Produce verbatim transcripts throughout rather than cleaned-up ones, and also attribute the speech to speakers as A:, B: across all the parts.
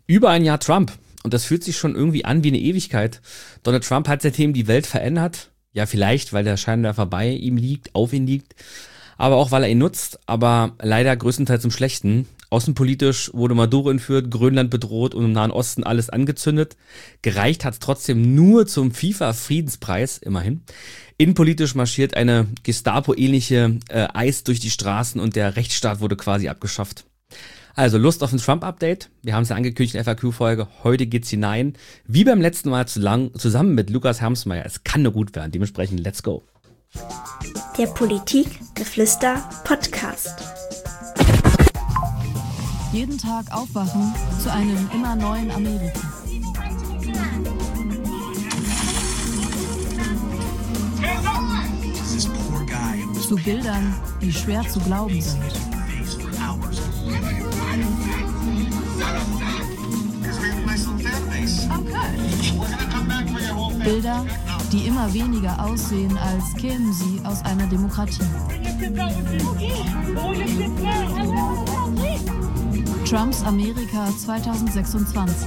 A: Über ein Jahr Trump. Und das fühlt sich schon irgendwie an wie eine Ewigkeit. Donald Trump hat seitdem die Welt verändert. Ja, vielleicht, weil der Scheinwerfer bei ihm liegt, auf ihn liegt. Aber auch, weil er ihn nutzt. Aber leider größtenteils zum Schlechten. Außenpolitisch wurde Maduro entführt, Grönland bedroht und im Nahen Osten alles angezündet. Gereicht hat es trotzdem nur zum FIFA-Friedenspreis, immerhin. Innenpolitisch marschiert eine Gestapo-ähnliche äh, Eis durch die Straßen und der Rechtsstaat wurde quasi abgeschafft. Also Lust auf ein Trump-Update? Wir haben es ja angekündigt in der F A Q-Folge. Heute geht's hinein. Wie beim letzten Mal zu lang, zusammen mit Lukas Hermsmeyer. Es kann nur gut werden. Dementsprechend, let's go.
B: Der Politik-Geflüster-Podcast.
C: Jeden Tag aufwachen zu einem immer neuen Amerika. Zu Bildern, die schwer zu glauben sind. Bilder, die immer weniger aussehen, als kämen sie aus einer Demokratie. Trumps Amerika zwanzig sechsundzwanzig.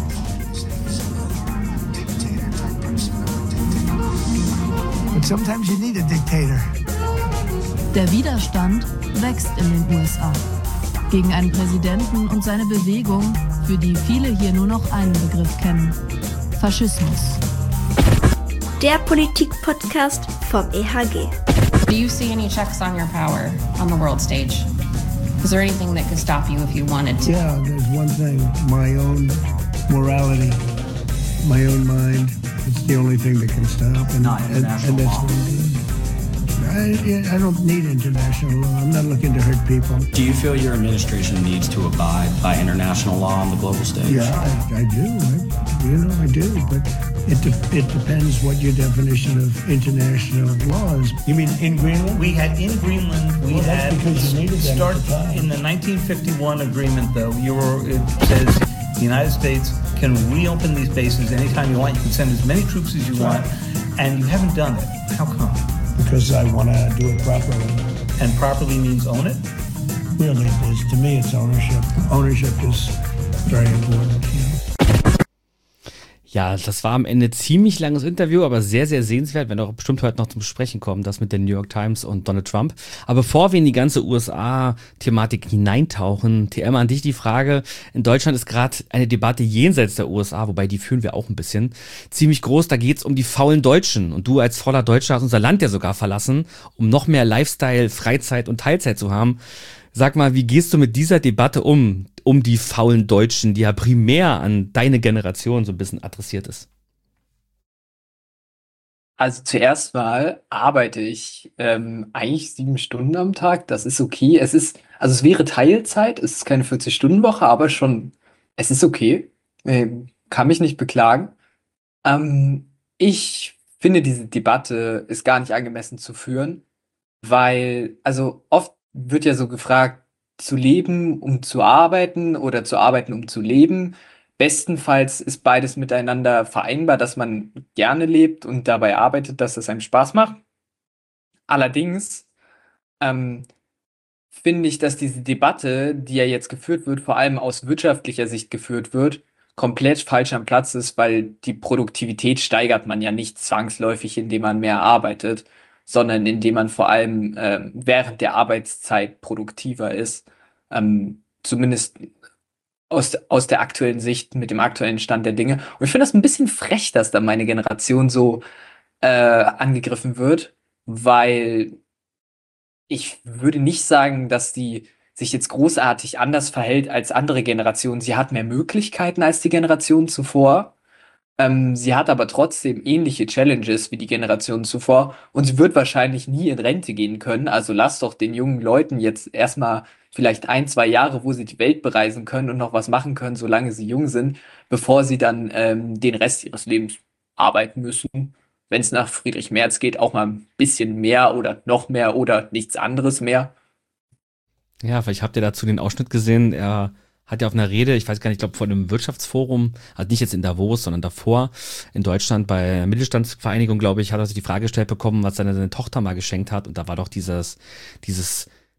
D: But sometimes you need a dictator.
C: Der Widerstand wächst in den U S A gegen einen Präsidenten und seine Bewegung, für die viele hier nur noch einen Begriff kennen: Faschismus.
B: Der Politik-Podcast vom E H G.
E: Do you see any checks on your power on the world stage? Is there anything that could stop you if you wanted to?
D: Yeah, there's one thing, my own morality, my own mind. It's the only thing that can stop, and,
F: Not
D: and, and that's what I'm doing. I, I don't need international law. I'm not looking to hurt people.
F: Do you feel your administration needs to abide by international law on the global stage?
D: Yeah, I, I do. I, you know, I do. But it de- it depends what your definition of international law is. You mean in Greenland?
G: We had in Greenland. We
D: Well, that's
G: had
D: because you needed them
G: start
D: at the time.
G: in the nineteen fifty-one agreement. Though you were, it says the United States can reopen these bases anytime you want. You can send as many troops as you want, and you haven't done it. How come?
D: Because I want to do it properly.
G: And properly means own it.
D: Really, it is. To me, it's ownership. Ownership is very important. You know?
A: Ja, das war am Ende ziemlich langes Interview, aber sehr, sehr sehenswert. Wir werden auch bestimmt heute noch zum Besprechen kommen, das mit der New York Times und Donald Trump. Aber bevor wir in die ganze U S A-Thematik hineintauchen, T M, an dich die Frage: In Deutschland ist gerade eine Debatte jenseits der U S A, wobei die führen wir auch ein bisschen, ziemlich groß. Da geht's um die faulen Deutschen. Und du als fauler Deutscher hast unser Land ja sogar verlassen, um noch mehr Lifestyle, Freizeit und Teilzeit zu haben. Sag mal, wie gehst du mit dieser Debatte um, um die faulen Deutschen, die ja primär an deine Generation so ein bisschen adressiert ist?
H: Also zuerst mal arbeite ich ähm, eigentlich sieben Stunden am Tag. Das ist okay. Es ist, also es wäre Teilzeit, es ist keine vierzig-Stunden-Woche, aber schon, es ist okay. Ähm, kann mich nicht beklagen. Ähm, ich finde, diese Debatte ist gar nicht angemessen zu führen, weil, also oft wird ja so gefragt, zu leben, um zu arbeiten oder zu arbeiten, um zu leben. Bestenfalls ist beides miteinander vereinbar, dass man gerne lebt und dabei arbeitet, dass es einem Spaß macht. Allerdings ähm, finde ich, dass diese Debatte, die ja jetzt geführt wird, vor allem aus wirtschaftlicher Sicht geführt wird, komplett falsch am Platz ist, weil die Produktivität steigert man ja nicht zwangsläufig, indem man mehr arbeitet, sondern indem man vor allem ähm, während der Arbeitszeit produktiver ist. Ähm, zumindest aus, aus der aktuellen Sicht, mit dem aktuellen Stand der Dinge. Und ich finde das ein bisschen frech, dass da meine Generation so äh, angegriffen wird, weil ich würde nicht sagen, dass die sich jetzt großartig anders verhält als andere Generationen. Sie hat mehr Möglichkeiten als die Generation zuvor. Ähm, sie hat aber trotzdem ähnliche Challenges wie die Generation zuvor und sie wird wahrscheinlich nie in Rente gehen können. Also lass doch den jungen Leuten jetzt erstmal vielleicht ein, zwei Jahre, wo sie die Welt bereisen können und noch was machen können, solange sie jung sind, bevor sie dann ähm, den Rest ihres Lebens arbeiten müssen. Wenn es nach Friedrich Merz geht, auch mal ein bisschen mehr oder noch mehr oder nichts anderes mehr.
A: Ja, vielleicht habt ihr dazu den Ausschnitt gesehen. Er hat ja auf einer Rede, ich weiß gar nicht, ich glaube vor einem Wirtschaftsforum, also nicht jetzt in Davos, sondern davor in Deutschland bei der Mittelstandsvereinigung, glaube ich, hat er sich die Frage gestellt bekommen, was seine, seine Tochter mal geschenkt hat. Und da war doch dieses, dieses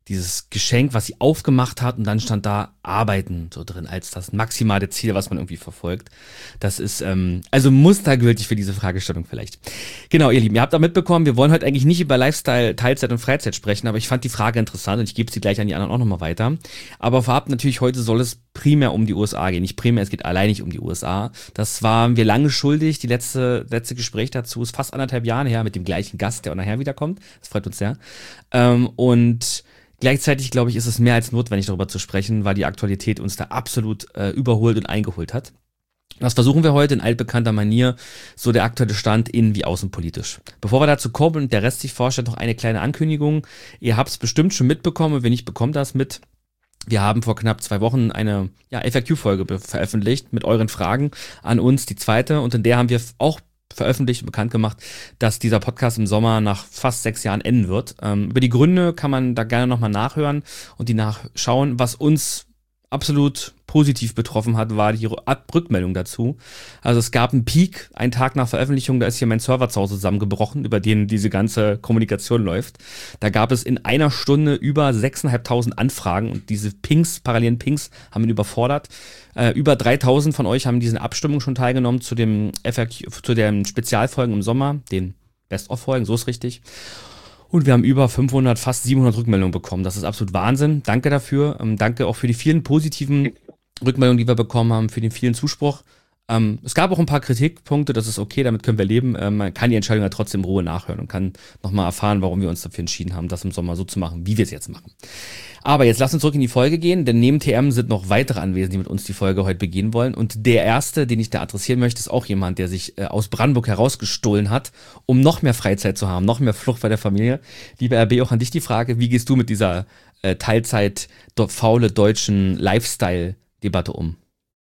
A: dieses Geschenk, was sie aufgemacht hat und dann stand da Arbeiten so drin, als das maximale Ziel, was man irgendwie verfolgt. Das ist ähm, also mustergültig für diese Fragestellung vielleicht. Genau, ihr Lieben, ihr habt da mitbekommen, wir wollen heute eigentlich nicht über Lifestyle, Teilzeit und Freizeit sprechen, aber ich fand die Frage interessant und ich gebe sie gleich an die anderen auch nochmal weiter. Aber vorab natürlich, heute soll es primär um die U S A gehen. Nicht primär, es geht allein nicht um die U S A. Das waren wir lange schuldig. Die letzte, letzte Gespräch dazu ist fast anderthalb Jahre her mit dem gleichen Gast, der auch nachher wiederkommt. Das freut uns sehr. Ähm, und gleichzeitig, glaube ich, ist es mehr als notwendig, darüber zu sprechen, weil die Aktualität uns da absolut äh, überholt und eingeholt hat. Das versuchen wir heute in altbekannter Manier, so der aktuelle Stand innen- wie außenpolitisch. Bevor wir dazu kommen und der Rest sich vorstellt, noch eine kleine Ankündigung. Ihr habt es bestimmt schon mitbekommen, und wenn nicht, bekommt das mit. Wir haben vor knapp zwei Wochen eine ja, F A Q-Folge be- veröffentlicht mit euren Fragen an uns, die zweite. Und in der haben wir auch veröffentlicht und bekannt gemacht, dass dieser Podcast im Sommer nach fast sechs Jahren enden wird. Ähm, über die Gründe kann man da gerne nochmal nachhören und die nachschauen. Was uns absolut positiv betroffen hat, war die Ab- Rückmeldung dazu. Also es gab einen Peak, einen Tag nach Veröffentlichung, da ist hier mein Server zu Hause zusammengebrochen, über den diese ganze Kommunikation läuft. Da gab es in einer Stunde über sechstausendfünfhundert Anfragen und diese Pings, parallelen Pings, haben ihn überfordert. Äh, über dreitausend von euch haben diesen Abstimmungen schon teilgenommen zu dem F A Q, zu den Spezialfolgen im Sommer, den Best-of-Folgen, so ist richtig. Und wir haben über fünfhundert, fast siebenhundert Rückmeldungen bekommen. Das ist absolut Wahnsinn. Danke dafür. Ähm, danke auch für die vielen positiven Rückmeldungen, die wir bekommen haben, für den vielen Zuspruch. Ähm, es gab auch ein paar Kritikpunkte, das ist okay, damit können wir leben. Ähm, man kann die Entscheidung ja trotzdem in Ruhe nachhören und kann nochmal erfahren, warum wir uns dafür entschieden haben, das im Sommer so zu machen, wie wir es jetzt machen. Aber jetzt lasst uns zurück in die Folge gehen, denn neben T M sind noch weitere Anwesende, die mit uns die Folge heute begehen wollen. Und der erste, den ich da adressieren möchte, ist auch jemand, der sich äh, aus Brandenburg herausgestohlen hat, um noch mehr Freizeit zu haben, noch mehr Flucht bei der Familie. Lieber R B, auch an dich die Frage, wie gehst du mit dieser äh, Teilzeit do- faule deutschen Lifestyle-Debatte um?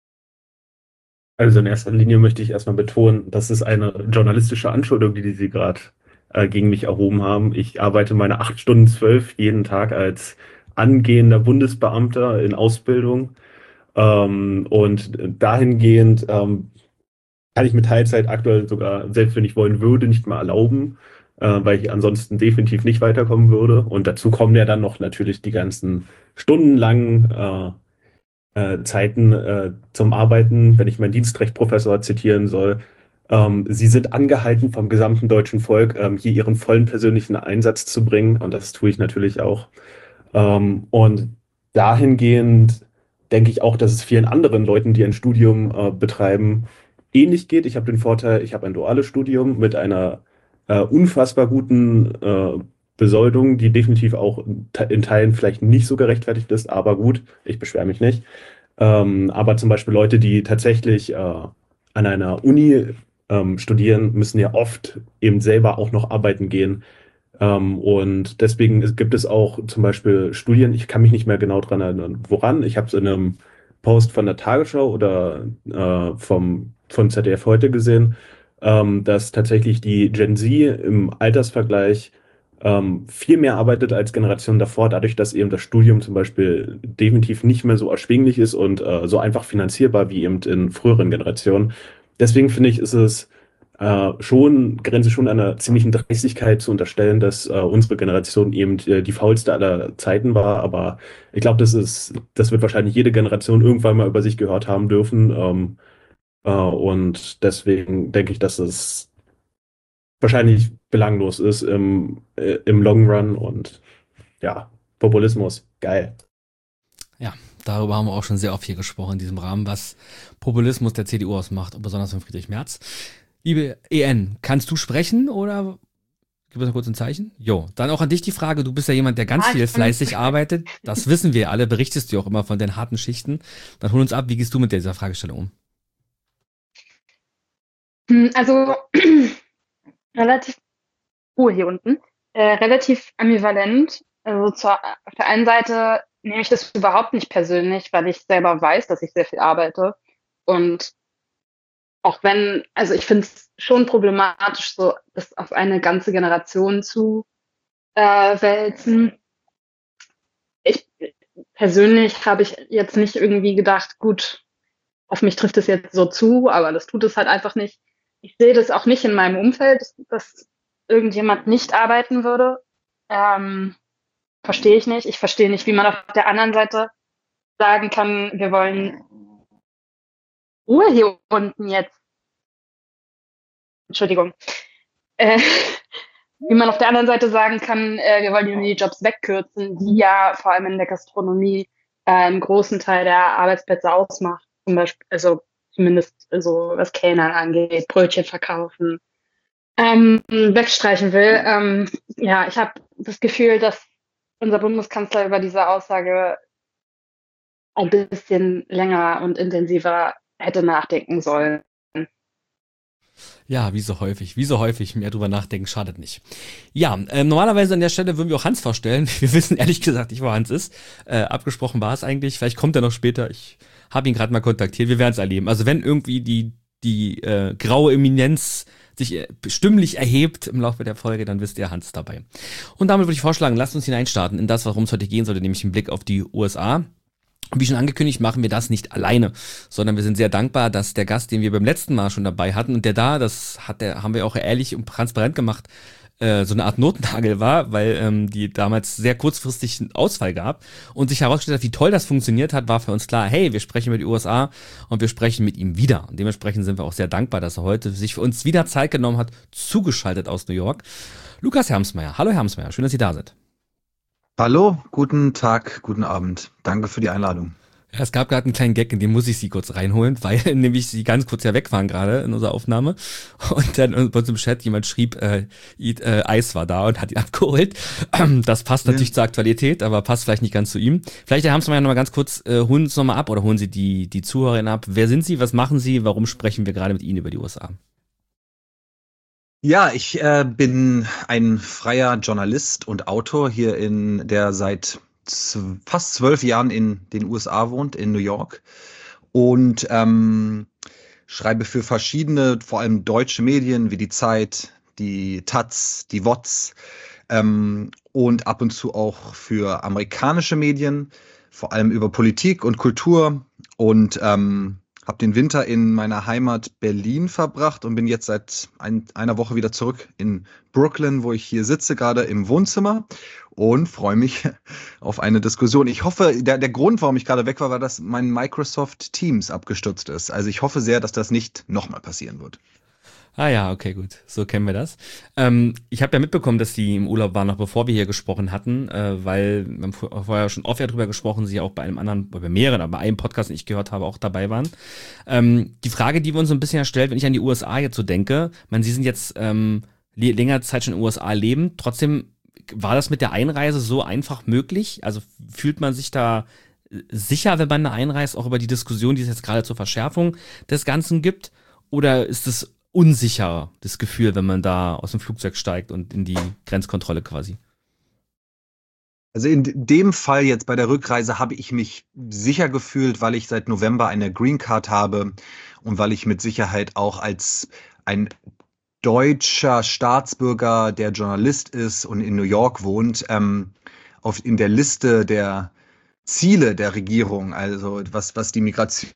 I: Also in erster Linie möchte ich erstmal betonen, das ist eine journalistische Anschuldigung, die Sie gerade äh, gegen mich erhoben haben. Ich arbeite meine acht Stunden zwölf jeden Tag als angehender Bundesbeamter in Ausbildung. Ähm, und dahingehend ähm, kann ich mit Teilzeit aktuell sogar, selbst wenn ich wollen würde, nicht mal erlauben, äh, weil ich ansonsten definitiv nicht weiterkommen würde. Und dazu kommen ja dann noch natürlich die ganzen stundenlangen äh, Äh, Zeiten äh, zum Arbeiten, wenn ich meinen Dienstrechtprofessor zitieren soll. Ähm, sie sind angehalten vom gesamten deutschen Volk, ähm, hier ihren vollen persönlichen Einsatz zu bringen. Und das tue ich natürlich auch. Ähm, und dahingehend denke ich auch, dass es vielen anderen Leuten, die ein Studium äh, betreiben, ähnlich geht. Ich habe den Vorteil, ich habe ein duales Studium mit einer äh, unfassbar guten äh, Besoldung, die definitiv auch in Teilen vielleicht nicht so gerechtfertigt ist, aber gut, ich beschwere mich nicht. Ähm, aber zum Beispiel Leute, die tatsächlich äh, an einer Uni ähm, studieren, müssen ja oft eben selber auch noch arbeiten gehen. Ähm, und deswegen ist, gibt es auch zum Beispiel Studien, ich kann mich nicht mehr genau dran erinnern, woran. Ich habe es in einem Post von der Tagesschau oder äh, vom, von Z D F heute gesehen, ähm, dass tatsächlich die Gen Z im Altersvergleich ähm, viel mehr arbeitet als Generationen davor, dadurch, dass eben das Studium zum Beispiel definitiv nicht mehr so erschwinglich ist und äh, so einfach finanzierbar wie eben in früheren Generationen. Deswegen finde ich, ist es äh, schon, grenze schon an einer ziemlichen Dreistigkeit zu unterstellen, dass äh, unsere Generation eben äh, die faulste aller Zeiten war. Aber ich glaube, das ist, das wird wahrscheinlich jede Generation irgendwann mal über sich gehört haben dürfen. Ähm, äh, und deswegen denke ich, dass es wahrscheinlich belanglos ist im, äh, im Long Run und ja, Populismus, geil.
A: Ja, darüber haben wir auch schon sehr oft hier gesprochen in diesem Rahmen, was Populismus der C D U ausmacht, und besonders von Friedrich Merz. Liebe E N, kannst du sprechen oder gib uns kurz ein Zeichen? Jo, dann auch an dich die Frage, du bist ja jemand, der ganz
J: Ah,
A: viel
J: ich kann-
A: fleißig arbeitet, das wissen wir alle, berichtest du auch immer von den harten Schichten. Dann hol uns ab, wie gehst du mit dieser Fragestellung um?
J: Hm, Also relativ, Ruhe hier unten, äh, relativ ambivalent. Also zur, auf der einen Seite nehme ich das überhaupt nicht persönlich, weil ich selber weiß, dass ich sehr viel arbeite. Und auch wenn, also ich finde es schon problematisch, so das auf eine ganze Generation zu äh, wälzen. Ich persönlich habe ich jetzt nicht irgendwie gedacht, gut, auf mich trifft es jetzt so zu, aber das tut es halt einfach nicht. Ich sehe das auch nicht in meinem Umfeld, dass, dass irgendjemand nicht arbeiten würde. Ähm, verstehe ich nicht. Ich verstehe nicht, wie man auf der anderen Seite sagen kann, wir wollen Ruhe hier unten jetzt. Entschuldigung. Äh, wie man auf der anderen Seite sagen kann, äh, wir wollen die Jobs wegkürzen, die ja vor allem in der Gastronomie äh, einen großen Teil der Arbeitsplätze ausmacht. Zum Beispiel, also zumindest so was Kellnern angeht, Brötchen verkaufen, ähm, wegstreichen will. Ähm, ja, ich habe das Gefühl, dass unser Bundeskanzler über diese Aussage ein bisschen länger und intensiver hätte nachdenken sollen.
A: Ja, wie so häufig, wie so häufig, mehr drüber nachdenken schadet nicht. Ja, ähm, normalerweise an der Stelle würden wir auch Hans vorstellen. Wir wissen ehrlich gesagt nicht, wo Hans ist. Äh, abgesprochen war es eigentlich. Vielleicht kommt er noch später. Ich habe ihn gerade mal kontaktiert. Wir werden es erleben. Also wenn irgendwie die, die äh, graue Eminenz sich äh, stimmlich erhebt im Laufe der Folge, dann wisst ihr, Hans ist dabei. Und damit würde ich vorschlagen, lasst uns hineinstarten in das, worum es heute gehen sollte, nämlich einen Blick auf die U S A. Wie schon angekündigt, machen wir das nicht alleine, sondern wir sind sehr dankbar, dass der Gast, den wir beim letzten Mal schon dabei hatten und der da, das hat der, haben wir auch ehrlich und transparent gemacht, äh, so eine Art Notnagel war, weil ähm, die damals sehr kurzfristig einen Ausfall gab und sich herausgestellt hat, wie toll das funktioniert hat, war für uns klar, hey, wir sprechen über die U S A und wir sprechen mit ihm wieder. Und dementsprechend sind wir auch sehr dankbar, dass er heute sich für uns wieder Zeit genommen hat, zugeschaltet aus New York. Lukas Hermsmeyer. Hallo Hermsmeyer, schön, dass Sie da sind.
K: Hallo, guten Tag, guten Abend. Danke für die Einladung.
A: Ja, es gab gerade einen kleinen Gag, in den muss ich Sie kurz reinholen, weil nämlich Sie ganz kurz ja weg waren gerade in unserer Aufnahme und dann bei uns im Chat jemand schrieb, äh, äh, Eis war da und hat ihn abgeholt. Das passt ja natürlich zur Aktualität, aber passt vielleicht nicht ganz zu ihm. Vielleicht haben Sie mal noch mal ganz kurz, äh, holen Sie es nochmal ab oder holen Sie die, die Zuhörerinnen ab. Wer sind Sie, was machen Sie, warum sprechen wir gerade mit Ihnen über die U S A?
K: Ja, ich äh, bin ein freier Journalist und Autor hier in der seit z- fast zwölf Jahren in den U S A wohnt, in New York. Und ähm, schreibe für verschiedene, vor allem deutsche Medien wie die Zeit, die Taz, die W O Z ähm, und ab und zu auch für amerikanische Medien, vor allem über Politik und Kultur und ähm, habe den Winter in meiner Heimat Berlin verbracht und bin jetzt seit ein, einer Woche wieder zurück in Brooklyn, wo ich hier sitze, gerade im Wohnzimmer und freue mich auf eine Diskussion. Ich hoffe, der, der Grund, warum ich gerade weg war, war, dass mein Microsoft Teams abgestürzt ist. Also ich hoffe sehr, dass das nicht nochmal passieren wird.
A: Ah ja, okay, gut. So kennen wir das. Ähm, ich habe ja mitbekommen, dass Sie im Urlaub waren, noch bevor wir hier gesprochen hatten, äh, weil wir haben vorher schon oft drüber gesprochen, Sie auch bei einem anderen, bei mehreren, aber bei einem Podcast, den ich gehört habe, auch dabei waren. Ähm, die Frage, die wir uns so ein bisschen erstellt, wenn ich an die U S A jetzt so denke, ich meine, Sie sind jetzt ähm, längere Zeit schon in den U S A leben, trotzdem war das mit der Einreise so einfach möglich? Also fühlt man sich da sicher, wenn man da einreist, auch über die Diskussion, die es jetzt gerade zur Verschärfung des Ganzen gibt? Oder ist es unsicher, das Gefühl, wenn man da aus dem Flugzeug steigt und in die Grenzkontrolle quasi?
K: Also in dem Fall jetzt bei der Rückreise habe ich mich sicher gefühlt, weil ich seit November eine Green Card habe und weil ich mit Sicherheit auch als ein deutscher Staatsbürger, der Journalist ist und in New York wohnt, ähm, auf, in der Liste der Ziele der Regierung, also was, was die Migration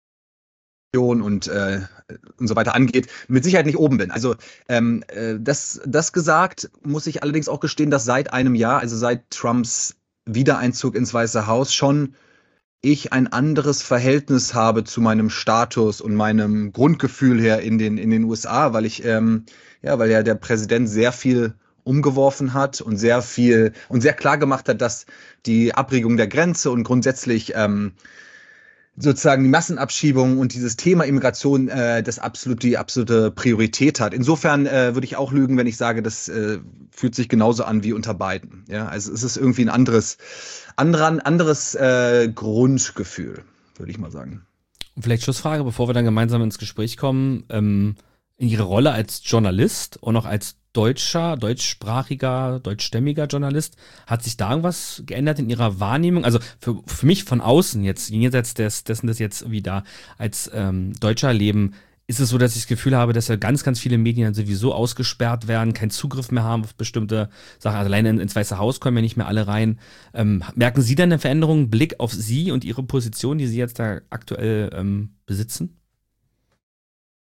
K: und äh, und so weiter angeht, mit Sicherheit nicht oben bin. Also ähm, äh, das, das gesagt, muss ich allerdings auch gestehen, dass seit einem Jahr, also seit Trumps Wiedereinzug ins Weiße Haus, schon ich ein anderes Verhältnis habe zu meinem Status und meinem Grundgefühl her in den in den U S A, weil ich ähm, ja, weil ja der Präsident sehr viel umgeworfen hat und sehr viel und sehr klar gemacht hat, dass die Abriegelung der Grenze und grundsätzlich ähm, sozusagen die Massenabschiebung und dieses Thema Immigration äh, das absolut die absolute Priorität hat. Insofern äh, würde ich auch lügen, wenn ich sage, das äh, fühlt sich genauso an wie unter Biden. Ja, also es ist irgendwie ein anderes, anderer, anderes äh, Grundgefühl, würde ich mal sagen.
A: Und vielleicht Schlussfrage, bevor wir dann gemeinsam ins Gespräch kommen. Ähm, in Ihrer Rolle als Journalist und auch als deutscher, deutschsprachiger, deutschstämmiger Journalist, hat sich da irgendwas geändert in Ihrer Wahrnehmung? Also für, für mich von außen jetzt, jenseits des, dessen, das jetzt irgendwie da als ähm, Deutscher leben, ist es so, dass ich das Gefühl habe, dass ja ganz, ganz viele Medien sowieso ausgesperrt werden, keinen Zugriff mehr haben auf bestimmte Sachen. Also alleine ins Weiße Haus kommen ja nicht mehr alle rein. Ähm, merken Sie dann eine Veränderung, Blick auf Sie und Ihre Position, die Sie jetzt da aktuell ähm, besitzen?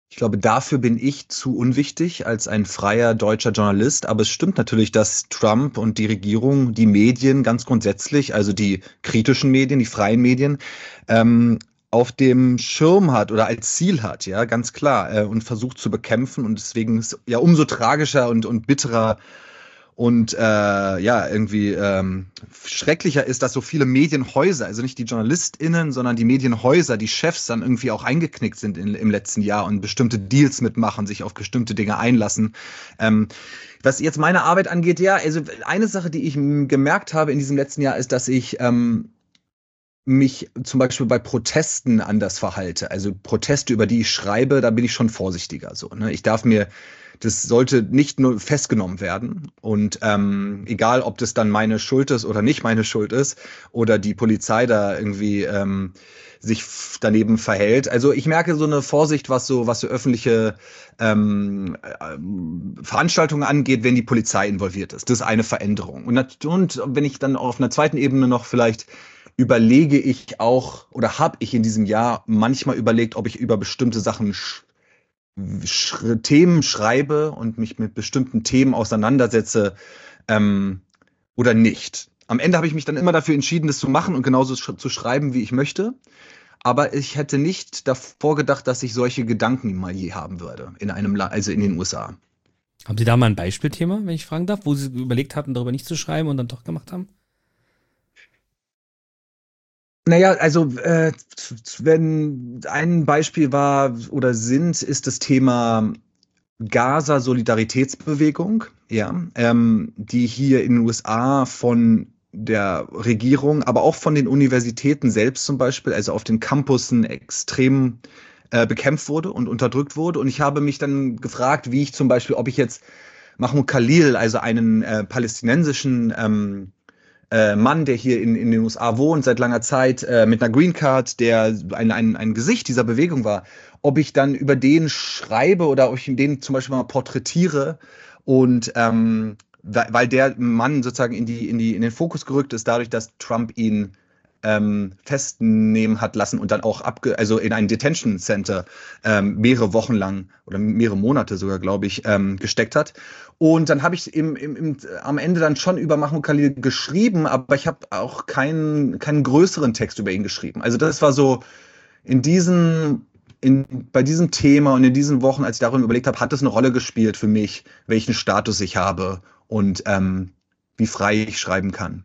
K: Ich glaube, dafür bin ich zu unwichtig als ein freier deutscher Journalist. Aber es stimmt natürlich, dass Trump und die Regierung die Medien ganz grundsätzlich, also die kritischen Medien, die freien Medien, ähm, auf dem Schirm hat oder als Ziel hat, ja, ganz klar, äh, und versucht zu bekämpfen. Und deswegen ist ja umso tragischer und, und bitterer und äh, ja, irgendwie ähm, schrecklicher ist, dass so viele Medienhäuser, also nicht die JournalistInnen, sondern die Medienhäuser, die Chefs dann irgendwie auch eingeknickt sind in, im letzten Jahr und bestimmte Deals mitmachen, sich auf bestimmte Dinge einlassen. Ähm, was jetzt meine Arbeit angeht, ja, also eine Sache, die ich m- gemerkt habe in diesem letzten Jahr, ist, dass ich ähm, mich zum Beispiel bei Protesten anders verhalte. Also Proteste, über die ich schreibe, da bin ich schon vorsichtiger. So, ne? Ich darf mir, das sollte nicht nur festgenommen werden. Und ähm, egal, ob das dann meine Schuld ist oder nicht meine Schuld ist oder die Polizei da irgendwie ähm, sich f- daneben verhält. Also ich merke so eine Vorsicht, was so, was so öffentliche ähm, ähm, Veranstaltungen angeht, wenn die Polizei involviert ist. Das ist eine Veränderung. Und, nat- und wenn ich dann auf einer zweiten Ebene noch vielleicht überlege ich auch oder habe ich in diesem Jahr manchmal überlegt, ob ich über bestimmte Sachen sch sch Themen schreibe und mich mit bestimmten Themen auseinandersetze ähm, oder nicht. Am Ende habe ich mich dann immer dafür entschieden, das zu machen und genauso sch zu schreiben, wie ich möchte. Aber ich hätte nicht davor gedacht, dass ich solche Gedanken mal je haben würde in einem, La also in den U S A.
A: Haben Sie da mal ein Beispielthema, wenn ich fragen darf, wo Sie überlegt hatten, darüber nicht zu schreiben und dann doch gemacht haben?
K: Naja, also äh, wenn ein Beispiel war oder sind, ist das Thema Gaza-Solidaritätsbewegung, ja, ähm, die hier in den U S A von der Regierung, aber auch von den Universitäten selbst zum Beispiel, also auf den Campussen extrem äh, bekämpft wurde und unterdrückt wurde. Und ich habe mich dann gefragt, wie ich zum Beispiel, ob ich jetzt Mahmoud Khalil, also einen äh, palästinensischen ähm, äh, Mann, der hier in, in den U S A wohnt, seit langer Zeit, äh, mit einer Green Card, der ein, ein, ein Gesicht dieser Bewegung war, ob ich dann über den schreibe oder ob ich den zum Beispiel mal porträtiere und ähm, weil der Mann sozusagen in die, in die, in den Fokus gerückt ist, dadurch, dass Trump ihn ähm, festnehmen hat lassen und dann auch abge also in ein Detention Center ähm, mehrere Wochen lang oder mehrere Monate sogar, glaube ich, ähm, gesteckt hat. Und dann habe ich im, im, im, am Ende dann schon über Mahmoud Khalil geschrieben, aber ich habe auch keinen, keinen größeren Text über ihn geschrieben. Also das war so in diesen In, bei diesem Thema und in diesen Wochen, als ich darüber überlegt habe, hat es eine Rolle gespielt für mich, welchen Status ich habe und ähm, wie frei ich schreiben kann.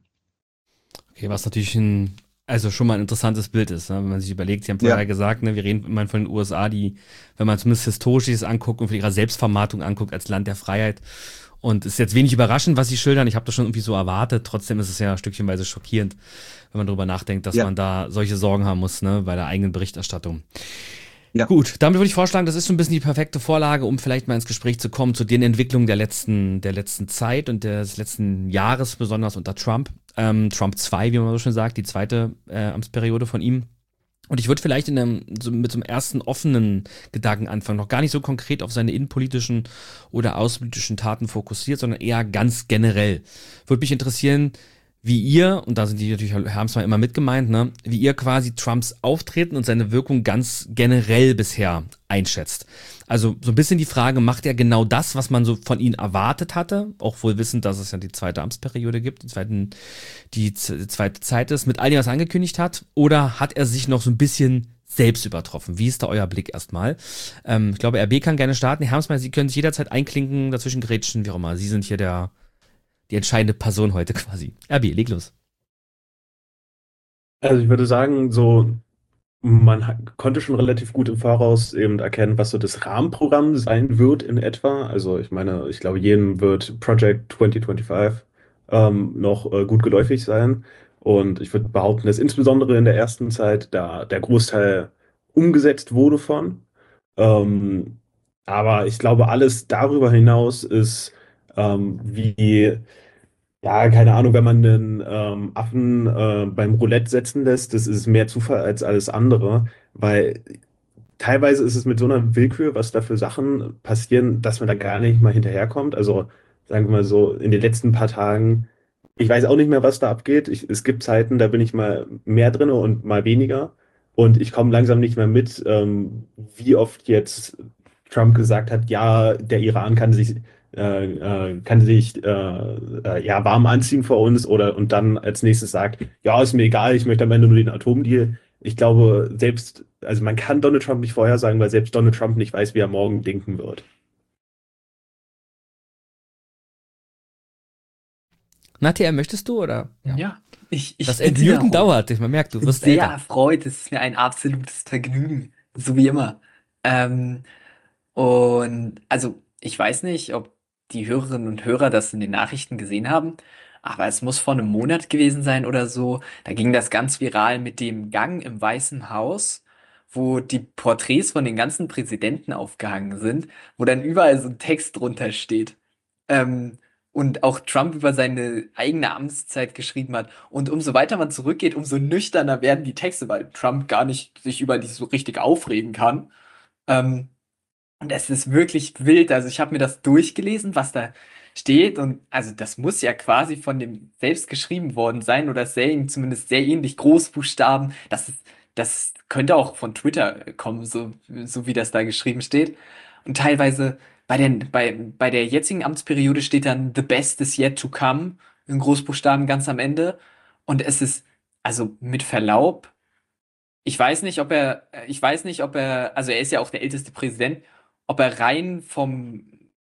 A: Okay, was natürlich ein, also schon mal ein interessantes Bild ist, ne? Wenn man sich überlegt, Sie haben vorher
K: Ja.
A: gesagt, ne, wir reden immer von den U S A, die, wenn man zumindest historisch das anguckt und von ihrer Selbstvermarktung anguckt, als Land der Freiheit. Und es ist jetzt wenig überraschend, was Sie schildern. Ich habe das schon irgendwie so erwartet. Trotzdem ist es ja stückchenweise schockierend, wenn man darüber nachdenkt, dass
K: Ja.
A: man da solche Sorgen haben muss, ne, bei der eigenen Berichterstattung.
K: Ja.
A: Gut, damit würde ich vorschlagen, das ist so ein bisschen die perfekte Vorlage, um vielleicht mal ins Gespräch zu kommen zu den Entwicklungen der letzten, der letzten Zeit und des letzten Jahres, besonders unter Trump. Ähm, Trump zwei, wie man so schön sagt, die zweite äh, Amtsperiode von ihm. Und ich würde vielleicht in einem, so mit so einem ersten offenen Gedanken anfangen, noch gar nicht so konkret auf seine innenpolitischen oder außenpolitischen Taten fokussiert, sondern eher ganz generell. Würde mich interessieren, wie ihr, und da sind die natürlich, haben es mal immer mit gemeint, ne, wie ihr quasi Trumps Auftreten und seine Wirkung ganz generell bisher einschätzt. Also so ein bisschen die Frage, macht er genau das, was man so von ihm erwartet hatte, auch wohl wissend, dass es ja die zweite Amtsperiode gibt, die, zweiten, die z- zweite Zeit ist, mit all dem, was er angekündigt hat, oder hat er sich noch so ein bisschen selbst übertroffen? Wie ist da euer Blick erstmal? Ähm, ich glaube, R B kann gerne starten. Herr Harmsmeier, Sie können sich jederzeit einklinken, dazwischen grätschen, wie auch immer. Sie sind hier der die entscheidende Person heute quasi. R B, leg los.
I: Also ich würde sagen, so man ha- konnte schon relativ gut im Voraus eben erkennen, was so das Rahmenprogramm sein wird in etwa. Also ich meine, ich glaube, jedem wird Project zwanzig fünfundzwanzig ähm, noch äh, gut geläufig sein. Und ich würde behaupten, dass insbesondere in der ersten Zeit da der Großteil umgesetzt wurde von. Ähm, aber ich glaube, alles darüber hinaus ist ähm, wie ja, keine Ahnung, wenn man einen ähm, Affen äh, beim Roulette setzen lässt, das ist mehr Zufall als alles andere, weil teilweise ist es mit so einer Willkür, was da für Sachen passieren, dass man da gar nicht mal hinterherkommt. Also sagen wir mal so, in den letzten paar Tagen, ich weiß auch nicht mehr, was da abgeht. Ich, es gibt Zeiten, da bin ich mal mehr drin und mal weniger. Und ich komme langsam nicht mehr mit, ähm, wie oft jetzt Trump gesagt hat, ja, der Iran kann sich, äh, äh, kann sich äh, äh, ja, warm anziehen vor uns oder und dann als nächstes sagt, ja, ist mir egal, ich möchte am Ende nur den Atomdeal. Ich glaube, selbst, also man kann Donald Trump nicht vorhersagen, weil selbst Donald Trump nicht weiß, wie er morgen denken wird.
A: Na, T M, möchtest du, oder?
H: Ja, ich, ich
A: Das
H: bin sehr
A: Entmuten
H: erfreut.
A: dauert. Man merkt, du
H: bin
A: wirst
H: sehr
A: älter.
H: erfreut. Es ist mir ein absolutes Vergnügen. So wie immer. Ähm, und also, ich weiß nicht, ob die Hörerinnen und Hörer das in den Nachrichten gesehen haben, aber es muss vor einem Monat gewesen sein oder so. Da ging das ganz viral mit dem Gang im Weißen Haus, wo die Porträts von den ganzen Präsidenten aufgehangen sind, wo dann überall so ein Text drunter steht. Ähm, und auch Trump über seine eigene Amtszeit geschrieben hat. Und umso weiter man zurückgeht, umso nüchterner werden die Texte, weil Trump gar nicht sich über die so richtig aufregen kann. Ähm, und es ist wirklich wild. Also ich habe mir das durchgelesen, was da steht. Und also das muss ja quasi von dem selbst geschrieben worden sein oder sehr, zumindest sehr ähnlich Großbuchstaben. Das ist, das könnte auch von Twitter kommen, so, so wie das da geschrieben steht. Und teilweise bei den, bei, bei der jetzigen Amtsperiode steht dann The best is yet to come in Großbuchstaben ganz am Ende. Und es ist, also mit Verlaub, ich weiß nicht, ob er, ich weiß nicht, ob er, also er ist ja auch der älteste Präsident, ob er rein vom,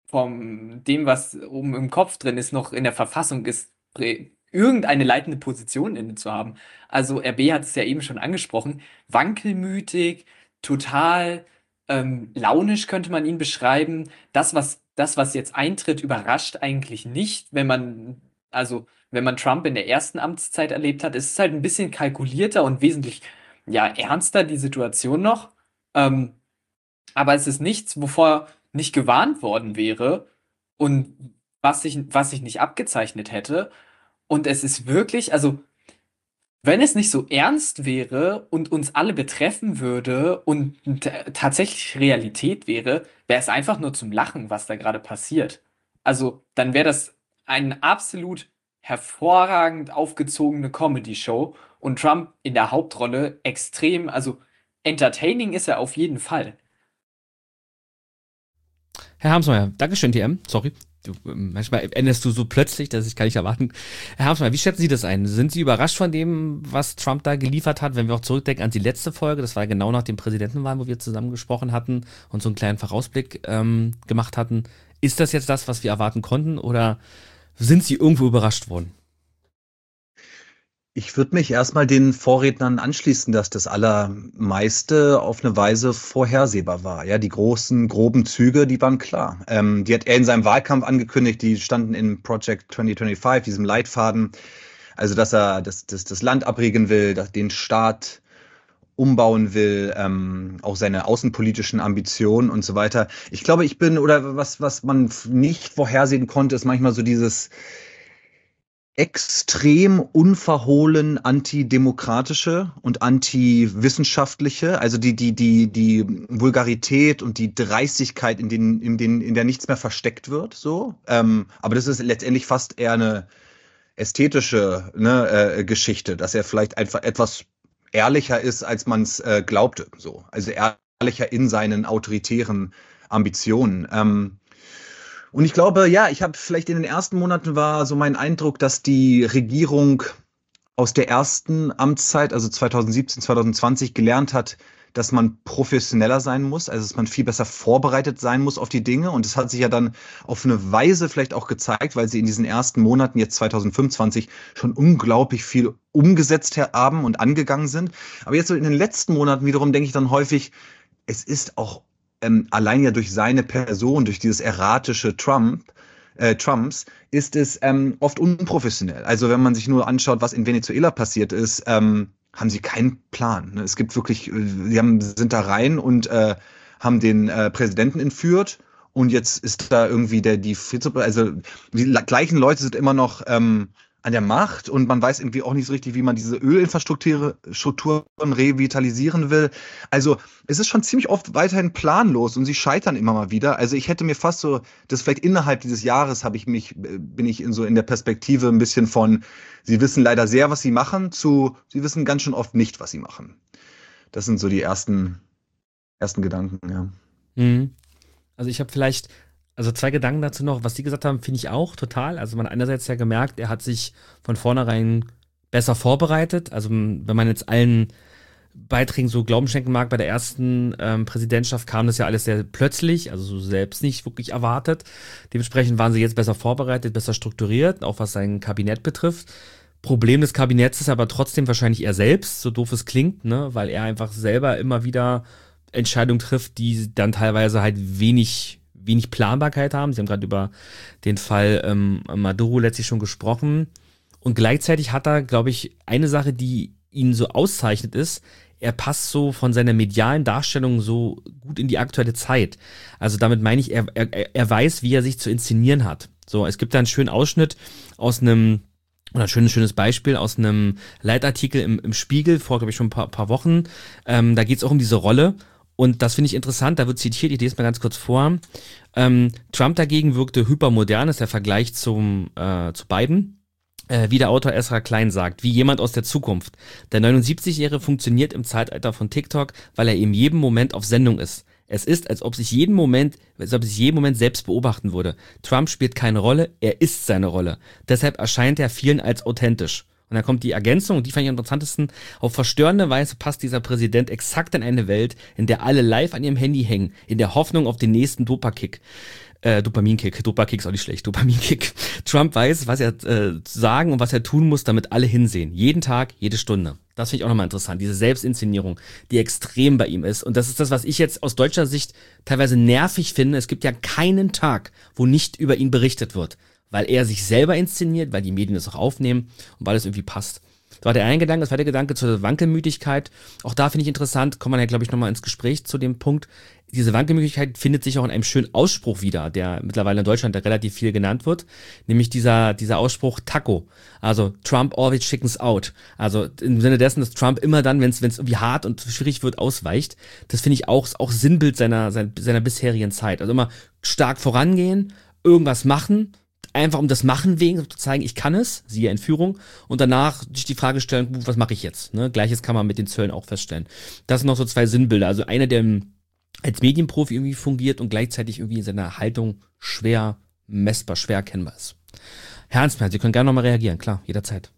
H: vom dem, was oben im Kopf drin ist, noch in der Verfassung ist, prä- irgendeine leitende Position inne zu haben. Also R B hat es ja eben schon angesprochen, wankelmütig, total ähm, launisch könnte man ihn beschreiben. Das, was, das, was jetzt eintritt, überrascht eigentlich nicht, wenn man, also wenn man Trump in der ersten Amtszeit erlebt hat. Es ist halt ein bisschen kalkulierter und wesentlich ja, ernster die Situation noch. Ähm, aber es ist nichts, wovor nicht gewarnt worden wäre und was sich, was sich nicht abgezeichnet hätte. Und es ist wirklich, also, wenn es nicht so ernst wäre und uns alle betreffen würde und t- tatsächlich Realität wäre, wäre es einfach nur zum Lachen, was da gerade passiert. Also, dann wäre das eine absolut hervorragend aufgezogene Comedy-Show und Trump in der Hauptrolle extrem, also entertaining ist er auf jeden Fall.
A: Herr Harmsmeier, Dankeschön, T M. Sorry. Du, ähm, manchmal endest du so plötzlich, dass ich kann nicht erwarten. Herr Harmsmeier, wie schätzen Sie das ein? Sind Sie überrascht von dem, was Trump da geliefert hat, wenn wir auch zurückdenken an die letzte Folge? Das war genau nach dem Präsidentenwahlen, wo wir zusammen gesprochen hatten und so einen kleinen Vorausblick ähm, gemacht hatten. Ist das jetzt das, was wir erwarten konnten, oder sind Sie irgendwo überrascht worden?
K: Ich würde mich erstmal den Vorrednern anschließen, dass das Allermeiste auf eine Weise vorhersehbar war. Ja, die großen, groben Züge, die waren klar. Ähm, die hat er in seinem Wahlkampf angekündigt, die standen in Project zwanzig fünfundzwanzig, diesem Leitfaden. Also, dass er das, das, das Land abriegeln will, dass den Staat umbauen will, ähm, auch seine außenpolitischen Ambitionen und so weiter. Ich glaube, ich bin, oder was, was man nicht vorhersehen konnte, ist manchmal so dieses extrem unverhohlen antidemokratische und antiwissenschaftliche, also die, die, die, die Vulgarität und die Dreistigkeit, in den, in den, in der nichts mehr versteckt wird, so. Ähm, aber das ist letztendlich fast eher eine ästhetische ne, äh, Geschichte, dass er vielleicht einfach etwas ehrlicher ist, als man es äh, glaubte, so. Also ehrlicher in seinen autoritären Ambitionen. Ähm, Und ich glaube, ja, ich habe vielleicht in den ersten Monaten war so mein Eindruck, dass die Regierung aus der ersten Amtszeit, also zwanzig siebzehn, zwanzig zwanzig, gelernt hat, dass man professioneller sein muss, also dass man viel besser vorbereitet sein muss auf die Dinge. Und es hat sich ja dann auf eine Weise vielleicht auch gezeigt, weil sie in diesen ersten Monaten jetzt zwanzig fünfundzwanzig schon unglaublich viel umgesetzt haben und angegangen sind. Aber jetzt so in den letzten Monaten wiederum denke ich dann häufig, es ist auch Ähm, allein ja durch seine Person, durch dieses erratische Trump, äh, Trumps, ist es ähm, oft unprofessionell. Also wenn man sich nur anschaut, was in Venezuela passiert ist, ähm, haben sie keinen Plan. Ne? Es gibt wirklich, äh, sie haben, sind da rein und äh, haben den äh, Präsidenten entführt und jetzt ist da irgendwie der die Vize, also die la- gleichen Leute sind immer noch ähm, an der Macht und man weiß irgendwie auch nicht so richtig, wie man diese Ölinfrastrukturen Strukturen revitalisieren will. Also es ist schon ziemlich oft weiterhin planlos und sie scheitern immer mal wieder. Also ich hätte mir fast so, das vielleicht innerhalb dieses Jahres habe ich mich, äh, bin ich in so in der Perspektive ein bisschen von, sie wissen leider sehr, was sie machen, zu, sie wissen ganz schön oft nicht, was sie machen. Das sind so die ersten, ersten Gedanken, ja.
A: Mhm. Also ich habe vielleicht, also zwei Gedanken dazu noch. Was Sie gesagt haben, finde ich auch total. Also man hat einerseits ja gemerkt, er hat sich von vornherein besser vorbereitet. Also wenn man jetzt allen Beiträgen so Glauben schenken mag, bei der ersten ähm, Präsidentschaft kam das ja alles sehr plötzlich, also so selbst nicht wirklich erwartet. Dementsprechend waren sie jetzt besser vorbereitet, besser strukturiert, auch was sein Kabinett betrifft. Problem des Kabinetts ist aber trotzdem wahrscheinlich er selbst, so doof es klingt, ne, weil er einfach selber immer wieder Entscheidungen trifft, die dann teilweise halt wenig wenig Planbarkeit haben. Sie haben gerade über den Fall ähm, Maduro letztlich schon gesprochen. Und gleichzeitig hat er, glaube ich, eine Sache, die ihn so auszeichnet, ist, er passt so von seiner medialen Darstellung so gut in die aktuelle Zeit. Also damit meine ich, er, er, er weiß, wie er sich zu inszenieren hat. So, es gibt da einen schönen Ausschnitt aus einem, oder ein schönes, schönes Beispiel aus einem Leitartikel im, im Spiegel vor, glaube ich, schon ein paar, paar Wochen. Ähm, da geht es auch um diese Rolle. Und das finde ich interessant, da wird zitiert, ich lese mal ganz kurz vor. Ähm, Trump dagegen wirkte hypermodern, ist der Vergleich zum, äh, zu Biden. Wie der Autor Ezra Klein sagt, wie jemand aus der Zukunft. Der neunundsiebzigjährige funktioniert im Zeitalter von TikTok, weil er in jedem Moment auf Sendung ist. Es ist, als ob sich jeden Moment, als ob sich jeden Moment selbst beobachten würde. Trump spielt keine Rolle, er ist seine Rolle. Deshalb erscheint er vielen als authentisch. Und dann kommt die Ergänzung, und die fand ich am interessantesten. Auf verstörende Weise passt dieser Präsident exakt in eine Welt, in der alle live an ihrem Handy hängen, in der Hoffnung auf den nächsten Dopakick. Äh, Dopaminkick. Dopakick ist auch nicht schlecht. Dopaminkick. Trump weiß, was er äh, sagen und was er tun muss, damit alle hinsehen. Jeden Tag, jede Stunde. Das finde ich auch nochmal interessant. Diese Selbstinszenierung, die extrem bei ihm ist. Und das ist das, was ich jetzt aus deutscher Sicht teilweise nervig finde. Es gibt ja keinen Tag, wo nicht über ihn berichtet wird. Weil er sich selber inszeniert, weil die Medien das auch aufnehmen und weil es irgendwie passt. Das war der eine Gedanke. Das zweite Gedanke zur Wankelmütigkeit. Auch da finde ich interessant, kommt man ja, glaube ich, nochmal ins Gespräch zu dem Punkt. Diese Wankelmütigkeit findet sich auch in einem schönen Ausspruch wieder, der mittlerweile in Deutschland relativ viel genannt wird. Nämlich dieser, dieser Ausspruch Taco. Also Trump always chickens out. Also im Sinne dessen, dass Trump immer dann, wenn es irgendwie hart und schwierig wird, ausweicht. Das finde ich auch, auch Sinnbild seiner, seiner, seiner bisherigen Zeit. Also immer stark vorangehen, irgendwas machen, einfach um das Machen wegen, um zu zeigen, ich kann es, siehe Entführung, und danach sich die Frage stellen, was mache ich jetzt? Ne? Gleiches kann man mit den Zöllen auch feststellen. Das sind noch so zwei Sinnbilder. Also einer, der als Medienprofi irgendwie fungiert und gleichzeitig irgendwie in seiner Haltung schwer messbar, schwer erkennbar ist. Herr Hansmann, Sie können gerne nochmal reagieren, klar, jederzeit.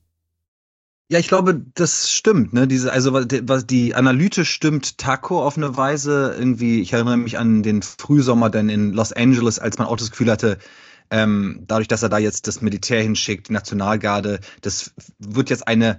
K: Ja, ich glaube, das stimmt, ne? Diese, also was die Analyse stimmt, Taco auf eine Weise irgendwie. Ich erinnere mich an den Frühsommer dann in Los Angeles, als man auch das Gefühl hatte, ähm, dadurch, dass er da jetzt das Militär hinschickt, die Nationalgarde, das wird jetzt eine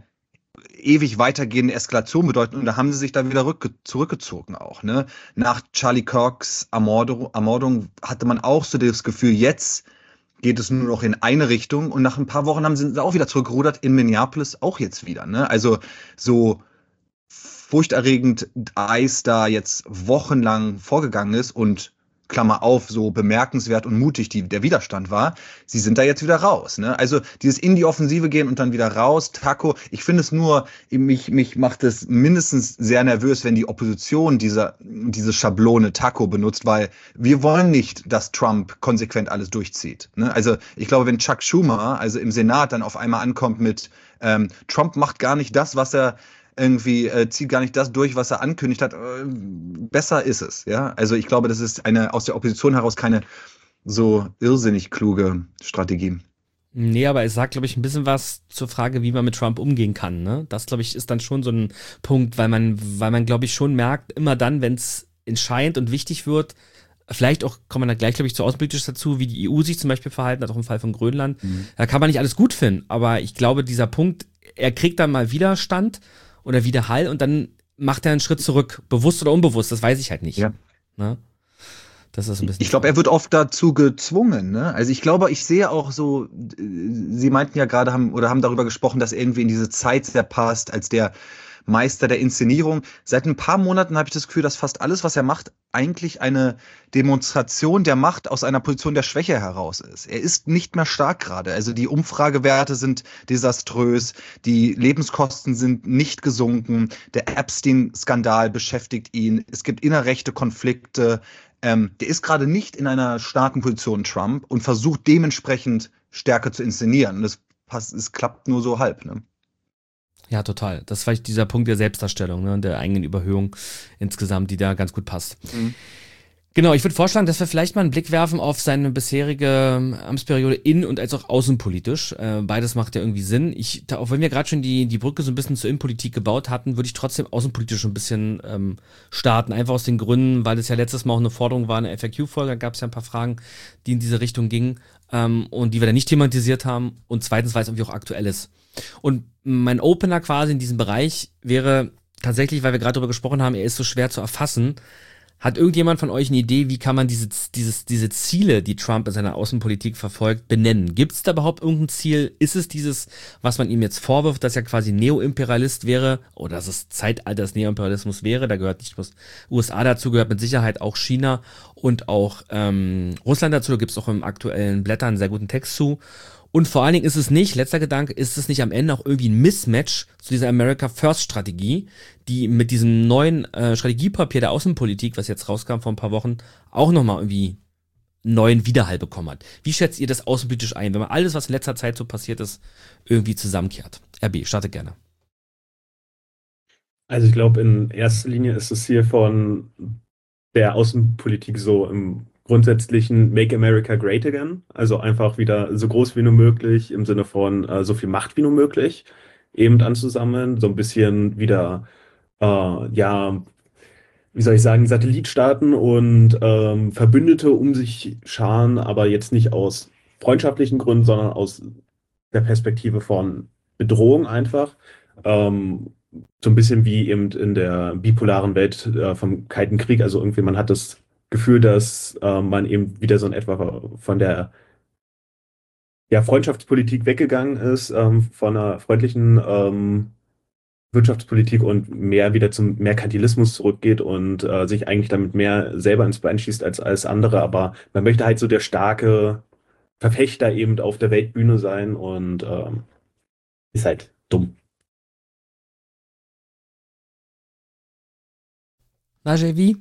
K: ewig weitergehende Eskalation bedeuten, und da haben sie sich dann wieder rückge- zurückgezogen auch, ne? Nach Charlie Kirks Ermordung, Ermordung hatte man auch so das Gefühl, jetzt geht es nur noch in eine Richtung, und nach ein paar Wochen haben sie auch wieder zurückgerudert, in Minneapolis auch jetzt wieder, ne? Also so furchterregend Eis da jetzt wochenlang vorgegangen ist und Klammer auf, so bemerkenswert und mutig die, der Widerstand war, sie sind da jetzt wieder raus, ne? Also dieses in die Offensive gehen und dann wieder raus, Taco, ich finde es nur, mich, mich macht es mindestens sehr nervös, wenn die Opposition diese, diese Schablone Taco benutzt, weil wir wollen nicht, dass Trump konsequent alles durchzieht, ne? Also ich glaube, wenn Chuck Schumer, also im Senat, dann auf einmal ankommt mit ähm, Trump macht gar nicht das, was er irgendwie äh, zieht gar nicht das durch, was er ankündigt hat. Äh, besser ist es, ja. Also ich glaube, das ist eine aus der Opposition heraus keine so irrsinnig kluge Strategie.
A: Nee, aber es sagt, glaube ich, ein bisschen was zur Frage, wie man mit Trump umgehen kann, ne? Das, glaube ich, ist dann schon so ein Punkt, weil man, weil man, glaube ich, schon merkt, immer dann, wenn es entscheidend und wichtig wird, vielleicht auch, kommen wir dann gleich, glaube ich, zu außenpolitisch dazu, wie die E U sich zum Beispiel verhalten hat, auch im Fall von Grönland. Mhm. Da kann man nicht alles gut finden, aber ich glaube, dieser Punkt, er kriegt dann mal Widerstand oder Widerhall, und dann macht er einen Schritt zurück, bewusst oder unbewusst, das weiß ich halt nicht.
K: Ja.
A: Ne? Das ist ein bisschen.
K: Ich glaube, er wird oft dazu gezwungen, ne? Also ich glaube, ich sehe auch so, Sie meinten ja gerade, haben oder haben darüber gesprochen, dass er irgendwie in diese Zeit sehr passt, als der Meister der Inszenierung. Seit ein paar Monaten habe ich das Gefühl, dass fast alles, was er macht, eigentlich eine Demonstration der Macht aus einer Position der Schwäche heraus ist. Er ist nicht mehr stark gerade. Also die Umfragewerte sind desaströs, die Lebenskosten sind nicht gesunken, der Epstein-Skandal beschäftigt ihn, es gibt innerrechte Konflikte. Ähm, der ist gerade nicht in einer starken Position, Trump, und versucht dementsprechend stärker zu inszenieren. Und das passt, es klappt nur so halb, ne?
A: Ja, total. Das ist vielleicht dieser Punkt der Selbstdarstellung, ne, der eigenen Überhöhung insgesamt, die da ganz gut passt. Mhm. Genau, ich würde vorschlagen, dass wir vielleicht mal einen Blick werfen auf seine bisherige Amtsperiode in- und als auch außenpolitisch. Äh, beides macht ja irgendwie Sinn. Ich, da, auch wenn wir gerade schon die, die Brücke so ein bisschen zur Innenpolitik gebaut hatten, würde ich trotzdem außenpolitisch ein bisschen ähm, starten. Einfach aus den Gründen, weil es ja letztes Mal auch eine Forderung war, eine F A Q-Folge, da gab es ja ein paar Fragen, die in diese Richtung gingen ähm, und die wir dann nicht thematisiert haben. Und zweitens, weil es irgendwie auch aktuell ist. Und mein Opener quasi in diesem Bereich wäre tatsächlich, weil wir gerade darüber gesprochen haben, er ist so schwer zu erfassen. Hat irgendjemand von euch eine Idee, wie kann man diese, dieses, diese Ziele, die Trump in seiner Außenpolitik verfolgt, benennen? Gibt es da überhaupt irgendein Ziel? Ist es dieses, was man ihm jetzt vorwirft, dass er quasi Neoimperialist wäre oder dass es Zeitalter des Neoimperialismus wäre? Da gehört nicht bloß U S A dazu, gehört mit Sicherheit auch China und auch ähm, Russland dazu. Da gibt es auch im aktuellen Blättern einen sehr guten Text zu. Und vor allen Dingen ist es nicht, letzter Gedanke, ist es nicht am Ende auch irgendwie ein Mismatch zu dieser America First Strategie, die mit diesem neuen äh, Strategiepapier der Außenpolitik, was jetzt rauskam vor ein paar Wochen, auch nochmal irgendwie einen neuen Widerhall bekommen hat. Wie schätzt ihr das außenpolitisch ein, wenn man alles, was in letzter Zeit so passiert ist, irgendwie zusammenkehrt? R B, starte gerne.
I: Also ich glaube, in erster Linie ist es hier von der Außenpolitik so im grundsätzlichen Make America Great Again, also einfach wieder so groß wie nur möglich im Sinne von äh, so viel Macht wie nur möglich eben anzusammeln, so ein bisschen wieder, äh, ja, wie soll ich sagen, Satellitstaaten und ähm, Verbündete um sich scharen, aber jetzt nicht aus freundschaftlichen Gründen, sondern aus der Perspektive von Bedrohung einfach. Ähm, so ein bisschen wie eben in der bipolaren Welt äh, vom Kalten Krieg, also irgendwie man hat das Gefühl, dass äh, man eben wieder so in etwa von der ja, Freundschaftspolitik weggegangen ist, ähm, von einer freundlichen ähm, Wirtschaftspolitik und mehr wieder zum Merkantilismus zurückgeht und äh, sich eigentlich damit mehr selber ins Bein schießt als alles andere. Aber man möchte halt so der starke Verfechter eben auf der Weltbühne sein und ähm, ist halt dumm.
A: Na, J V?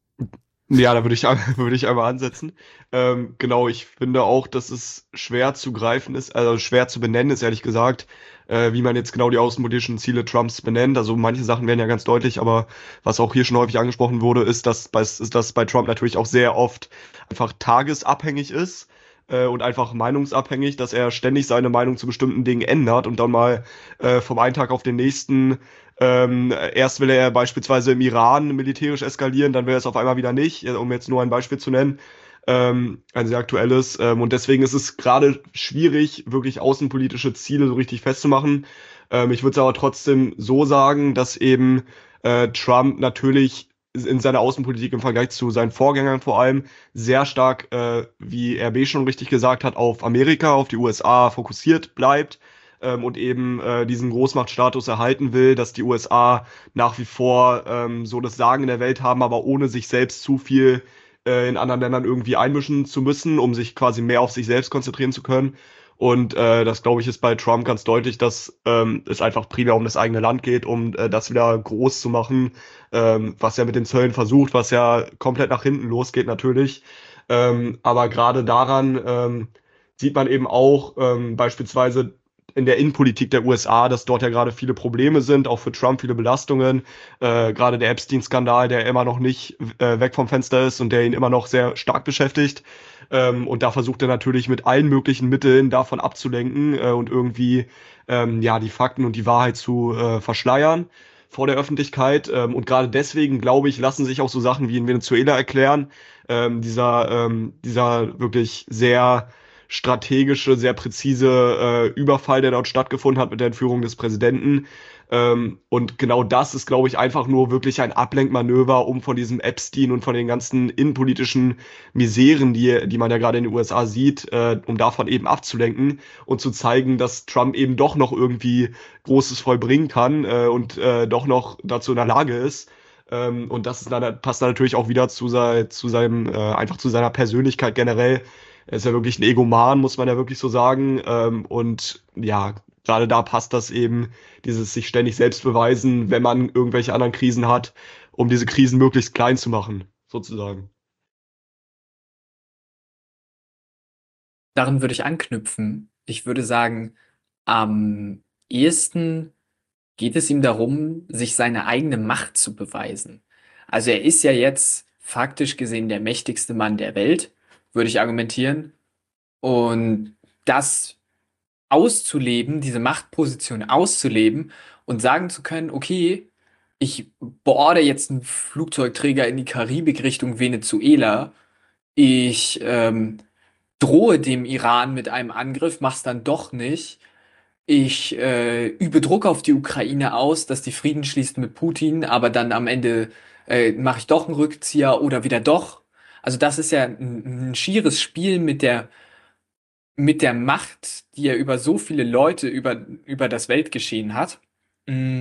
L: Ja, da würde ich, würde ich einmal ansetzen. Ähm, genau, ich finde auch, dass es schwer zu greifen ist, also schwer zu benennen ist, ehrlich gesagt, äh, wie man jetzt genau die außenpolitischen Ziele Trumps benennt. Also manche Sachen werden ja ganz deutlich, aber was auch hier schon häufig angesprochen wurde, ist, dass bei, ist, dass bei Trump natürlich auch sehr oft einfach tagesabhängig ist äh, und einfach meinungsabhängig, dass er ständig seine Meinung zu bestimmten Dingen ändert und dann mal äh, vom einen Tag auf den nächsten Ähm, erst will er beispielsweise im Iran militärisch eskalieren, dann will er es auf einmal wieder nicht, um jetzt nur ein Beispiel zu nennen, ähm, ein sehr aktuelles. Ähm, und deswegen ist es gerade schwierig, wirklich außenpolitische Ziele so richtig festzumachen. Ähm, ich würde es aber trotzdem so sagen, dass eben äh, Trump natürlich in seiner Außenpolitik im Vergleich zu seinen Vorgängern vor allem sehr stark, äh, wie R B schon richtig gesagt hat, auf Amerika, auf die U S A fokussiert bleibt ähm, und eben äh, diesen Großmachtstatus erhalten will, dass die U S A nach wie vor ähm, so das Sagen in der Welt haben, aber ohne sich selbst zu viel äh, in anderen Ländern irgendwie einmischen zu müssen, um sich quasi mehr auf sich selbst konzentrieren zu können. Und äh, das, glaube ich, ist bei Trump ganz deutlich, dass ähm, es einfach primär um das eigene Land geht, um äh, das wieder groß zu machen, ähm, was er mit den Zöllen versucht, was ja komplett nach hinten losgeht natürlich. Ähm, aber gerade daran ähm, sieht man eben auch ähm, beispielsweise in der Innenpolitik der U S A, dass dort ja gerade viele Probleme sind, auch für Trump viele Belastungen. Äh, gerade der Epstein-Skandal, der immer noch nicht äh, weg vom Fenster ist und der ihn immer noch sehr stark beschäftigt. Ähm, und da versucht er natürlich mit allen möglichen Mitteln davon abzulenken äh, und irgendwie ähm, ja die Fakten und die Wahrheit zu äh, verschleiern vor der Öffentlichkeit. Ähm, und gerade deswegen, glaube ich, lassen sich auch so Sachen wie in Venezuela erklären. Ähm, dieser, ähm, dieser wirklich sehr strategische, sehr präzise äh, Überfall, der dort stattgefunden hat mit der Entführung des Präsidenten. Ähm, und genau das ist, glaube ich, einfach nur wirklich ein Ablenkmanöver, um von diesem Epstein und von den ganzen innenpolitischen Miseren, die, die man ja gerade in den U S A sieht, äh, um davon eben abzulenken und zu zeigen, dass Trump eben doch noch irgendwie Großes vollbringen kann äh, und äh, doch noch dazu in der Lage ist. Ähm, und das ist dann, passt dann natürlich auch wieder zu, sei, zu seinem, äh, einfach zu seiner Persönlichkeit generell. Er ist ja wirklich ein Egoman, muss man ja wirklich so sagen. Ähm, und ja, gerade da passt das eben, dieses sich ständig selbst beweisen, wenn man irgendwelche anderen Krisen hat, um diese Krisen möglichst klein zu machen, sozusagen.
H: Daran würde ich anknüpfen. Ich würde sagen, am ehesten geht es ihm darum, sich seine eigene Macht zu beweisen. Also er ist ja jetzt faktisch gesehen der mächtigste Mann der Welt, würde ich argumentieren. Und das auszuleben, diese Machtposition auszuleben und sagen zu können, okay, ich boarde jetzt einen Flugzeugträger in die Karibik Richtung Venezuela, ich ähm, drohe dem Iran mit einem Angriff, mach's dann doch nicht. Ich äh, übe Druck auf die Ukraine aus, dass die Frieden schließt mit Putin, aber dann am Ende äh, mache ich doch einen Rückzieher oder wieder doch. Also das ist ja ein, ein schieres Spiel mit der mit der Macht, die er über so viele Leute über über das Weltgeschehen hat. Mm.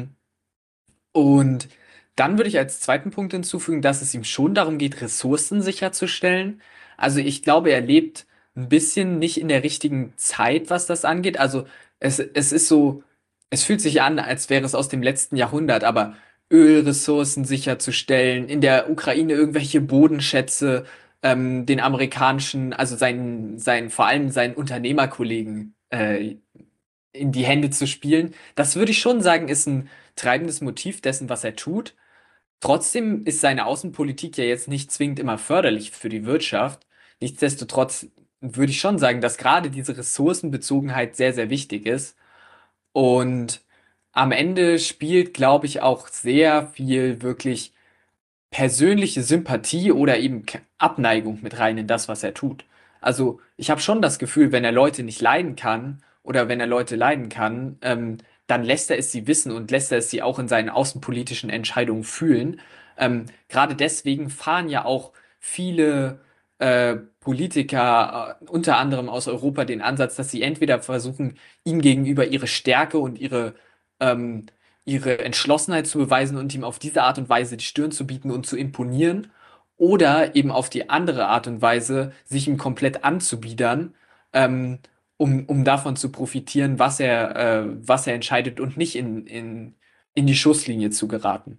H: Und dann würde ich als zweiten Punkt hinzufügen, dass es ihm schon darum geht, Ressourcen sicherzustellen. Also ich glaube, er lebt ein bisschen nicht in der richtigen Zeit, was das angeht. Also es, es ist so, es fühlt sich an, als wäre es aus dem letzten Jahrhundert, aber Ölressourcen sicherzustellen, in der Ukraine irgendwelche Bodenschätze, ähm, den amerikanischen, also seinen, seinen, vor allem seinen Unternehmerkollegen äh, in die Hände zu spielen. Das würde ich schon sagen, ist ein treibendes Motiv dessen, was er tut. Trotzdem ist seine Außenpolitik ja jetzt nicht zwingend immer förderlich für die Wirtschaft. Nichtsdestotrotz würde ich schon sagen, dass gerade diese Ressourcenbezogenheit sehr, sehr wichtig ist. Und am Ende spielt, glaube ich, auch sehr viel wirklich persönliche Sympathie oder eben K- Abneigung mit rein in das, was er tut. Also ich habe schon das Gefühl, wenn er Leute nicht leiden kann oder wenn er Leute leiden kann, ähm, dann lässt er es sie wissen und lässt er es sie auch in seinen außenpolitischen Entscheidungen fühlen. Ähm, gerade deswegen fahren ja auch viele äh, Politiker, äh, unter anderem aus Europa, den Ansatz, dass sie entweder versuchen, ihm gegenüber ihre Stärke und ihre, ähm, ihre Entschlossenheit zu beweisen und ihm auf diese Art und Weise die Stirn zu bieten und zu imponieren, oder eben auf die andere Art und Weise, sich ihm komplett anzubiedern, ähm, um, um davon zu profitieren, was er, äh, was er entscheidet und nicht in, in, in die Schusslinie zu geraten.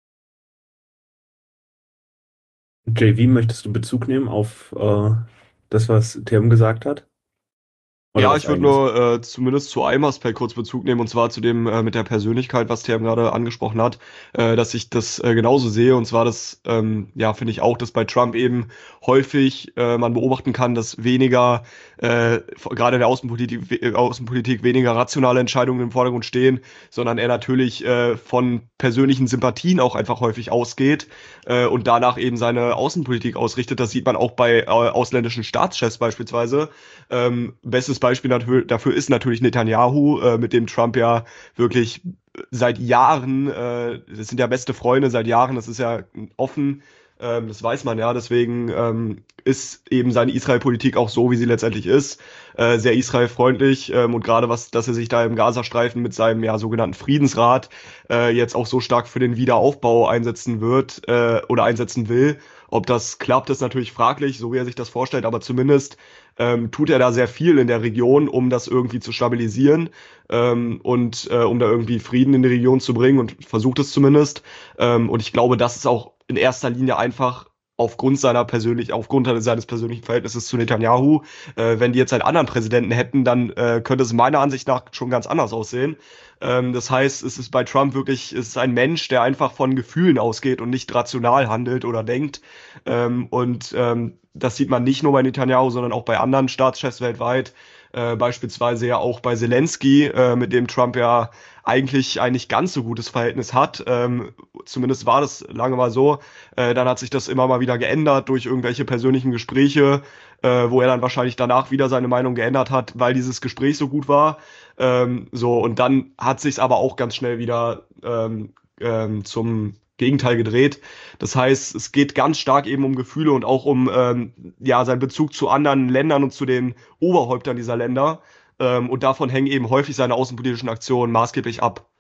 I: J V, möchtest du Bezug nehmen auf äh, das, was Tim gesagt hat? Oder
L: Ja,
I: was
L: ich würde
I: eigenes?
L: nur äh, zumindest zu einem Aspekt kurz Bezug nehmen, und zwar zu dem äh, mit der Persönlichkeit, was Term gerade angesprochen hat, äh, dass ich das äh, genauso sehe. Und zwar das, ähm, ja, finde ich auch, dass bei Trump eben häufig äh, man beobachten kann, dass weniger, äh, gerade in der Außenpolitik, we- Außenpolitik weniger rationale Entscheidungen im Vordergrund stehen, sondern er natürlich äh, von persönlichen Sympathien auch einfach häufig ausgeht äh, und danach eben seine Außenpolitik ausrichtet. Das sieht man auch bei äh, ausländischen Staatschefs beispielsweise. Ähm, bestes Beispiel natür- dafür ist natürlich Netanyahu, äh, mit dem Trump ja wirklich seit Jahren, äh, das sind ja beste Freunde seit Jahren, das ist ja offen, ähm, das weiß man ja, deswegen ähm, ist eben seine Israel-Politik auch so, wie sie letztendlich ist, äh, sehr israelfreundlich, ähm, und gerade was, dass er sich da im Gazastreifen mit seinem ja sogenannten Friedensrat äh, jetzt auch so stark für den Wiederaufbau einsetzen wird äh, oder einsetzen will. Ob das klappt, ist natürlich fraglich, so wie er sich das vorstellt, aber zumindest ähm, tut er da sehr viel in der Region, um das irgendwie zu stabilisieren, ähm, und äh, um da irgendwie Frieden in die Region zu bringen, und versucht es zumindest. Ähm, und ich glaube, das ist auch in erster Linie einfach aufgrund seiner persönlich, aufgrund seines persönlichen Verhältnisses zu Netanyahu. Äh, wenn die jetzt einen anderen Präsidenten hätten, dann äh, könnte es meiner Ansicht nach schon ganz anders aussehen. Ähm, das heißt, es ist bei Trump wirklich, es ist ein Mensch, der einfach von Gefühlen ausgeht und nicht rational handelt oder denkt. Ähm, und ähm, das sieht man nicht nur bei Netanyahu, sondern auch bei anderen Staatschefs weltweit. Äh, beispielsweise ja auch bei Zelensky, äh, mit dem Trump ja eigentlich ein nicht ganz so gutes Verhältnis hat. Ähm, zumindest war das lange mal so. Äh, dann hat sich das immer mal wieder geändert durch irgendwelche persönlichen Gespräche, äh, wo er dann wahrscheinlich danach wieder seine Meinung geändert hat, weil dieses Gespräch so gut war. Ähm, so, und dann hat sich's aber auch ganz schnell wieder ähm, ähm, zum Gegenteil gedreht. Das heißt, es geht ganz stark eben um Gefühle und auch um ähm, ja, seinen Bezug zu anderen Ländern und zu den Oberhäuptern dieser Länder. Ähm, und davon hängen eben häufig seine außenpolitischen Aktionen maßgeblich ab.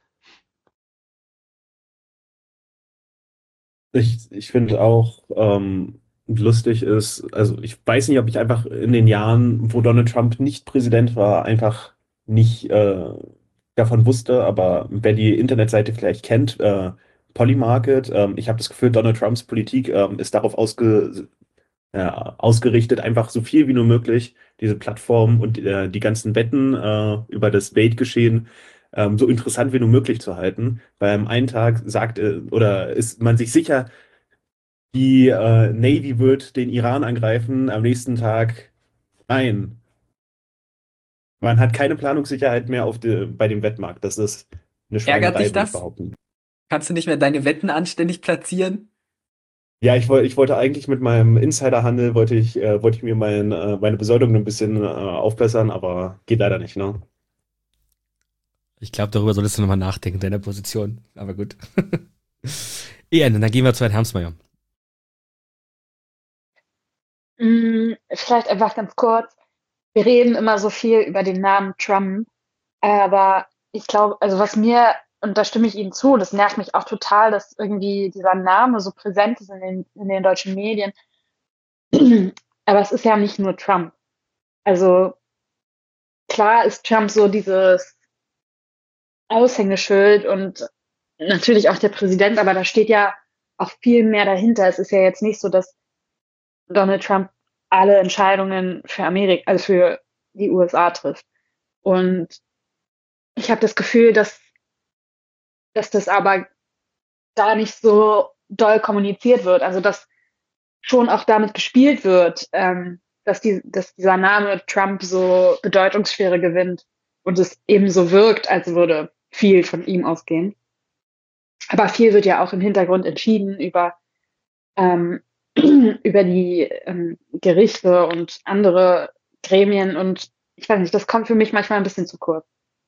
I: Ich, ich finde auch ähm, lustig ist, also ich weiß nicht, ob ich einfach in den Jahren, wo Donald Trump nicht Präsident war, einfach nicht äh, davon wusste, aber wer die Internetseite vielleicht kennt, äh, Polymarket, ähm, ich habe das Gefühl, Donald Trumps Politik ähm, ist darauf ausge, ja, ausgerichtet, einfach so viel wie nur möglich diese Plattform und äh, die ganzen Wetten äh, über das Date-Geschehen ähm, so interessant wie nur möglich zu halten. Weil am einen Tag sagt äh, oder ist man sich sicher, die äh, Navy wird den Iran angreifen, am nächsten Tag nein. Man hat keine Planungssicherheit mehr auf de, bei dem Wettmarkt. Das ist eine
H: Ärgert
I: Schweinerei,
H: dich
I: würde ich
H: das?
I: behaupten.
H: Kannst du nicht mehr deine Wetten anständig platzieren?
I: Ja, ich, woll, ich wollte eigentlich mit meinem Insiderhandel, wollte ich, äh, wollte ich mir mein, äh, meine Besoldung ein bisschen äh, aufbessern, aber geht leider nicht, ne?
A: Ich glaube, darüber solltest du nochmal nachdenken, deiner Position. Aber gut. Ian, dann gehen wir zu Herrn Hermsmeyer.
J: Mm, Vielleicht einfach ganz kurz. Wir reden immer so viel über den Namen Trump, aber ich glaube, also was mir, und da stimme ich Ihnen zu, das nervt mich auch total, dass irgendwie dieser Name so präsent ist in den, in den deutschen Medien. Aber es ist ja nicht nur Trump. Also klar ist Trump so dieses Aushängeschild und natürlich auch der Präsident, aber da steht ja auch viel mehr dahinter. Es ist ja jetzt nicht so, dass Donald Trump alle Entscheidungen für Amerika, also für die U S A trifft. Und ich habe das Gefühl, dass, dass das aber da nicht so doll kommuniziert wird. Also dass schon auch damit gespielt wird, ähm, dass, die, dass dieser Name Trump so Bedeutungsschwere gewinnt und es eben so wirkt, als würde viel von ihm ausgehen. Aber viel wird ja auch im Hintergrund entschieden über, ähm, über die ähm, Gerichte und andere Gremien und ich weiß nicht, das kommt für mich manchmal ein bisschen zu kurz.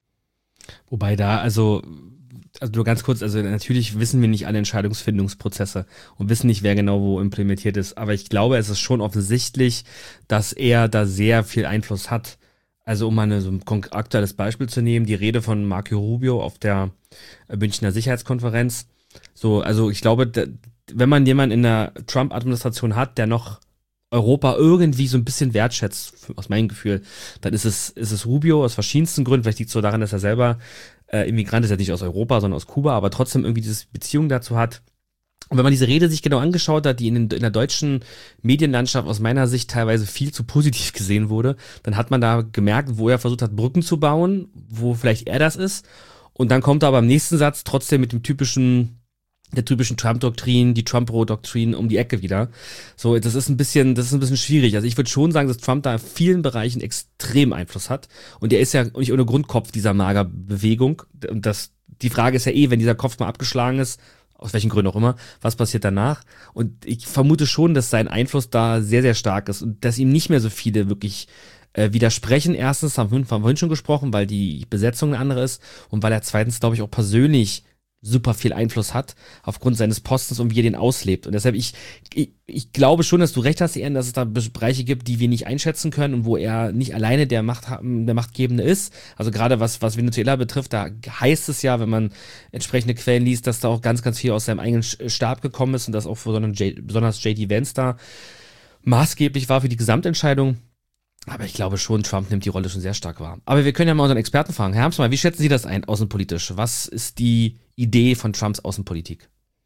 A: Wobei da, also, also nur ganz kurz, also natürlich wissen wir nicht alle Entscheidungsfindungsprozesse und wissen nicht, wer genau wo implementiert ist, aber ich glaube, es ist schon offensichtlich, dass er da sehr viel Einfluss hat. Also um mal eine, so ein aktuelles Beispiel zu nehmen, die Rede von Marco Rubio auf der Münchner Sicherheitskonferenz. So, also ich glaube, da, wenn man jemanden in der Trump-Administration hat, der noch Europa irgendwie so ein bisschen wertschätzt, aus meinem Gefühl, dann ist es, ist es Rubio aus verschiedensten Gründen. Vielleicht liegt es so daran, dass er selber äh, Immigrant ist, ja nicht aus Europa, sondern aus Kuba, aber trotzdem irgendwie diese Beziehung dazu hat. Und wenn man diese Rede sich genau angeschaut hat, die in, den, in der deutschen Medienlandschaft aus meiner Sicht teilweise viel zu positiv gesehen wurde, dann hat man da gemerkt, wo er versucht hat, Brücken zu bauen, wo vielleicht er das ist. Und dann kommt er aber im nächsten Satz trotzdem mit dem typischen, der typischen Trump-Doktrin, die Trump-Doktrin um die Ecke wieder. So, das ist ein bisschen, das ist ein bisschen schwierig. Also ich würde schon sagen, dass Trump da in vielen Bereichen extrem Einfluss hat. Und er ist ja nicht ohne Grund Kopf dieser Magerbewegung. Und das, die Frage ist ja eh, wenn dieser Kopf mal abgeschlagen ist, aus welchen Gründen auch immer, was passiert danach? Und ich vermute schon, dass sein Einfluss da sehr, sehr stark ist und dass ihm nicht mehr so viele wirklich äh, widersprechen. Erstens, haben wir vorhin schon gesprochen, weil die Besetzung eine andere ist und weil er zweitens, glaube ich, auch persönlich super viel Einfluss hat aufgrund seines Postens und wie er den auslebt. Und deshalb, ich, ich, ich glaube schon, dass du recht hast, Ehren, dass es da Bereiche gibt, die wir nicht einschätzen können und wo er nicht alleine der Macht, der Machtgebende ist. Also gerade was, was Venezuela betrifft, da heißt es ja, wenn man entsprechende Quellen liest, dass da auch ganz, ganz viel aus seinem eigenen Stab gekommen ist und dass auch besonders J D Vance da maßgeblich war für die Gesamtentscheidung. Aber ich glaube schon, Trump nimmt die Rolle schon sehr stark wahr. Aber wir können ja mal unseren Experten fragen. Herr Hermsmeyer, wie schätzen Sie das ein, außenpolitisch? Was ist die Idee von Trumps Außenpolitik?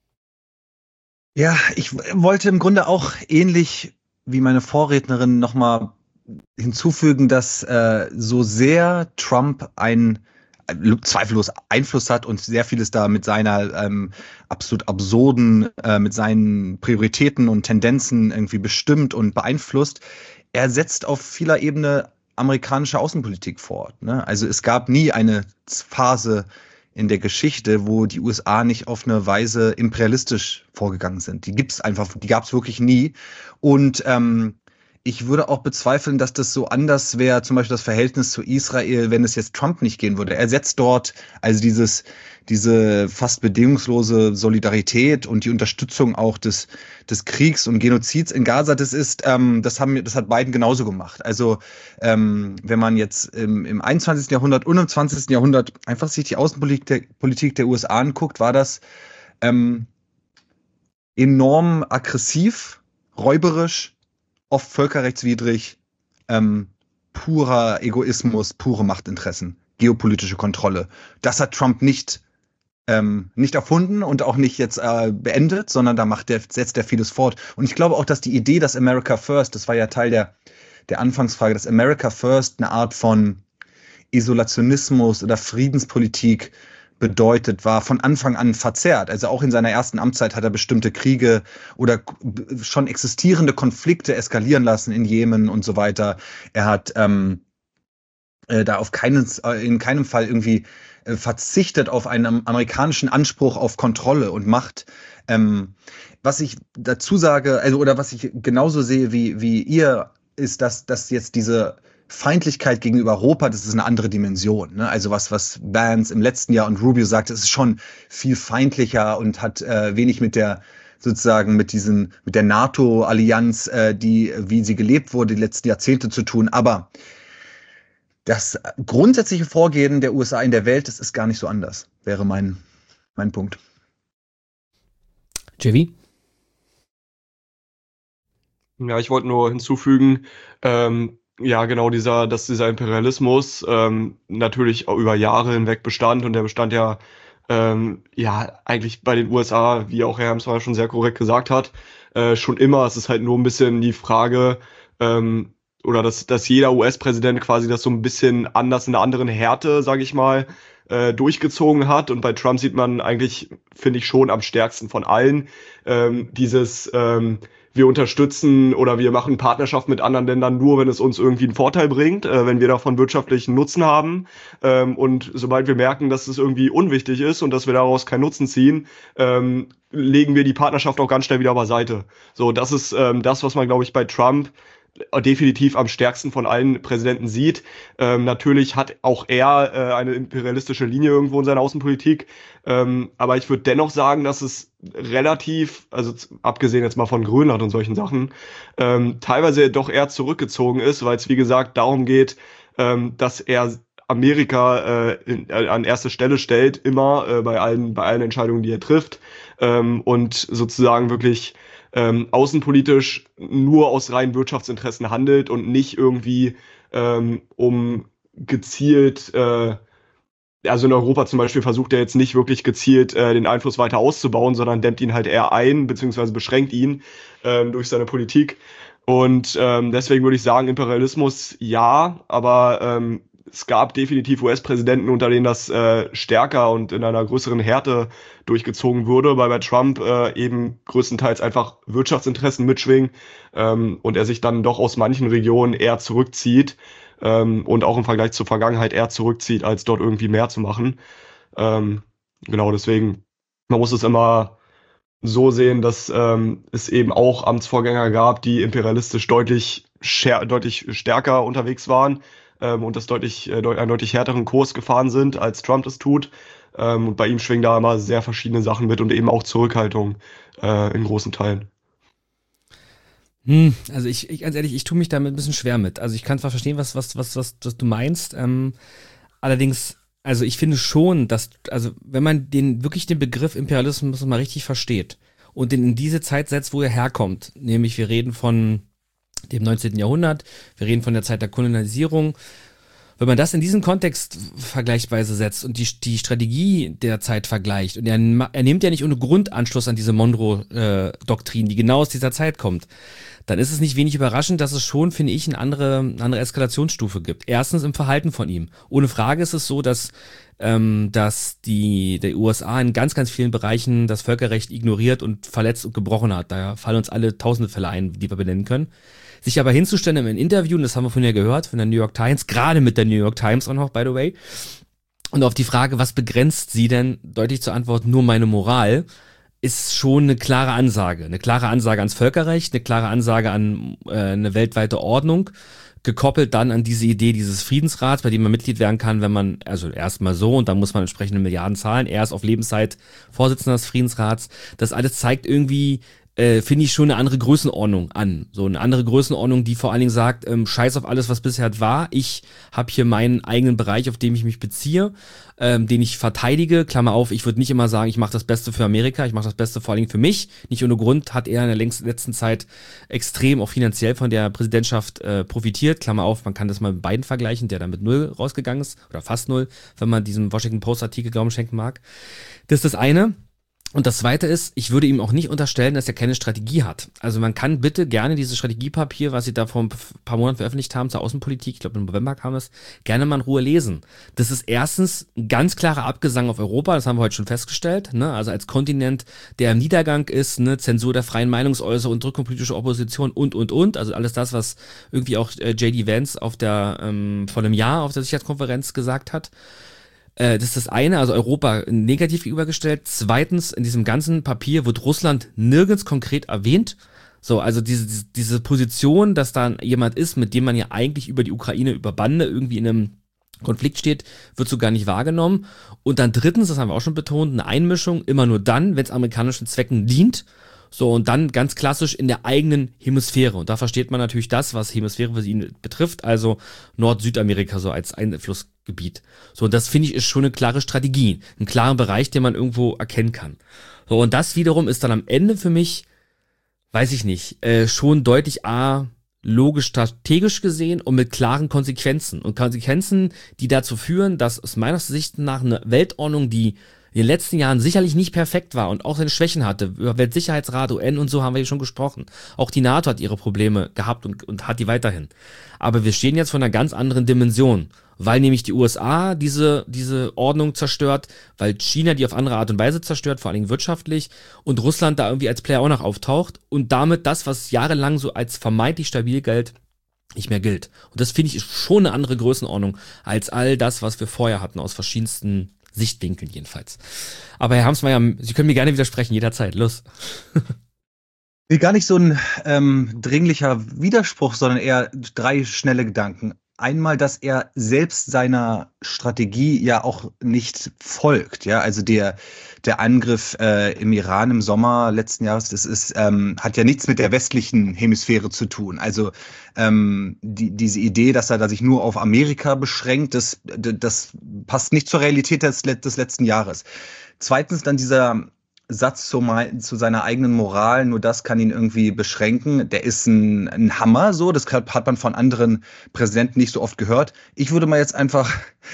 K: Ja, ich wollte im Grunde auch ähnlich wie meine Vorrednerin nochmal hinzufügen, dass äh, so sehr Trump ein zweifellos Einfluss hat und sehr vieles da mit seiner ähm, absolut absurden, äh, mit seinen Prioritäten und Tendenzen irgendwie bestimmt und beeinflusst. Er setzt auf vieler Ebene amerikanische Außenpolitik fort. Ne? Also es gab nie eine Phase in der Geschichte, wo die U S A nicht auf eine Weise imperialistisch vorgegangen sind. Die gibt's einfach, die gab's wirklich nie. Und ähm, ich würde auch bezweifeln, dass das so anders wäre, zum Beispiel das Verhältnis zu Israel, wenn es jetzt Trump nicht gehen würde. Er setzt dort also dieses, diese fast bedingungslose Solidarität und die Unterstützung auch des, des Kriegs und Genozids in Gaza. Das ist, ähm, das haben, das hat Biden genauso gemacht. Also ähm, wenn man jetzt im, im einundzwanzigsten Jahrhundert und im zwanzigsten Jahrhundert einfach sich die Außenpolitik der, Politik der U S A anguckt, war das ähm, enorm aggressiv, räuberisch, oft völkerrechtswidrig, ähm, purer Egoismus, pure Machtinteressen, geopolitische Kontrolle. Das hat Trump nicht, ähm, nicht erfunden und auch nicht jetzt äh, beendet, sondern da macht der, setzt er vieles fort. Und ich glaube auch, dass die Idee, dass America First, das war ja Teil der, der Anfangsfrage, dass America First eine Art von Isolationismus oder Friedenspolitik bedeutet, war von Anfang an verzerrt. Also auch in seiner ersten Amtszeit hat er bestimmte Kriege oder schon existierende Konflikte eskalieren lassen in Jemen und so weiter. Er hat ähm, äh, da auf keinen, in keinem Fall irgendwie äh, verzichtet auf einen amerikanischen Anspruch auf Kontrolle und Macht. Ähm, was ich dazu sage, also oder was ich genauso sehe wie, wie ihr, ist, dass, dass jetzt diese Feindlichkeit gegenüber Europa, das ist eine andere Dimension. Ne? Also was, was Vance im letzten Jahr und Rubio sagt, das ist schon viel feindlicher und hat äh, wenig mit der sozusagen mit diesen, mit der NATO-Allianz, äh, die, wie sie gelebt wurde, die letzten Jahrzehnte zu tun. Aber das grundsätzliche Vorgehen der U S A in der Welt, das ist gar nicht so anders, wäre mein, mein Punkt.
A: J V?
L: Ja, ich wollte nur hinzufügen, ähm, ja, genau, dieser, dass dieser Imperialismus ähm, natürlich auch über Jahre hinweg bestand und der bestand ja, ähm, ja, eigentlich bei den U S A, wie auch Herr Hermsmeier schon sehr korrekt gesagt hat, äh, schon immer. Es ist halt nur ein bisschen die Frage, ähm, oder dass, dass jeder U S-Präsident quasi das so ein bisschen anders, in einer anderen Härte, sage ich mal, äh, durchgezogen hat. Und bei Trump sieht man eigentlich, finde ich, schon am stärksten von allen ähm, dieses ähm, wir unterstützen oder wir machen Partnerschaft mit anderen Ländern nur, wenn es uns irgendwie einen Vorteil bringt, äh, wenn wir davon wirtschaftlichen Nutzen haben. Ähm, und sobald wir merken, dass es irgendwie unwichtig ist und dass wir daraus keinen Nutzen ziehen, ähm, legen wir die Partnerschaft auch ganz schnell wieder beiseite. So, das ist ähm, das, was man, glaube ich, bei Trump definitiv am stärksten von allen Präsidenten sieht. Ähm, natürlich hat auch er äh, eine imperialistische Linie irgendwo in seiner Außenpolitik, ähm, aber ich würde dennoch sagen, dass es relativ, also abgesehen jetzt mal von Grönland und solchen Sachen, ähm, teilweise doch eher zurückgezogen ist, weil es wie gesagt darum geht, ähm, dass er Amerika äh, in, äh, an erste Stelle stellt, immer äh, bei allen bei allen Entscheidungen, die er trifft, ähm, und sozusagen wirklich Ähm, außenpolitisch nur aus reinen Wirtschaftsinteressen handelt und nicht irgendwie ähm, um gezielt, äh, also in Europa zum Beispiel versucht er jetzt nicht wirklich gezielt äh, den Einfluss weiter auszubauen, sondern dämmt ihn halt eher ein, beziehungsweise beschränkt ihn ähm, durch seine Politik. Und ähm, deswegen würde ich sagen, Imperialismus ja, aber ähm, es gab definitiv U S-Präsidenten, unter denen das äh, stärker und in einer größeren Härte durchgezogen wurde, weil bei Trump äh, eben größtenteils einfach Wirtschaftsinteressen mitschwingen ähm, und er sich dann doch aus manchen Regionen eher zurückzieht ähm, und auch im Vergleich zur Vergangenheit eher zurückzieht, als dort irgendwie mehr zu machen. Ähm, genau, deswegen, man muss es immer so sehen, dass ähm, es eben auch Amtsvorgänger gab, die imperialistisch deutlich, schär, deutlich stärker unterwegs waren ähm, und das deutlich, äh, deut- einen deutlich härteren Kurs gefahren sind, als Trump das tut. Ähm, und bei ihm schwingen da immer sehr verschiedene Sachen mit und eben auch Zurückhaltung äh, in großen Teilen.
A: Hm, also ich, ich, ganz ehrlich, ich tue mich damit ein bisschen schwer mit. Also ich kann zwar verstehen, was, was, was, was, was du meinst, ähm, allerdings, also ich finde schon, dass, also wenn man den, wirklich den Begriff Imperialismus mal richtig versteht und den in diese Zeit setzt, wo er herkommt, nämlich wir reden von dem neunzehnten Jahrhundert, wir reden von der Zeit der Kolonialisierung. Wenn man das in diesen Kontext vergleichsweise setzt und die, die Strategie der Zeit vergleicht, und er, er nimmt ja nicht ohne Grund Anschluss an diese Monroe-Doktrin, die genau aus dieser Zeit kommt, dann ist es nicht wenig überraschend, dass es schon, finde ich, eine andere, eine andere Eskalationsstufe gibt. Erstens im Verhalten von ihm. Ohne Frage ist es so, dass, ähm, dass die, der U S A in ganz, ganz vielen Bereichen das Völkerrecht ignoriert und verletzt und gebrochen hat. Da fallen uns alle tausende Fälle ein, die wir benennen können. Sich aber hinzustellen im Interview, und das haben wir vorhin ja gehört, von der New York Times, gerade mit der New York Times auch noch, by the way, und auf die Frage, was begrenzt sie denn, deutlich zur Antwort, nur meine Moral, ist schon eine klare Ansage. Eine klare Ansage ans Völkerrecht, eine klare Ansage an äh, eine weltweite Ordnung, gekoppelt dann an diese Idee dieses Friedensrats, bei dem man Mitglied werden kann, wenn man, also erstmal so, und dann muss man entsprechende Milliarden zahlen, er ist auf Lebenszeit Vorsitzender des Friedensrats. Das alles zeigt irgendwie, Äh, finde ich schon eine andere Größenordnung an. So eine andere Größenordnung, die vor allen Dingen sagt, ähm, scheiß auf alles, was bisher war. Ich habe hier meinen eigenen Bereich, auf den ich mich beziehe, ähm, den ich verteidige. Klammer auf, ich würde nicht immer sagen, ich mache das Beste für Amerika, ich mache das Beste vor allen Dingen für mich. Nicht ohne Grund hat er in der längsten, letzten Zeit extrem auch finanziell von der Präsidentschaft äh, profitiert. Klammer auf, man kann das mal mit beiden vergleichen, der da mit null rausgegangen ist, oder fast null, wenn man diesem Washington Post Artikel Glauben schenken mag. Das ist das eine. Und das Zweite ist, ich würde ihm auch nicht unterstellen, dass er keine Strategie hat. Also man kann bitte gerne dieses Strategiepapier, was sie da vor ein paar Monaten veröffentlicht haben zur Außenpolitik, ich glaube im November kam es, gerne mal in Ruhe lesen. Das ist erstens ein ganz klarer Abgesang auf Europa, das haben wir heute schon festgestellt, ne? Also als Kontinent, der im Niedergang ist, ne? Zensur der freien Meinungsäußerung, Unterdrückung politischer Opposition und, und, und. Also alles das, was irgendwie auch äh, J D Vance auf der, ähm, vor einem Jahr auf der Sicherheitskonferenz gesagt hat. Das ist das eine, also Europa negativ gegenübergestellt. Zweitens, in diesem ganzen Papier wird Russland nirgends konkret erwähnt. So, also diese, diese, diese Position, dass da jemand ist, mit dem man ja eigentlich über die Ukraine, über Bande irgendwie in einem Konflikt steht, wird so gar nicht wahrgenommen. Und dann drittens, das haben wir auch schon betont, eine Einmischung immer nur dann, wenn es amerikanischen Zwecken dient. So, und dann ganz klassisch in der eigenen Hemisphäre. Und da versteht man natürlich das, was Hemisphäre für ihn betrifft, also Nord-Südamerika so als Einflussgebiet. So, und das finde ich ist schon eine klare Strategie, einen klaren Bereich, den man irgendwo erkennen kann. So, und das wiederum ist dann am Ende für mich, weiß ich nicht, äh, schon deutlich A, logisch strategisch gesehen und mit klaren Konsequenzen. Und Konsequenzen, die dazu führen, dass aus meiner Sicht nach eine Weltordnung, die in den letzten Jahren sicherlich nicht perfekt war und auch seine Schwächen hatte. Über Weltsicherheitsrat, U N und so haben wir hier schon gesprochen. Auch die NATO hat ihre Probleme gehabt und, und hat die weiterhin. Aber wir stehen jetzt vor einer ganz anderen Dimension, weil nämlich die U S A diese, diese Ordnung zerstört, weil China die auf andere Art und Weise zerstört, vor allen Dingen wirtschaftlich, und Russland da irgendwie als Player auch noch auftaucht und damit das, was jahrelang so als vermeintlich stabil galt, nicht mehr gilt. Und das finde ich ist schon eine andere Größenordnung als all das, was wir vorher hatten, aus verschiedensten Sichtwinkeln jedenfalls. Aber Herr Hamsmeier, Sie können mir gerne widersprechen, jederzeit. Los.
K: Gar nicht so ein ähm, dringlicher Widerspruch, sondern eher drei schnelle Gedanken. Einmal, dass er selbst seiner Strategie ja auch nicht folgt. Ja, also der der Angriff äh, im Iran im Sommer letzten Jahres, das ist ähm, hat ja nichts mit der westlichen Hemisphäre zu tun. Also ähm, die, diese Idee, dass er da sich nur auf Amerika beschränkt, das das passt nicht zur Realität des, des letzten Jahres. Zweitens dann dieser Satz zu, zu seiner eigenen Moral, nur das kann ihn irgendwie beschränken. Der ist ein, ein Hammer, so. Das hat man von anderen Präsidenten nicht so oft gehört. Ich würde mal jetzt einfach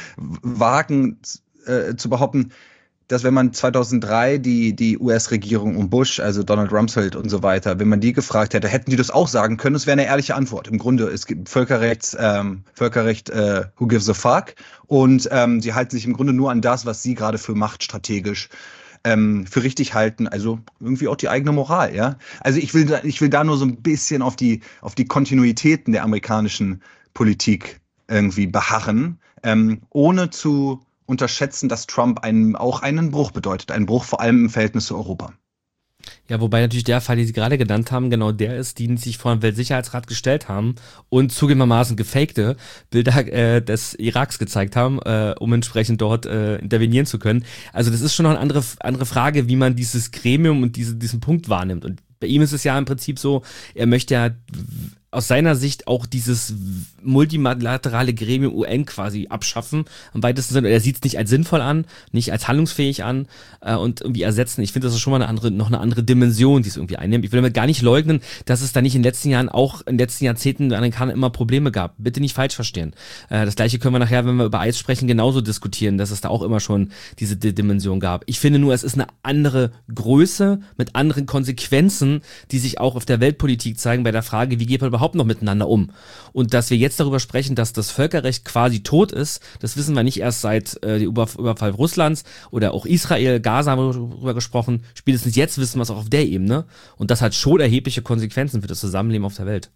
K: wagen äh, zu behaupten, dass wenn man zweitausenddrei die, die U S-Regierung um Bush, also Donald Rumsfeld und so weiter, wenn man die gefragt hätte, hätten die das auch sagen können. Das wäre eine ehrliche Antwort. Im Grunde, es gibt Völkerrechts, ähm, Völkerrecht, äh, who gives a fuck? Und ähm, sie halten sich im Grunde nur an das, was sie gerade für machtstrategisch Ähm, für richtig halten, also irgendwie auch die eigene Moral, ja. Also ich will da, ich will da nur so ein bisschen auf die, auf die Kontinuitäten der amerikanischen Politik irgendwie beharren, ähm, ohne zu unterschätzen, dass Trump einen, auch einen Bruch bedeutet, einen Bruch vor allem im Verhältnis zu Europa.
A: Ja, wobei natürlich der Fall, den Sie gerade genannt haben, genau der ist, die sich vor den Weltsicherheitsrat gestellt haben und zugegebenermaßen gefakte Bilder äh, des Iraks gezeigt haben, äh, um entsprechend dort äh, intervenieren zu können. Also das ist schon noch eine andere, andere Frage, wie man dieses Gremium und diese, diesen Punkt wahrnimmt. Und bei ihm ist es ja im Prinzip so, er möchte ja aus seiner Sicht auch dieses multilaterale Gremium U N quasi abschaffen, im weitesten Sinne. Er sieht es nicht als sinnvoll an, nicht als handlungsfähig an äh, und irgendwie ersetzen. Ich finde, das ist schon mal eine andere, noch eine andere Dimension, die es irgendwie einnimmt. Ich will damit gar nicht leugnen, dass es da nicht in den letzten Jahren, auch in den letzten Jahrzehnten der Amerikaner immer Probleme gab. Bitte nicht falsch verstehen. Äh, das Gleiche können wir nachher, wenn wir über Eis sprechen, genauso diskutieren, dass es da auch immer schon diese D- Dimension gab. Ich finde nur, es ist eine andere Größe mit anderen Konsequenzen, die sich auch auf der Weltpolitik zeigen bei der Frage, wie geht man überhaupt noch miteinander um? Und dass wir jetzt darüber sprechen, dass das Völkerrecht quasi tot ist, das wissen wir nicht erst seit äh, dem Überf- Überfall Russlands oder auch Israel, Gaza haben wir darüber gesprochen. Spätestens jetzt wissen wir es auch auf der Ebene. Und das hat schon erhebliche Konsequenzen für das Zusammenleben auf der Welt.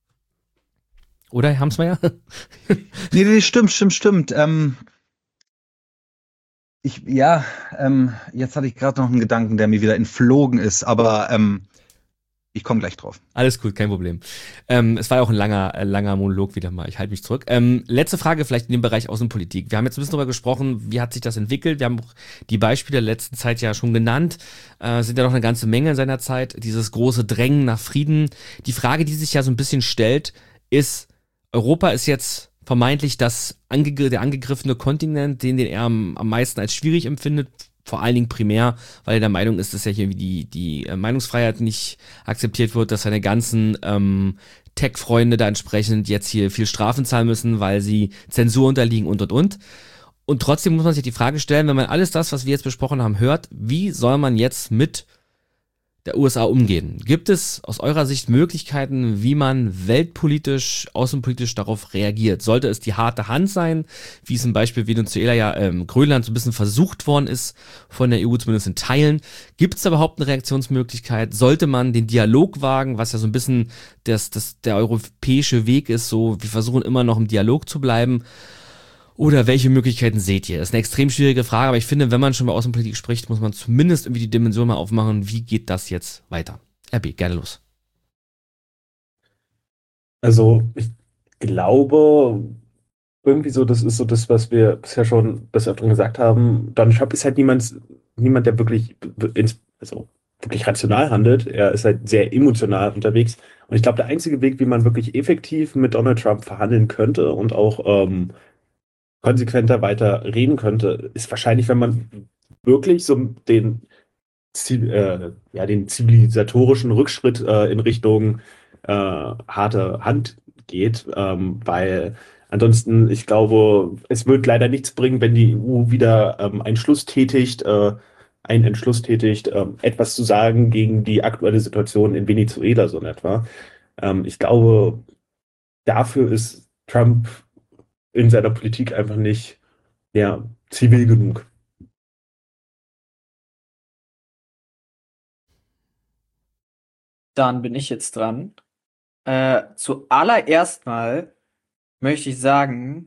A: Oder, Herr Hamsmeier?
K: nee, nee, stimmt, stimmt, stimmt. Ähm, ich, ja, ähm, jetzt hatte ich gerade noch einen Gedanken, der mir wieder entflogen ist, aber ähm, ich komme gleich drauf.
A: Alles gut, kein Problem. Ähm, es war ja auch ein langer, äh, langer Monolog wieder mal. Ich halte mich zurück. Ähm, letzte Frage vielleicht in dem Bereich Außenpolitik. Wir haben jetzt ein bisschen darüber gesprochen, wie hat sich das entwickelt. Wir haben auch die Beispiele der letzten Zeit ja schon genannt. Äh, sind ja noch eine ganze Menge in seiner Zeit. Dieses große Drängen nach Frieden. Die Frage, die sich ja so ein bisschen stellt, ist, Europa ist jetzt vermeintlich das ange- der angegriffene Kontinent, den, den er am, am meisten als schwierig empfindet. Vor allen Dingen primär, weil er der Meinung ist, dass ja hier die, die Meinungsfreiheit nicht akzeptiert wird, dass seine ganzen ähm, Tech-Freunde da entsprechend jetzt hier viel Strafen zahlen müssen, weil sie Zensur unterliegen und und und. Und trotzdem muss man sich die Frage stellen, wenn man alles das, was wir jetzt besprochen haben, hört, wie soll man jetzt mit der U S A umgehen? Gibt es aus eurer Sicht Möglichkeiten, wie man weltpolitisch, außenpolitisch darauf reagiert? Sollte es die harte Hand sein, wie es zum Beispiel Venezuela ja ähm, Grönland so ein bisschen versucht worden ist, von der E U zumindest in Teilen? Gibt es da überhaupt eine Reaktionsmöglichkeit? Sollte man den Dialog wagen, was ja so ein bisschen das, das, der europäische Weg ist, so wir versuchen immer noch im Dialog zu bleiben? Oder welche Möglichkeiten seht ihr? Das ist eine extrem schwierige Frage, aber ich finde, wenn man schon über Außenpolitik spricht, muss man zumindest irgendwie die Dimension mal aufmachen, wie geht das jetzt weiter? R B, gerne los.
I: Also ich glaube, irgendwie so, das ist so das, was wir bisher schon des Öfteren gesagt haben. Donald Trump ist halt niemand, niemand, der wirklich, ins, also wirklich rational handelt. Er ist halt sehr emotional unterwegs. Und ich glaube, der einzige Weg, wie man wirklich effektiv mit Donald Trump verhandeln könnte und auch ähm, konsequenter weiter reden könnte, ist wahrscheinlich, wenn man wirklich so den, äh, ja, den zivilisatorischen Rückschritt äh, in Richtung äh, harte Hand geht, ähm, weil ansonsten, ich glaube, es wird leider nichts bringen, wenn die E U wieder ähm, einen Schluss tätigt, äh, einen Entschluss tätigt, ähm, etwas zu sagen gegen die aktuelle Situation in Venezuela so in etwa. Ähm, ich glaube, dafür ist Trump in seiner Politik einfach nicht, ja, zivil genug.
M: Dann bin ich jetzt dran. Äh, zuallererst mal möchte ich sagen,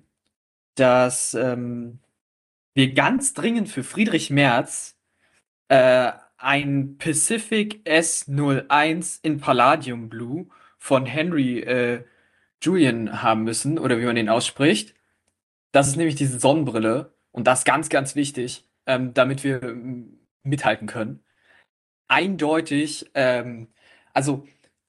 M: dass ähm, wir ganz dringend für Friedrich Merz äh, ein Pacific S null eins in Palladium Blue von Henry äh, Julian haben müssen, oder wie man den ausspricht. Das ist nämlich diese Sonnenbrille und das ist ganz, ganz wichtig, ähm, damit wir ähm, mithalten können. Eindeutig, ähm, also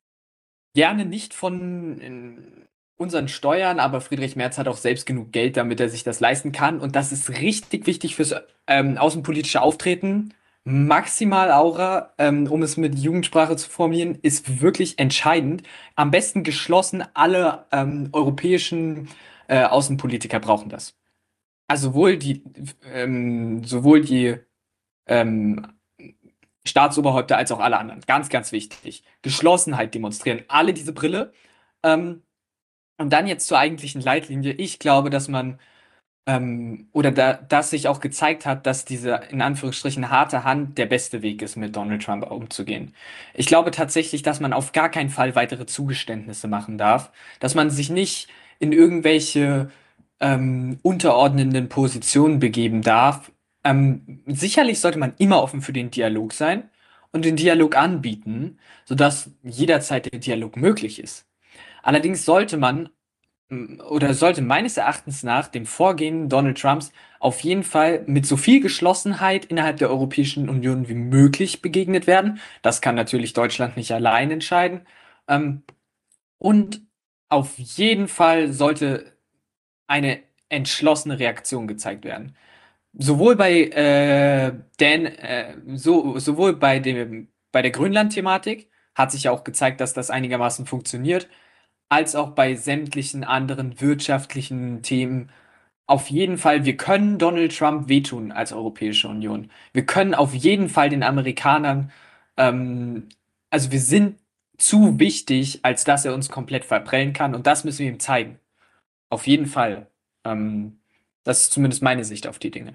M: gerne nicht von äh, unseren Steuern, aber Friedrich Merz hat auch selbst genug Geld, damit er sich das leisten kann. Und das ist richtig wichtig fürs ähm, außenpolitische Auftreten. Maximal Aura, ähm, um es mit Jugendsprache zu formulieren, ist wirklich entscheidend. Am besten geschlossen, alle ähm, europäischen äh, Außenpolitiker brauchen das. Also sowohl die, ähm, sowohl die ähm, Staatsoberhäupter als auch alle anderen. Ganz, ganz wichtig. Geschlossenheit demonstrieren. Alle diese Brille. Ähm, und dann jetzt zur eigentlichen Leitlinie. Ich glaube, dass man ähm, oder da, dass sich auch gezeigt hat, dass diese in Anführungsstrichen harte Hand der beste Weg ist, mit Donald Trump umzugehen. Ich glaube tatsächlich, dass man auf gar keinen Fall weitere Zugeständnisse machen darf, dass man sich nicht in irgendwelche ähm, unterordnenden Positionen begeben darf. Ähm, sicherlich sollte man immer offen für den Dialog sein und den Dialog anbieten, sodass jederzeit der Dialog möglich ist. Allerdings sollte man oder sollte meines Erachtens nach dem Vorgehen Donald Trumps auf jeden Fall mit so viel Geschlossenheit innerhalb der Europäischen Union wie möglich begegnet werden. Das kann natürlich Deutschland nicht allein entscheiden. Ähm, und auf jeden Fall sollte eine entschlossene Reaktion gezeigt werden. Sowohl bei äh, Dan, äh, so, sowohl bei dem bei der Grönland-Thematik hat sich ja auch gezeigt, dass das einigermaßen funktioniert, als auch bei sämtlichen anderen wirtschaftlichen Themen. Auf jeden Fall, wir können Donald Trump wehtun als Europäische Union. Wir können auf jeden Fall den Amerikanern, ähm, also wir sind zu wichtig, als dass er uns komplett verprellen kann, und das müssen wir ihm zeigen. Auf jeden Fall. Ähm, das ist zumindest meine Sicht auf die Dinge.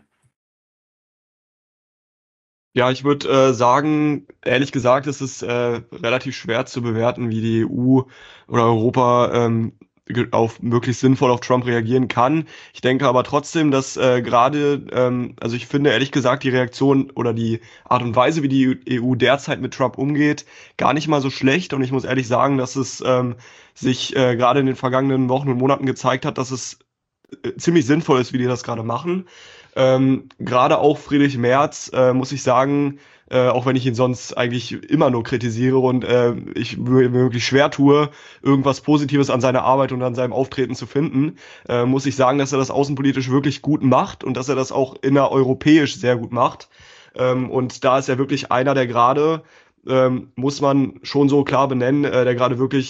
L: Ja, ich würde äh, sagen, ehrlich gesagt, ist es äh, relativ schwer zu bewerten, wie die E U oder Europa ähm, ge- auf möglichst sinnvoll auf Trump reagieren kann. Ich denke aber trotzdem, dass äh, gerade, ähm, also ich finde ehrlich gesagt, die Reaktion oder die Art und Weise, wie die E U derzeit mit Trump umgeht, gar nicht mal so schlecht. Und ich muss ehrlich sagen, dass es ähm, sich äh, gerade in den vergangenen Wochen und Monaten gezeigt hat, dass es äh, ziemlich sinnvoll ist, wie die das gerade machen. Ähm, gerade auch Friedrich Merz, äh, muss ich sagen, äh, auch wenn ich ihn sonst eigentlich immer nur kritisiere und äh, ich mir wirklich schwer tue, irgendwas Positives an seiner Arbeit und an seinem Auftreten zu finden, äh, muss ich sagen, dass er das außenpolitisch wirklich gut macht und dass er das auch innereuropäisch sehr gut macht. Ähm, und da ist er wirklich einer, der gerade, ähm, muss man schon so klar benennen, äh, der gerade wirklich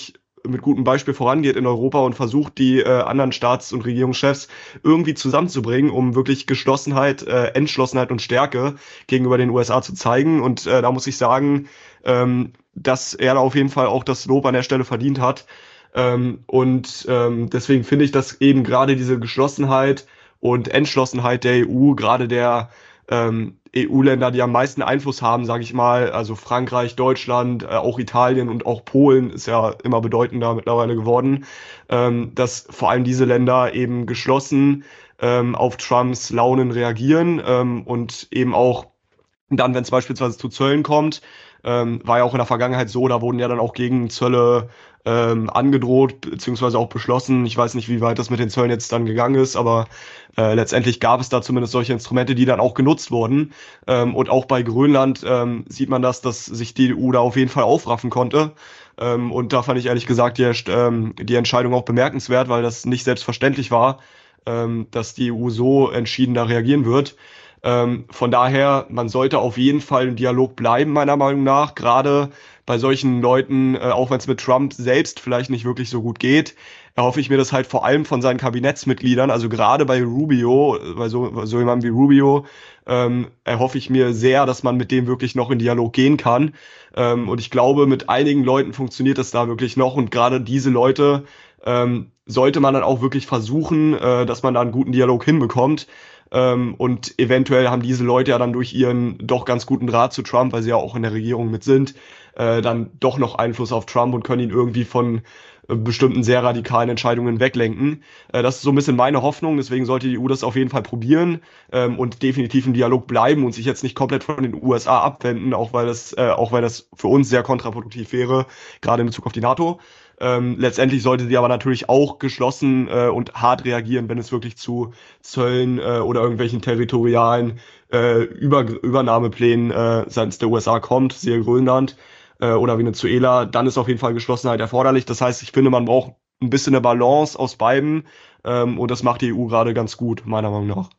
L: mit gutem Beispiel vorangeht in Europa und versucht, die äh, anderen Staats- und Regierungschefs irgendwie zusammenzubringen, um wirklich Geschlossenheit, äh, Entschlossenheit und Stärke gegenüber den U S A zu zeigen. Und äh, da muss ich sagen, ähm, dass er da auf jeden Fall auch das Lob an der Stelle verdient hat. Ähm, und ähm, deswegen finde ich, dass eben gerade diese Geschlossenheit und Entschlossenheit der E U, gerade der ähm, E U-Länder, die am meisten Einfluss haben, sage ich mal, also Frankreich, Deutschland, äh, auch Italien und auch Polen ist ja immer bedeutender mittlerweile geworden, ähm, dass vor allem diese Länder eben geschlossen ähm, auf Trumps Launen reagieren ähm, und eben auch dann, wenn es beispielsweise zu Zöllen kommt, ähm, war ja auch in der Vergangenheit so, da wurden ja dann auch Gegenzölle ähm, angedroht, beziehungsweise auch beschlossen. Ich weiß nicht, wie weit das mit den Zöllen jetzt dann gegangen ist, aber äh, letztendlich gab es da zumindest solche Instrumente, die dann auch genutzt wurden. Ähm, und auch bei Grönland ähm, sieht man das, dass sich die E U da auf jeden Fall aufraffen konnte. Ähm, und da fand ich ehrlich gesagt die, ähm, die Entscheidung auch bemerkenswert, weil das nicht selbstverständlich war, ähm, dass die E U so entschieden da reagieren wird. Ähm, von daher, man sollte auf jeden Fall im Dialog bleiben, meiner Meinung nach, gerade bei solchen Leuten, äh, auch wenn es mit Trump selbst vielleicht nicht wirklich so gut geht, erhoffe ich mir das halt vor allem von seinen Kabinettsmitgliedern, also gerade bei Rubio, bei so, bei so jemandem wie Rubio, ähm, erhoffe ich mir sehr, dass man mit dem wirklich noch in Dialog gehen kann. Ähm, und ich glaube, mit einigen Leuten funktioniert das da wirklich noch und gerade diese Leute ähm, sollte man dann auch wirklich versuchen, äh, dass man da einen guten Dialog hinbekommt. Ähm, und eventuell haben diese Leute ja dann durch ihren doch ganz guten Draht zu Trump, weil sie ja auch in der Regierung mit sind, äh, dann doch noch Einfluss auf Trump und können ihn irgendwie von äh, bestimmten sehr radikalen Entscheidungen weglenken. Äh, das ist so ein bisschen meine Hoffnung, deswegen sollte die E U das auf jeden Fall probieren ähm, und definitiv im Dialog bleiben und sich jetzt nicht komplett von den U S A abwenden, auch weil das, äh, auch weil das für uns sehr kontraproduktiv wäre, gerade in Bezug auf die NATO. Ähm, letztendlich sollte sie aber natürlich auch geschlossen äh, und hart reagieren, wenn es wirklich zu Zöllen äh, oder irgendwelchen territorialen äh, Über Übernahmeplänen äh, seitens der U S A kommt, siehe Grönland äh, oder Venezuela, dann ist auf jeden Fall Geschlossenheit erforderlich. Das heißt, ich finde, man braucht ein bisschen eine Balance aus beiden ähm, und das macht die E U gerade ganz gut, meiner Meinung nach.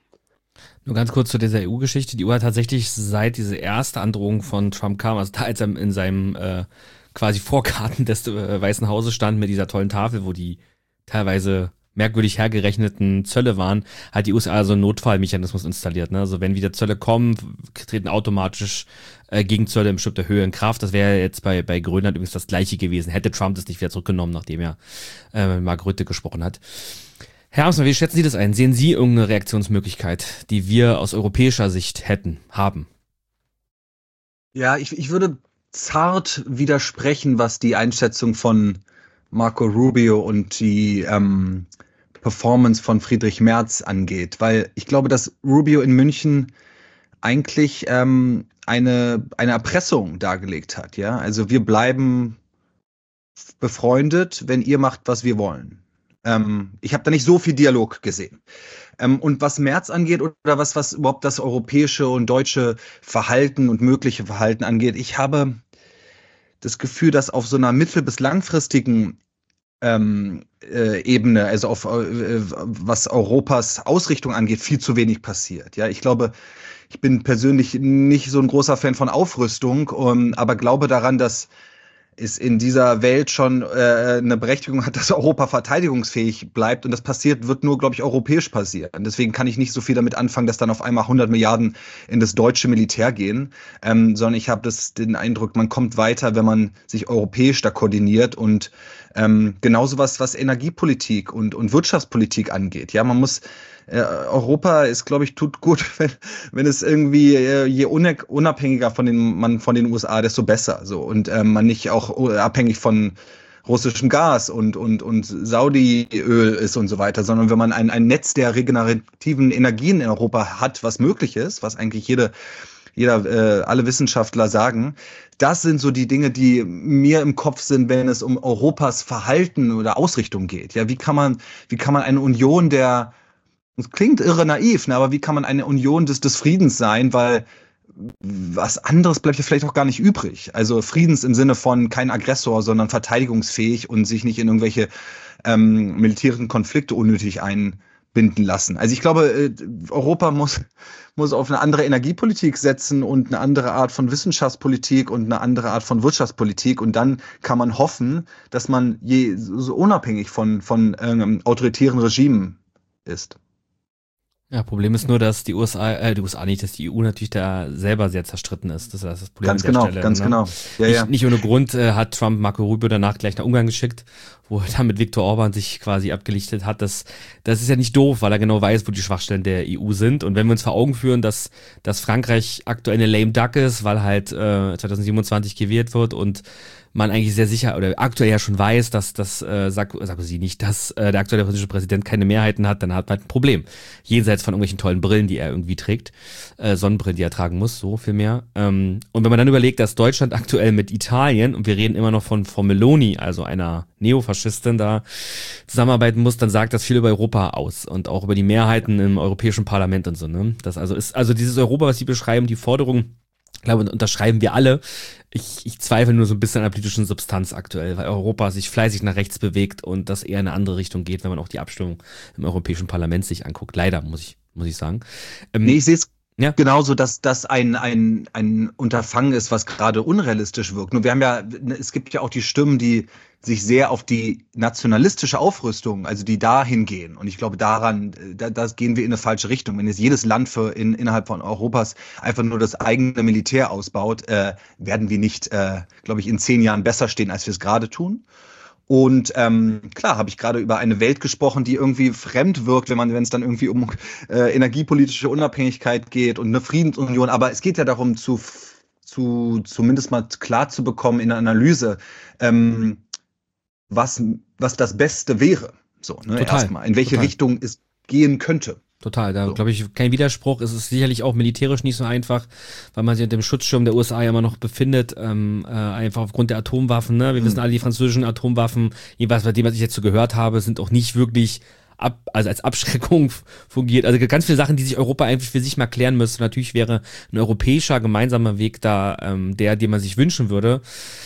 A: Nur ganz kurz zu dieser E U-Geschichte. Die E U hat tatsächlich seit diese erste Androhung von Trump kam, also da als er in seinem äh, quasi Vorgarten des äh, Weißen Hauses stand mit dieser tollen Tafel, wo die teilweise merkwürdig hergerechneten Zölle waren, hat die U S A so einen Notfallmechanismus installiert. Ne? Also wenn wieder Zölle kommen, treten automatisch äh, Gegenzölle in bestimmter Höhe in Kraft. Das wäre jetzt bei bei Grönland übrigens das Gleiche gewesen. Hätte Trump das nicht wieder zurückgenommen, nachdem er äh, mit Mark Rutte gesprochen hat. Herr Amsmann, wie schätzen Sie das ein? Sehen Sie irgendeine Reaktionsmöglichkeit, die wir aus europäischer Sicht hätten, haben?
K: Ja, ich, ich würde zart widersprechen, was die Einschätzung von Marco Rubio und die ähm, Performance von Friedrich Merz angeht, weil ich glaube, dass Rubio in München eigentlich ähm, eine, eine Erpressung dargelegt hat. Ja, also wir bleiben befreundet, wenn ihr macht, was wir wollen. Ähm, ich habe da nicht so viel Dialog gesehen. Ähm, und was Merz angeht oder was, was überhaupt das europäische und deutsche Verhalten und mögliche Verhalten angeht, ich habe das Gefühl, dass auf so einer mittel- bis langfristigen ähm, äh, Ebene, also auf äh, was Europas Ausrichtung angeht, viel zu wenig passiert. Ja, ich glaube, ich bin persönlich nicht so ein großer Fan von Aufrüstung, um, aber glaube daran, dass es in dieser Welt schon äh, eine Berechtigung hat, dass Europa verteidigungsfähig bleibt. Und das passiert, wird nur, glaube ich, europäisch passieren. Deswegen kann ich nicht so viel damit anfangen, dass dann auf einmal hundert Milliarden in das deutsche Militär gehen, ähm, sondern ich habe das den Eindruck, man kommt weiter, wenn man sich europäisch da koordiniert und ähm, genauso was, was Energiepolitik und, und Wirtschaftspolitik angeht. Ja, man muss Äh, Europa ist, glaube ich, tut gut, wenn, wenn es irgendwie, äh, je unabhängiger von den, man von den U S A, desto besser. So. Und äh, man nicht auch abhängig von russischem Gas und, und, und Saudi-Öl ist und so weiter, sondern wenn man ein, ein Netz der regenerativen Energien in Europa hat, was möglich ist, was eigentlich jede jeder, äh, alle Wissenschaftler sagen, das sind so die Dinge, die mir im Kopf sind, wenn es um Europas Verhalten oder Ausrichtung geht. Ja, wie kann man, wie kann man eine Union der Es klingt irre naiv, ne, aber wie kann man eine Union des, des Friedens sein, weil was anderes bleibt ja vielleicht auch gar nicht übrig. Also Friedens im Sinne von kein Aggressor, sondern verteidigungsfähig und sich nicht in irgendwelche ähm, militärischen Konflikte unnötig ein binden lassen. Also ich glaube, äh, Europa muss, muss auf eine andere Energiepolitik setzen und eine andere Art von Wissenschaftspolitik und eine andere Art von Wirtschaftspolitik. Und dann kann man hoffen, dass man je so unabhängig von, von ähm, autoritären Regimen ist.
A: Ja, Problem ist nur, dass die U S A, äh, die U S A nicht, dass die E U natürlich da selber sehr zerstritten ist. Das ist das Problem
K: Ganz
A: an der
K: genau,
A: Stelle,
K: ganz
A: ne?
K: genau. Ja,
A: nicht,
K: ja.
A: nicht ohne Grund äh, hat Trump Marco Rubio danach gleich nach Ungarn geschickt, wo er dann mit Viktor Orban sich quasi abgelichtet hat. Das, das ist ja nicht doof, weil er genau weiß, wo die Schwachstellen der E U sind. Und wenn wir uns vor Augen führen, dass, dass Frankreich aktuell eine lame duck ist, weil halt äh, zwanzig siebenundzwanzig gewählt wird und man eigentlich sehr sicher oder aktuell ja schon weiß, dass das äh, Sarko- Sarkozy nicht, dass äh, der aktuelle französische Präsident keine Mehrheiten hat, dann hat man halt ein Problem. Jenseits von irgendwelchen tollen Brillen, die er irgendwie trägt, äh, Sonnenbrillen, die er tragen muss, so viel mehr. Ähm, und wenn man dann überlegt, dass Deutschland aktuell mit Italien, und wir reden immer noch von, von Meloni, also einer Neofaschistin, da zusammenarbeiten muss, dann sagt das viel über Europa aus und auch über die Mehrheiten im Europäischen Parlament und so, ne? Das also ist, also dieses Europa, was Sie beschreiben, die Forderung, ich glaube, unterschreiben wir alle. Ich, ich zweifle nur so ein bisschen an der politischen Substanz aktuell, weil Europa sich fleißig nach rechts bewegt und das eher in eine andere Richtung geht, wenn man auch die Abstimmung im Europäischen Parlament sich anguckt. Leider, muss ich, muss ich sagen. Ähm,
K: Nee, ich sehe es
A: Ja.
K: genauso, dass das ein, ein, ein Unterfangen ist, was gerade unrealistisch wirkt. Nur wir haben ja, es gibt ja auch die Stimmen, die sich sehr auf die nationalistische Aufrüstung, also die dahin gehen. Und ich glaube, daran, da, das gehen wir in eine falsche Richtung. Wenn jetzt jedes Land für in, innerhalb von Europas einfach nur das eigene Militär ausbaut, äh, werden wir nicht, äh, glaube ich, in zehn Jahren besser stehen, als wir es gerade tun. Und ähm, klar, habe ich gerade über eine Welt gesprochen, die irgendwie fremd wirkt, wenn man, wenn es dann irgendwie um äh, energiepolitische Unabhängigkeit geht und eine Friedensunion. Aber es geht ja darum, zu, zu zumindest mal klar zu bekommen in der Analyse, ähm, was, was das Beste wäre. So, ne,
A: Total,
K: erstmal, in welche
A: total.
K: Richtung es gehen könnte.
A: Total, da glaube ich kein Widerspruch. Es ist sicherlich auch militärisch nicht so einfach, weil man sich unter dem Schutzschirm der U S A ja immer noch befindet, ähm, äh, einfach aufgrund der Atomwaffen. Ne? Wir
K: Mhm.
A: wissen alle, die französischen Atomwaffen, jedenfalls bei dem, was ich jetzt so gehört habe, sind auch nicht wirklich ab, also als Abschreckung fungiert. Also ganz viele Sachen, die sich Europa eigentlich für sich mal klären müsste. Natürlich wäre ein europäischer gemeinsamer Weg da ähm, der, den man sich wünschen würde.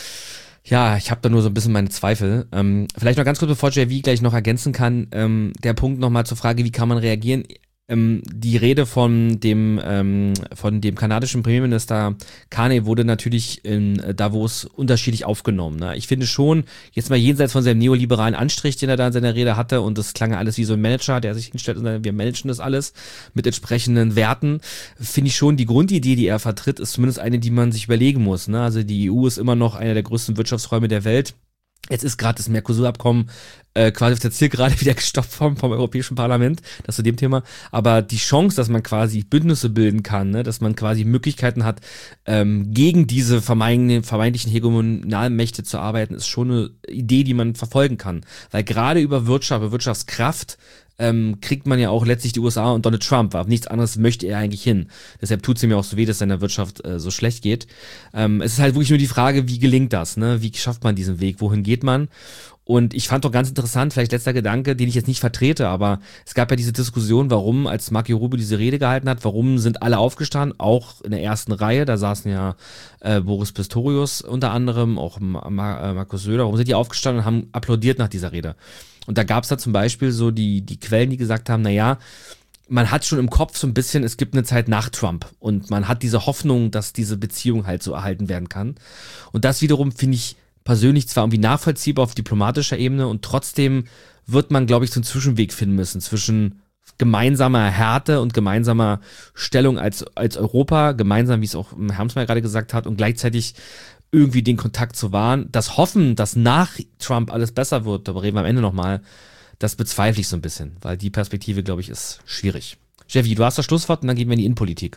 A: Ja, ich habe da nur so ein bisschen meine Zweifel. Ähm, vielleicht noch ganz kurz, bevor J V gleich noch ergänzen kann, ähm, der Punkt nochmal zur Frage, wie kann man reagieren? Ähm, die Rede von dem ähm, von dem kanadischen Premierminister Carney wurde natürlich in Davos unterschiedlich aufgenommen. Ne? Ich finde schon, jetzt mal jenseits von seinem neoliberalen Anstrich, den er da in seiner Rede hatte, und das klang ja alles wie so ein Manager, der sich hinstellt und sagt, wir managen das alles mit entsprechenden Werten, finde ich schon, die Grundidee, die er vertritt, ist zumindest eine, die man sich überlegen muss. Ne? Also die E U ist immer noch einer der größten Wirtschaftsräume der Welt. Jetzt ist gerade das Mercosur-Abkommen äh, quasi auf der Zielgerade wieder gestoppt vom, vom Europäischen Parlament, das zu dem Thema. Aber die Chance, dass man quasi Bündnisse bilden kann, ne, dass man quasi Möglichkeiten hat, ähm, gegen diese vermeintlichen, vermeintlichen hegemonalen Mächte zu arbeiten, ist schon eine Idee, die man verfolgen kann. Weil gerade über Wirtschaft, über Wirtschaftskraft ähm, kriegt man ja auch letztlich die U S A und Donald Trump. Auf nichts anderes möchte er eigentlich hin. Deshalb tut es ihm ja auch so weh, dass seiner Wirtschaft äh, so schlecht geht. Ähm, es ist halt wirklich nur die Frage, wie gelingt das? Ne? Wie schafft man diesen Weg? Wohin geht man? Und ich fand doch ganz interessant, vielleicht letzter Gedanke, den ich jetzt nicht vertrete, aber es gab ja diese Diskussion, warum, als Marco Rubio diese Rede gehalten hat, warum sind alle aufgestanden, auch in der ersten Reihe, da saßen ja äh, Boris Pistorius unter anderem, auch Ma- Ma- äh, Markus Söder, warum sind die aufgestanden und haben applaudiert nach dieser Rede? Und da gab es da zum Beispiel so die, die Quellen, die gesagt haben, naja, man hat schon im Kopf so ein bisschen, es gibt eine Zeit nach Trump und man hat diese Hoffnung, dass diese Beziehung halt so erhalten werden kann. Und das wiederum finde ich persönlich zwar irgendwie nachvollziehbar auf diplomatischer Ebene und trotzdem wird man, glaube ich, so einen Zwischenweg finden müssen zwischen gemeinsamer Härte und gemeinsamer Stellung als, als Europa, gemeinsam, wie es auch Hermsmeyer gerade gesagt hat, und gleichzeitig irgendwie den Kontakt zu wahren. Das Hoffen, dass nach Trump alles besser wird, darüber reden wir am Ende nochmal, das bezweifle ich so ein bisschen, weil die Perspektive, glaube ich, ist schwierig. Jeffy, du hast das Schlusswort und dann gehen wir in die Innenpolitik.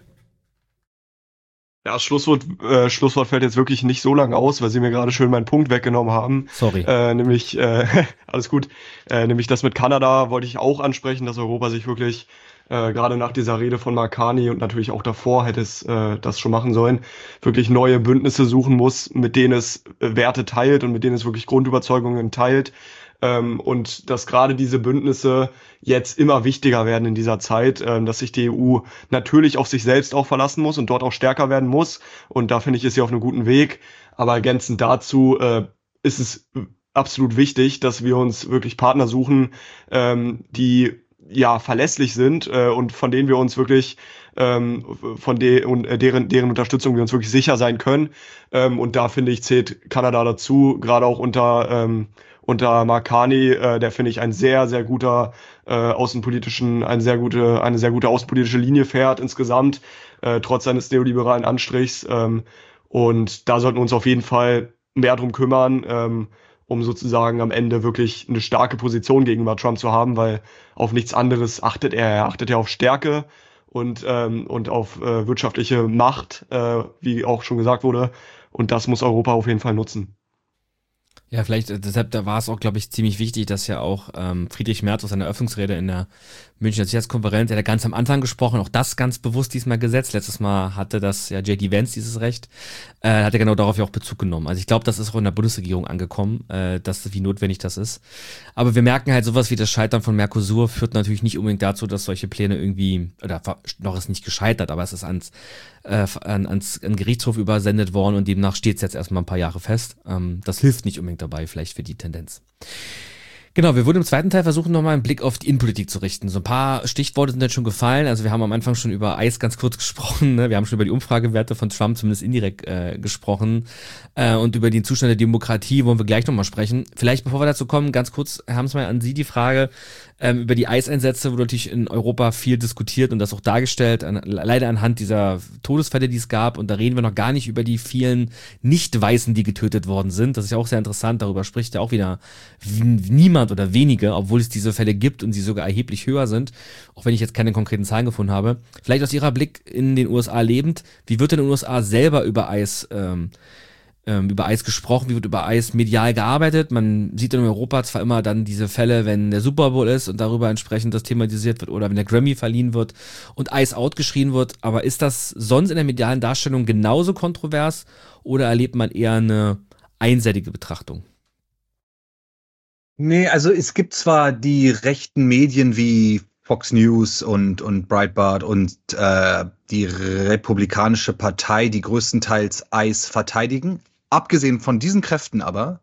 L: Ja, das Schlusswort, äh, Schlusswort fällt jetzt wirklich nicht so lange aus, weil Sie mir gerade schön meinen Punkt weggenommen haben.
A: Sorry.
L: Äh, nämlich, äh, alles gut, äh, nämlich das mit Kanada wollte ich auch ansprechen, dass Europa sich wirklich äh, gerade nach dieser Rede von Mark Carney und natürlich auch davor hätte es äh, das schon machen sollen, wirklich neue Bündnisse suchen muss, mit denen es äh, Werte teilt und mit denen es wirklich Grundüberzeugungen teilt. Ähm, und dass gerade diese Bündnisse jetzt immer wichtiger werden in dieser Zeit, ähm, dass sich die E U natürlich auf sich selbst auch verlassen muss und dort auch stärker werden muss. Und da finde ich, ist sie auf einem guten Weg. Aber ergänzend dazu äh, ist es absolut wichtig, dass wir uns wirklich Partner suchen, ähm, die ja verlässlich sind äh, und von denen wir uns wirklich ähm, von de und äh, deren deren Unterstützung wir uns wirklich sicher sein können. Ähm, und da finde ich zählt Kanada dazu, gerade auch unter ähm, unter Mark Carney, äh, der finde ich ein sehr sehr guter äh, außenpolitischen eine sehr gute eine sehr gute außenpolitische Linie fährt insgesamt, äh, trotz seines neoliberalen Anstrichs. Ähm, und da sollten wir uns auf jeden Fall mehr drum kümmern, ähm, um sozusagen am Ende wirklich eine starke Position gegenüber Trump zu haben, weil auf nichts anderes achtet er. Er achtet ja auf Stärke und, ähm, und auf äh, wirtschaftliche Macht, äh, wie auch schon gesagt wurde. Und das muss Europa auf jeden Fall nutzen.
A: Ja, vielleicht, äh, deshalb, da war es auch, glaube ich, ziemlich wichtig, dass ja auch ähm, Friedrich Merz aus seiner Eröffnungsrede in der Münchner Sicherheitskonferenz, er hat ja ganz am Anfang gesprochen, auch das ganz bewusst diesmal gesetzt. Letztes Mal hatte das ja J D Vance dieses Recht, äh, hat er genau darauf ja auch Bezug genommen. Also ich glaube, das ist auch in der Bundesregierung angekommen, äh, dass, wie notwendig das ist. Aber wir merken halt, sowas wie das Scheitern von Mercosur führt natürlich nicht unbedingt dazu, dass solche Pläne irgendwie, oder noch ist nicht gescheitert, aber es ist ans, äh, an, ans an Gerichtshof übersendet worden und demnach steht es jetzt erstmal ein paar Jahre fest. Ähm, das hilft nicht unbedingt dabei, vielleicht für die Tendenz. Genau, wir würden im zweiten Teil versuchen, nochmal einen Blick auf die Innenpolitik zu richten. So ein paar Stichworte sind jetzt schon gefallen. Also wir haben am Anfang schon über Eis ganz kurz gesprochen. Ne? Wir haben schon über die Umfragewerte von Trump zumindest indirekt äh, gesprochen. Äh, und über den Zustand der Demokratie wollen wir gleich nochmal sprechen. Vielleicht, bevor wir dazu kommen, ganz kurz, Herr Hamsmeier, an Sie die Frage ähm, über die Eiseinsätze, wurde natürlich in Europa viel diskutiert und das auch dargestellt, an, leider anhand dieser Todesfälle, die es gab. Und da reden wir noch gar nicht über die vielen Nicht-Weißen, die getötet worden sind. Das ist ja auch sehr interessant. Darüber spricht ja auch wieder niemand oder wenige, obwohl es diese Fälle gibt und sie sogar erheblich höher sind, auch wenn ich jetzt keine konkreten Zahlen gefunden habe. Vielleicht aus Ihrer Blick in den U S A lebend, wie wird in den U S A selber über Eis ähm, ähm, über Eis gesprochen, wie wird über Eis medial gearbeitet? Man sieht in Europa zwar immer dann diese Fälle, wenn der Super Bowl ist und darüber entsprechend das thematisiert wird oder wenn der Grammy verliehen wird und Eis out geschrien wird, aber ist das sonst in der medialen Darstellung genauso kontrovers oder erlebt man eher eine einseitige Betrachtung?
K: Nee, also es gibt zwar die rechten Medien wie Fox News und, und Breitbart und äh, die Republikanische Partei, die größtenteils Eis verteidigen. Abgesehen von diesen Kräften aber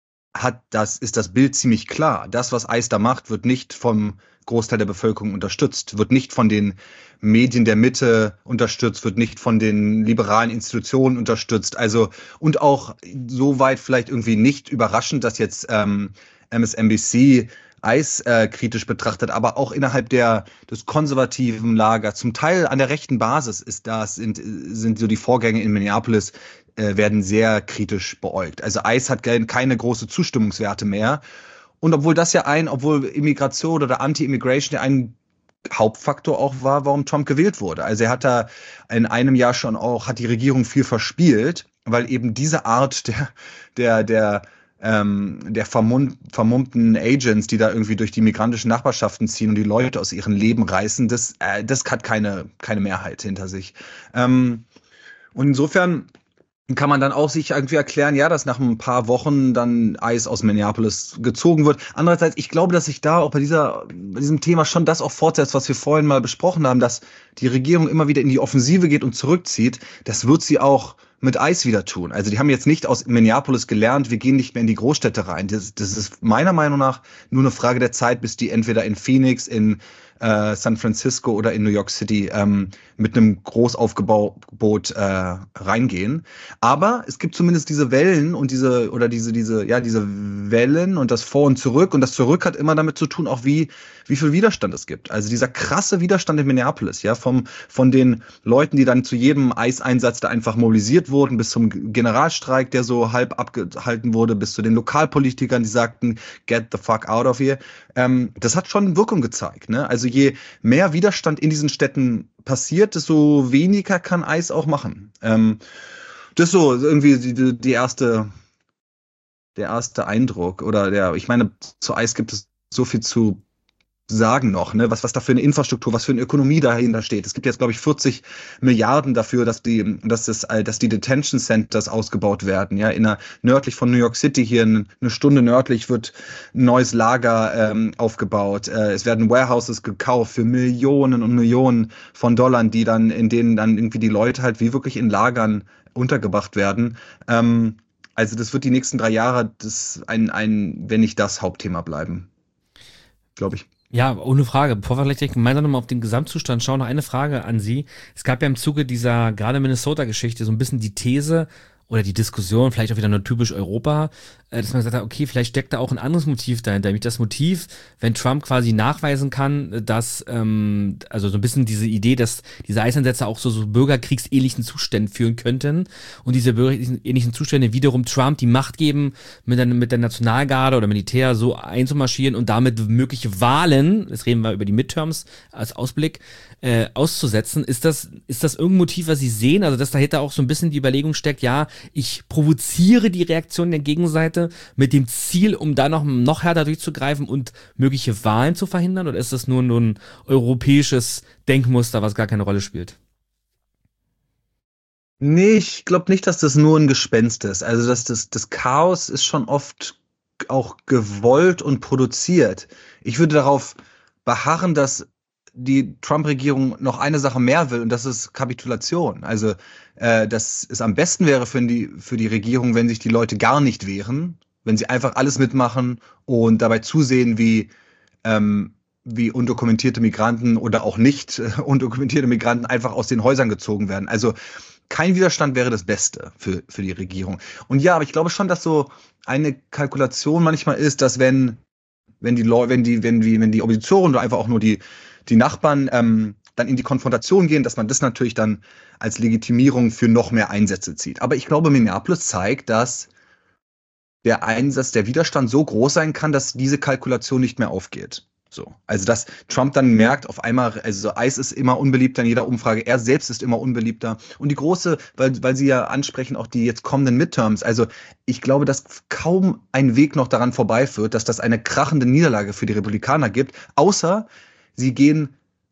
K: hat das, ist das Bild ziemlich klar. Das, was Eis da macht, wird nicht vom Großteil der Bevölkerung unterstützt, wird nicht von den Medien der Mitte unterstützt, wird nicht von den liberalen Institutionen unterstützt. Also und auch soweit vielleicht irgendwie nicht überraschend, dass jetzt ähm, M S N B C Eis äh, kritisch betrachtet, aber auch innerhalb der des konservativen Lagers, zum Teil an der rechten Basis ist das, sind, sind so die Vorgänge in Minneapolis, äh, werden sehr kritisch beäugt. Also Eis hat keine große Zustimmungswerte mehr. Und obwohl das ja ein, obwohl Immigration oder Anti-Immigration ja ein Hauptfaktor auch war, warum Trump gewählt wurde. Also er hat da in einem Jahr schon auch, hat die Regierung viel verspielt, weil eben diese Art der, der, der Ähm, der vermum vermummten Agents, die da irgendwie durch die migrantischen Nachbarschaften ziehen und die Leute aus ihren Leben reißen, das, äh, das hat keine, keine Mehrheit hinter sich. Ähm, und insofern kann man dann auch sich irgendwie erklären, ja, dass nach ein paar Wochen dann Eis aus Minneapolis gezogen wird. Andererseits, ich glaube, dass sich da auch bei dieser, bei diesem Thema schon das auch fortsetzt, was wir vorhin mal besprochen haben, dass die Regierung immer wieder in die Offensive geht und zurückzieht. Das wird sie auch mit Eis wieder tun. Also die haben jetzt nicht aus Minneapolis gelernt, wir gehen nicht mehr in die Großstädte rein. Das, das ist meiner Meinung nach nur eine Frage der Zeit, bis die entweder in Phoenix, in äh, San Francisco oder in New York City ähm, mit einem Großaufgebot äh, reingehen. Aber es gibt zumindest diese Wellen und diese, oder diese, diese, ja, diese Wellen und das Vor und Zurück. Und das Zurück hat immer damit zu tun, auch wie, wie viel Widerstand es gibt. Also dieser krasse Widerstand in Minneapolis, ja, vom, von den Leuten, die dann zu jedem Eiseinsatz da einfach mobilisiert wurden, bis zum Generalstreik, der so halb abgehalten wurde, bis zu den Lokalpolitikern, die sagten, get the fuck out of here. Ähm, das hat schon Wirkung gezeigt, ne? Also je mehr Widerstand in diesen Städten passiert, desto weniger kann Eis auch machen. Ähm, das ist so irgendwie die, die erste, der erste Eindruck. Oder der, ich meine, zu Eis gibt es so viel zu sagen noch, ne, was, was da für eine Infrastruktur, was für eine Ökonomie dahinter steht. Es gibt jetzt, glaube ich, vierzig Milliarden dafür, dass die, dass das, dass die Detention Centers ausgebaut werden, ja, in einer, nördlich von New York City, hier eine Stunde nördlich wird ein neues Lager ähm, aufgebaut. Äh, es werden Warehouses gekauft für Millionen und Millionen von Dollar, die dann, in denen dann irgendwie die Leute halt wie wirklich in Lagern untergebracht werden. Ähm, also das wird die nächsten drei Jahre das ein, ein, wenn nicht das Hauptthema bleiben. Glaube ich.
A: Ja, ohne Frage. Bevor wir vielleicht direkt gemeinsam nochmal auf den Gesamtzustand schauen, noch eine Frage an Sie. Es gab ja im Zuge dieser gerade Minnesota-Geschichte so ein bisschen die These oder die Diskussion, vielleicht auch wieder nur typisch Europa, äh, dass man gesagt hat, okay, vielleicht steckt da auch ein anderes Motiv dahinter. Nämlich das Motiv, wenn Trump quasi nachweisen kann, dass, ähm, also so ein bisschen diese Idee, dass diese Eiseinsätze auch so, so bürgerkriegsähnlichen Zuständen führen könnten und diese bürgerkriegsähnlichen Zustände wiederum Trump die Macht geben, mit der, mit der Nationalgarde oder Militär so einzumarschieren und damit mögliche Wahlen, jetzt reden wir über die Midterms als Ausblick, äh, auszusetzen. Ist das, ist das irgendein Motiv, was Sie sehen? Also, dass dahinter auch so ein bisschen die Überlegung steckt, ja, ich provoziere die Reaktion der Gegenseite mit dem Ziel, um da noch, noch härter durchzugreifen und mögliche Wahlen zu verhindern? Oder ist das nur, nur ein europäisches Denkmuster, was gar keine Rolle spielt?
K: Nee, ich glaube nicht, dass das nur ein Gespenst ist. Also das, das, das Chaos ist schon oft auch gewollt und produziert. Ich würde darauf beharren, dass die Trump-Regierung noch eine Sache mehr will, und das ist Kapitulation. Also, äh, dass es am besten wäre für die, für die Regierung, wenn sich die Leute gar nicht wehren, wenn sie einfach alles mitmachen und dabei zusehen, wie, ähm, wie undokumentierte Migranten oder auch nicht äh, undokumentierte Migranten einfach aus den Häusern gezogen werden. Also, kein Widerstand wäre das Beste für, für die Regierung. Und ja, aber ich glaube schon, dass so eine Kalkulation manchmal ist, dass wenn, wenn die Leute, wenn die, wenn die, wenn die Opposition oder einfach auch nur die, die Nachbarn ähm, dann in die Konfrontation gehen, dass man das natürlich dann als Legitimierung für noch mehr Einsätze zieht. Aber ich glaube, Minneapolis zeigt, dass der Einsatz, der Widerstand so groß sein kann, dass diese Kalkulation nicht mehr aufgeht. So. Also, dass Trump dann merkt, auf einmal, also ICE ist immer unbeliebter in jeder Umfrage, er selbst ist immer unbeliebter. Und die große, weil, weil Sie ja ansprechen, auch die jetzt kommenden Midterms, also ich glaube, dass kaum ein Weg noch daran vorbeiführt, dass das eine krachende Niederlage für die Republikaner gibt, außer sie gehen,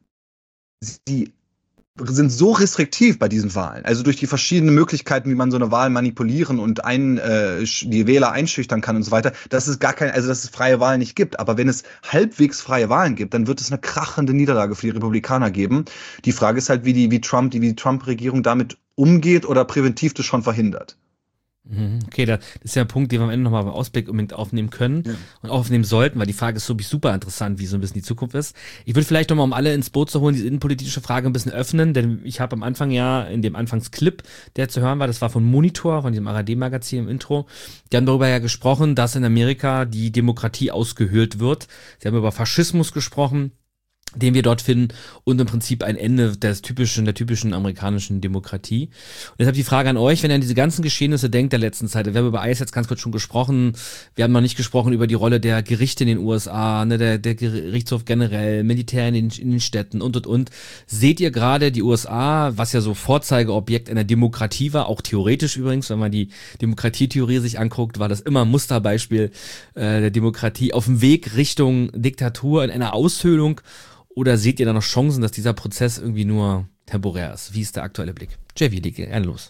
K: sie sind so restriktiv bei diesen Wahlen, also durch die verschiedenen Möglichkeiten, wie man so eine Wahl manipulieren und ein, äh, die Wähler einschüchtern kann und so weiter, dass es gar kein, also dass es freie Wahlen nicht gibt. Aber wenn es halbwegs freie Wahlen gibt, dann wird es eine krachende Niederlage für die Republikaner geben. Die Frage ist halt, wie die, wie Trump, die, wie die Trump-Regierung damit umgeht oder präventiv das schon verhindert.
A: Okay, das ist ja ein Punkt, den wir am Ende nochmal beim Ausblick unbedingt aufnehmen können ja. und aufnehmen sollten, weil die Frage ist so super interessant, wie so ein bisschen die Zukunft ist. Ich würde vielleicht nochmal, um alle ins Boot zu holen, diese innenpolitische Frage ein bisschen öffnen, denn ich habe am Anfang ja in dem Anfangsclip, der zu hören war, das war von Monitor, von diesem A R D-Magazin im Intro, die haben darüber ja gesprochen, dass in Amerika die Demokratie ausgehöhlt wird. Sie haben über Faschismus gesprochen, den wir dort finden und im Prinzip ein Ende des typischen, der typischen amerikanischen Demokratie. Und deshalb die Frage an euch, wenn ihr an diese ganzen Geschehnisse denkt der letzten Zeit, wir haben über ICE jetzt ganz kurz schon gesprochen, wir haben noch nicht gesprochen über die Rolle der Gerichte in den U S A, ne, der, der Gerichtshof generell, Militär in den, in den Städten und, und, und. Seht ihr gerade die U S A, was ja so Vorzeigeobjekt einer Demokratie war, auch theoretisch übrigens, wenn man die Demokratietheorie sich anguckt, war das immer ein Musterbeispiel äh, der Demokratie, auf dem Weg Richtung Diktatur in einer Aushöhlung? Oder seht ihr da noch Chancen, dass dieser Prozess irgendwie nur temporär ist? Wie ist der aktuelle Blick? Javi, leg gerne los.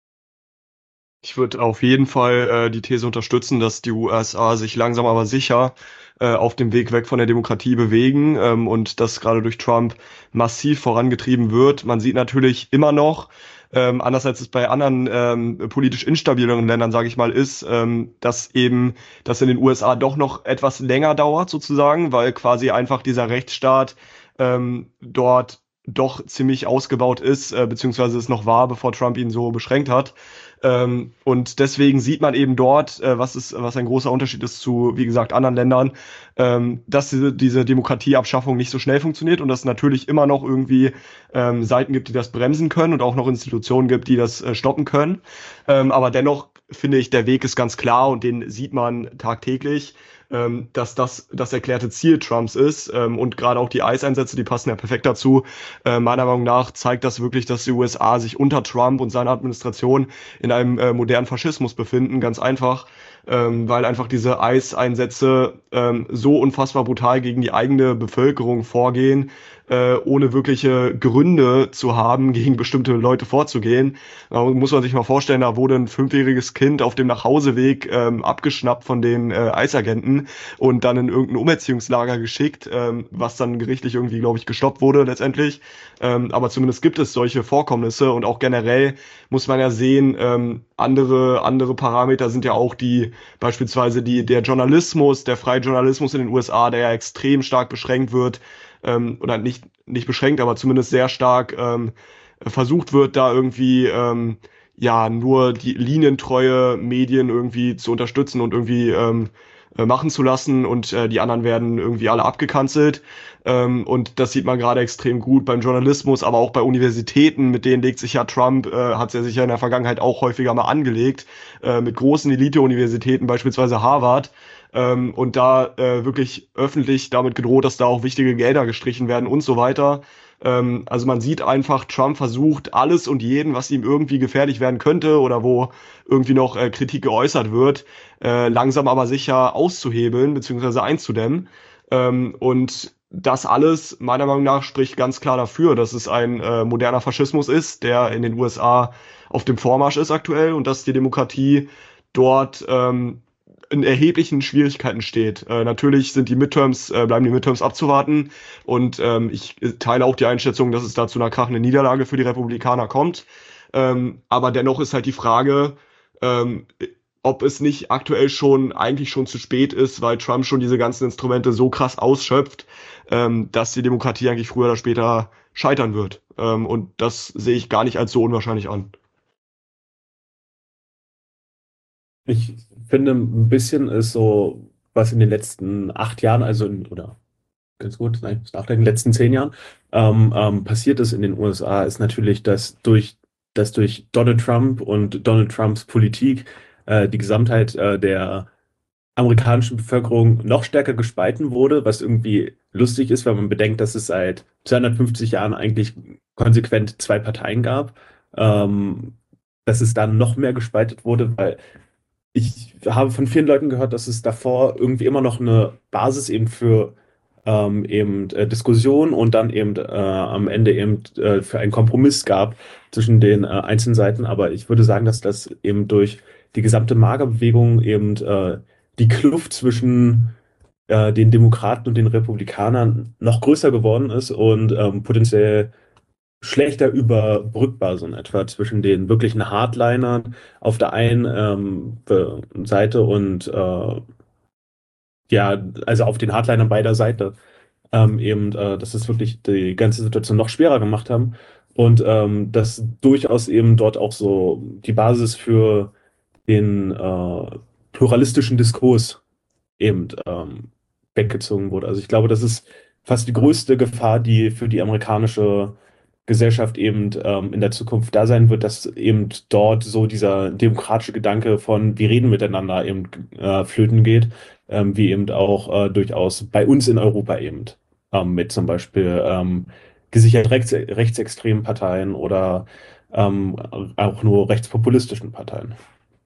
L: Ich würde auf jeden Fall äh, die These unterstützen, dass die U S A sich langsam aber sicher äh, auf dem Weg weg von der Demokratie bewegen ähm, und das gerade durch Trump massiv vorangetrieben wird. Man sieht natürlich immer noch, Ähm, anders als es bei anderen ähm, politisch instabileren Ländern, sage ich mal, ist, ähm, dass eben das in den U S A doch noch etwas länger dauert sozusagen, weil quasi einfach dieser Rechtsstaat ähm, dort doch ziemlich ausgebaut ist, äh, beziehungsweise es noch war, bevor Trump ihn so beschränkt hat. Ähm, und deswegen sieht man eben dort, äh, was ist, was ein großer Unterschied ist zu, wie gesagt, anderen Ländern, ähm, dass diese, diese Demokratieabschaffung nicht so schnell funktioniert und dass es natürlich immer noch irgendwie ähm, Seiten gibt, die das bremsen können und auch noch Institutionen gibt, die das äh, stoppen können. Ähm, aber dennoch finde ich, der Weg ist ganz klar und den sieht man tagtäglich, ähm, dass das das erklärte Ziel Trumps ist. Ähm, und gerade auch die ICE-Einsätze, die passen ja perfekt dazu. Äh, meiner Meinung nach zeigt das wirklich, dass die U S A sich unter Trump und seiner Administration in einem äh, modernen Faschismus befinden, ganz einfach. Ähm, weil einfach diese ICE-Einsätze ähm, so unfassbar brutal gegen die eigene Bevölkerung vorgehen, äh, ohne wirkliche Gründe zu haben, gegen bestimmte Leute vorzugehen. Da muss man sich mal vorstellen, da wurde ein fünfjähriges Kind auf dem Nachhauseweg ähm, abgeschnappt von den äh, ICE-Agenten und dann in irgendein Umerziehungslager geschickt, ähm, was dann gerichtlich irgendwie, glaube ich, gestoppt wurde letztendlich. Ähm, aber zumindest gibt es solche Vorkommnisse und auch generell muss man ja sehen, ähm, andere, andere Parameter sind ja auch die, beispielsweise die, der Journalismus, der freie Journalismus in den U S A, der ja extrem stark beschränkt wird, ähm, oder nicht, nicht beschränkt, aber zumindest sehr stark ähm, versucht wird, da irgendwie ähm, ja nur die linientreue Medien irgendwie zu unterstützen und irgendwie ähm, äh, machen zu lassen und äh, die anderen werden irgendwie alle abgekanzelt. Ähm, und das sieht man gerade extrem gut beim Journalismus, aber auch bei Universitäten, mit denen legt sich ja Trump, äh, hat er sich ja in der Vergangenheit auch häufiger mal angelegt, äh, mit großen Elite-Universitäten, beispielsweise Harvard. Ähm, und da äh, wirklich öffentlich damit gedroht, dass da auch wichtige Gelder gestrichen werden und so weiter. Ähm, also man sieht einfach, Trump versucht alles und jeden, was ihm irgendwie gefährlich werden könnte oder wo irgendwie noch äh, Kritik geäußert wird, äh, langsam aber sicher auszuhebeln bzw. einzudämmen. Ähm, und das alles, meiner Meinung nach, spricht ganz klar dafür, dass es ein äh, moderner Faschismus ist, der in den U S A auf dem Vormarsch ist aktuell und dass die Demokratie dort ähm, in erheblichen Schwierigkeiten steht. Äh, natürlich sind die Midterms, äh, bleiben die Midterms abzuwarten und ähm, ich teile auch die Einschätzung, dass es da zu einer krachenden Niederlage für die Republikaner kommt. Ähm, aber dennoch ist halt die Frage, ähm, ob es nicht aktuell schon eigentlich schon zu spät ist, weil Trump schon diese ganzen Instrumente so krass ausschöpft, ähm, dass die Demokratie eigentlich früher oder später scheitern wird. Ähm, und das sehe ich gar nicht als so unwahrscheinlich an.
I: Ich finde, ein bisschen ist so, was in den letzten acht Jahren, also in, oder ganz gut, nein, ich muss nachdenken, in den letzten zehn Jahren ähm, ähm, passiert ist in den U S A, ist natürlich, dass durch, dass durch Donald Trump und Donald Trumps Politik äh, die Gesamtheit äh, der amerikanischen Bevölkerung noch stärker gespalten wurde, was irgendwie lustig ist, wenn man bedenkt, dass es seit zweihundertfünfzig Jahren eigentlich konsequent zwei Parteien gab, ähm, dass es dann noch mehr gespaltet wurde, weil ich habe von vielen Leuten gehört, dass es davor irgendwie immer noch eine Basis eben für ähm, eben äh, Diskussion und dann eben äh, am Ende eben äh, für einen Kompromiss gab zwischen den äh, einzelnen Seiten. Aber ich würde sagen, dass das eben durch die gesamte Magerbewegung eben äh, die Kluft zwischen äh, den Demokraten und den Republikanern noch größer geworden ist und ähm, potenziell schlechter überbrückbar, so in etwa zwischen den wirklichen Hardlinern auf der einen ähm, Be- Seite und äh, ja, also auf den Hardlinern beider Seite ähm, eben, äh, dass es wirklich die ganze Situation noch schwerer gemacht haben und ähm, dass durchaus eben dort auch so die Basis für den äh, pluralistischen Diskurs eben ähm, weggezogen wurde. Also ich glaube, das ist fast die größte Gefahr, die für die amerikanische Gesellschaft eben ähm, in der Zukunft da sein wird, dass eben dort so dieser demokratische Gedanke von wir reden miteinander eben äh, flöten geht, ähm, wie eben auch äh, durchaus bei uns in Europa eben ähm, mit zum Beispiel ähm, gesichert rechts, rechtsextremen Parteien oder ähm, auch nur rechtspopulistischen Parteien.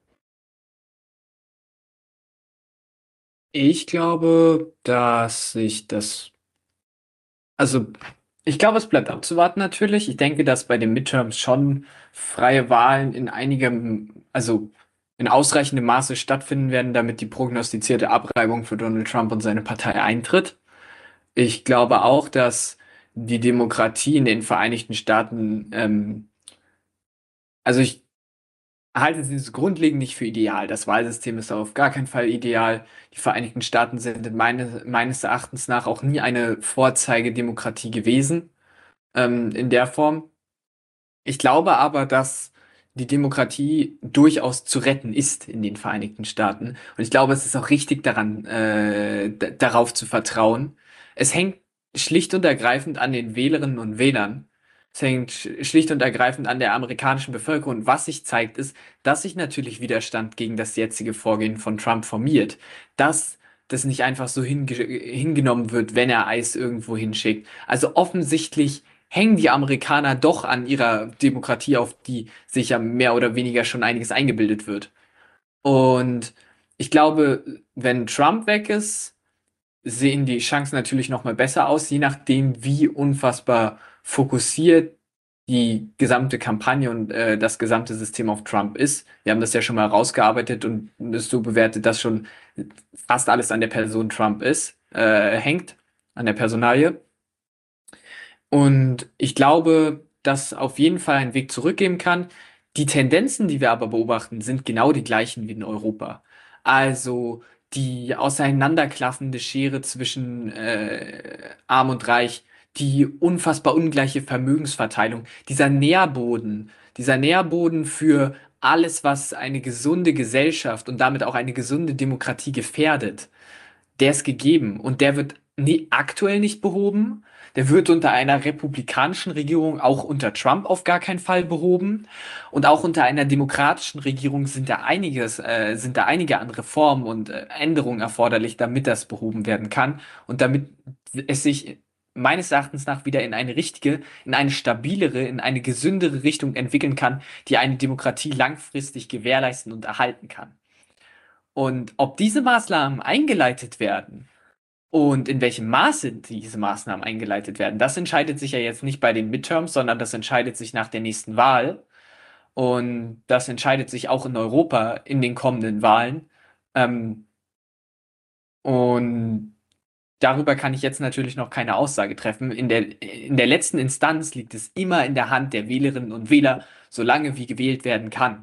H: Ich glaube, dass sich das, also ich glaube, es bleibt abzuwarten natürlich. Ich denke, dass bei den Midterms schon freie Wahlen in einigem, also in ausreichendem Maße stattfinden werden, damit die prognostizierte Abreibung für Donald Trump und seine Partei eintritt. Ich glaube auch, dass die Demokratie in den Vereinigten Staaten, ähm, also ich halte dieses grundlegend nicht für ideal. Das Wahlsystem ist auf gar keinen Fall ideal. Die Vereinigten Staaten sind in meine, meines Erachtens nach auch nie eine Vorzeigedemokratie gewesen, ähm, in der Form. Ich glaube aber, dass die Demokratie durchaus zu retten ist in den Vereinigten Staaten. Und ich glaube, es ist auch richtig daran, äh, d- darauf zu vertrauen. Es hängt schlicht und ergreifend an den Wählerinnen und Wählern. Es hängt sch- schlicht und ergreifend an der amerikanischen Bevölkerung. Und was sich zeigt, ist, dass sich natürlich Widerstand gegen das jetzige Vorgehen von Trump formiert. Dass das nicht einfach so hinge hingenommen wird, wenn er Eis irgendwo hinschickt. Also offensichtlich hängen die Amerikaner doch an ihrer Demokratie, auf die sich ja mehr oder weniger schon einiges eingebildet wird. Und ich glaube, wenn Trump weg ist, sehen die Chancen natürlich noch mal besser aus, je nachdem, wie unfassbar fokussiert die gesamte Kampagne und äh, das gesamte System auf Trump ist. Wir haben das ja schon mal rausgearbeitet und es so bewertet, dass schon fast alles an der Person Trump ist, äh, hängt, an der Personalie. Und ich glaube, dass auf jeden Fall einen Weg zurückgeben kann. Die Tendenzen, die wir aber beobachten, sind genau die gleichen wie in Europa. Also die auseinanderklaffende Schere zwischen äh, Arm und Reich, die unfassbar ungleiche Vermögensverteilung, dieser Nährboden, dieser Nährboden für alles, was eine gesunde Gesellschaft und damit auch eine gesunde Demokratie gefährdet, der ist gegeben und der wird nie, aktuell nicht behoben. Der wird unter einer republikanischen Regierung, auch unter Trump auf gar keinen Fall behoben. Und auch unter einer demokratischen Regierung sind da einiges, äh, sind da einige an Reformen und äh, Änderungen erforderlich, damit das behoben werden kann und damit es sich meines Erachtens nach wieder in eine richtige, in eine stabilere, in eine gesündere Richtung entwickeln kann, die eine Demokratie langfristig gewährleisten und erhalten kann. Und ob diese Maßnahmen eingeleitet werden und in welchem Maße diese Maßnahmen eingeleitet werden, das entscheidet sich ja jetzt nicht bei den Midterms, sondern das entscheidet sich nach der nächsten Wahl. Und das entscheidet sich auch in Europa in den kommenden Wahlen. Ähm, und darüber kann ich jetzt natürlich noch keine Aussage treffen. In der, in der letzten Instanz liegt es immer in der Hand der Wählerinnen und Wähler, solange wie gewählt werden kann.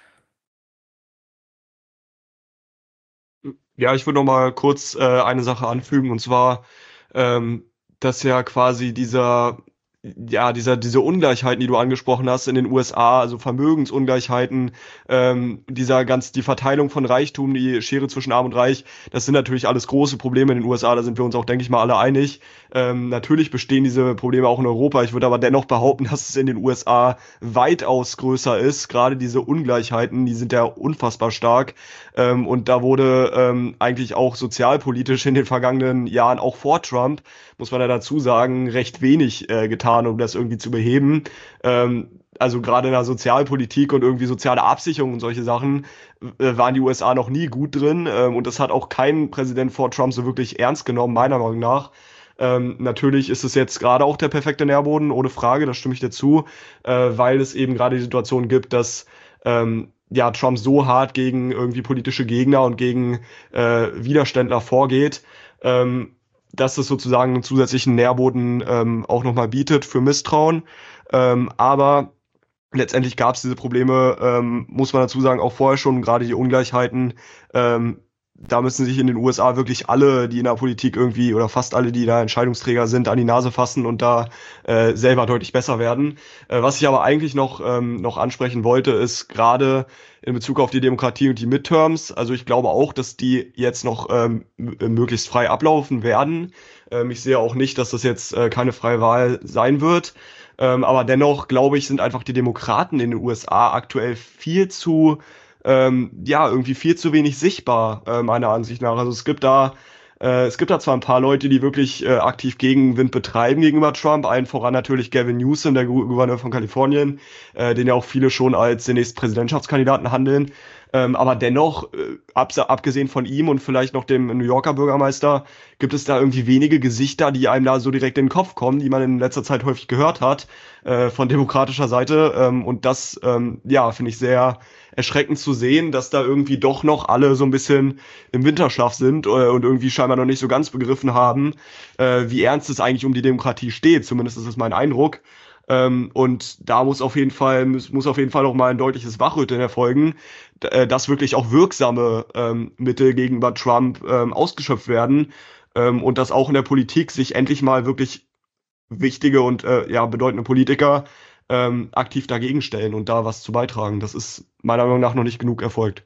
L: Ja, ich würde noch mal kurz äh, eine Sache anfügen, und zwar, ähm, dass ja quasi dieser, ja, dieser, diese Ungleichheiten, die du angesprochen hast in den U S A, also Vermögensungleichheiten, ähm, dieser ganz, die Verteilung von Reichtum, die Schere zwischen Arm und Reich, das sind natürlich alles große Probleme in den U S A, da sind wir uns auch, denke ich mal, alle einig. Ähm, natürlich bestehen diese Probleme auch in Europa. Ich würde aber dennoch behaupten, dass es in den U S A weitaus größer ist. Gerade diese Ungleichheiten, die sind ja unfassbar stark. Ähm, und da wurde ähm, eigentlich auch sozialpolitisch in den vergangenen Jahren, auch vor Trump, muss man ja dazu sagen, recht wenig äh, getan, um das irgendwie zu beheben. Ähm, also gerade in der Sozialpolitik und irgendwie soziale Absicherung und solche Sachen äh, waren die U S A noch nie gut drin. Ähm, und das hat auch kein Präsident vor Trump so wirklich ernst genommen, meiner Meinung nach. Ähm, natürlich ist es jetzt gerade auch der perfekte Nährboden, ohne Frage, da stimme ich dir zu, äh, weil es eben gerade die Situation gibt, dass ähm, ja, Trump so hart gegen irgendwie politische Gegner und gegen äh, Widerständler vorgeht, ähm, dass es sozusagen einen zusätzlichen Nährboden ähm, auch nochmal bietet für Misstrauen. Ähm, aber letztendlich gab es diese Probleme, ähm, muss man dazu sagen, auch vorher schon, gerade die Ungleichheiten. Ähm, da müssen sich in den U S A wirklich alle, die in der Politik irgendwie, oder fast alle, die da Entscheidungsträger sind, an die Nase fassen und da äh, selber deutlich besser werden. Äh, was ich aber eigentlich noch, ähm, noch ansprechen wollte, ist gerade in Bezug auf die Demokratie und die Midterms. Also ich glaube auch, dass die jetzt noch ähm, möglichst frei ablaufen werden. Ähm, ich sehe auch nicht, dass das jetzt äh, keine freie Wahl sein wird. Ähm, aber dennoch, glaube ich, sind einfach die Demokraten in den U S A aktuell viel zu Ähm, ja, irgendwie viel zu wenig sichtbar, äh, meiner Ansicht nach. Also es gibt da, äh, es gibt da zwar ein paar Leute, die wirklich äh, aktiv Gegenwind betreiben gegenüber Trump, allen voran natürlich Gavin Newsom, der Gu- Gouverneur von Kalifornien, äh, den ja auch viele schon als den nächsten Präsidentschaftskandidaten handeln. Ähm, aber dennoch, äh, abs- abgesehen von ihm und vielleicht noch dem New Yorker Bürgermeister, gibt es da irgendwie wenige Gesichter, die einem da so direkt in den Kopf kommen, die man in letzter Zeit häufig gehört hat, äh, von demokratischer Seite. Ähm, und das, ähm, ja, finde ich sehr erschreckend zu sehen, dass da irgendwie doch noch alle so ein bisschen im Winterschlaf sind äh, und irgendwie scheinbar noch nicht so ganz begriffen haben, äh, wie ernst es eigentlich um die Demokratie steht. Zumindest ist das mein Eindruck. Ähm, und da muss auf jeden Fall, muss, muss auf jeden Fall noch mal ein deutliches Wachrütteln erfolgen, d- äh, dass wirklich auch wirksame ähm, Mittel gegenüber Trump ähm, ausgeschöpft werden, ähm, und dass auch in der Politik sich endlich mal wirklich wichtige und äh, ja, bedeutende Politiker ähm, aktiv dagegen stellen und da was zu beitragen. Das ist meiner Meinung nach noch nicht genug erfolgt.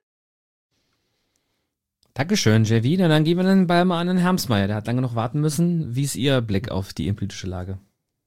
A: Dankeschön, J V. Und dann geben wir den Ball mal an den Hermsmeier. Der hat lange noch warten müssen. Wie ist Ihr Blick auf die innenpolitische Lage?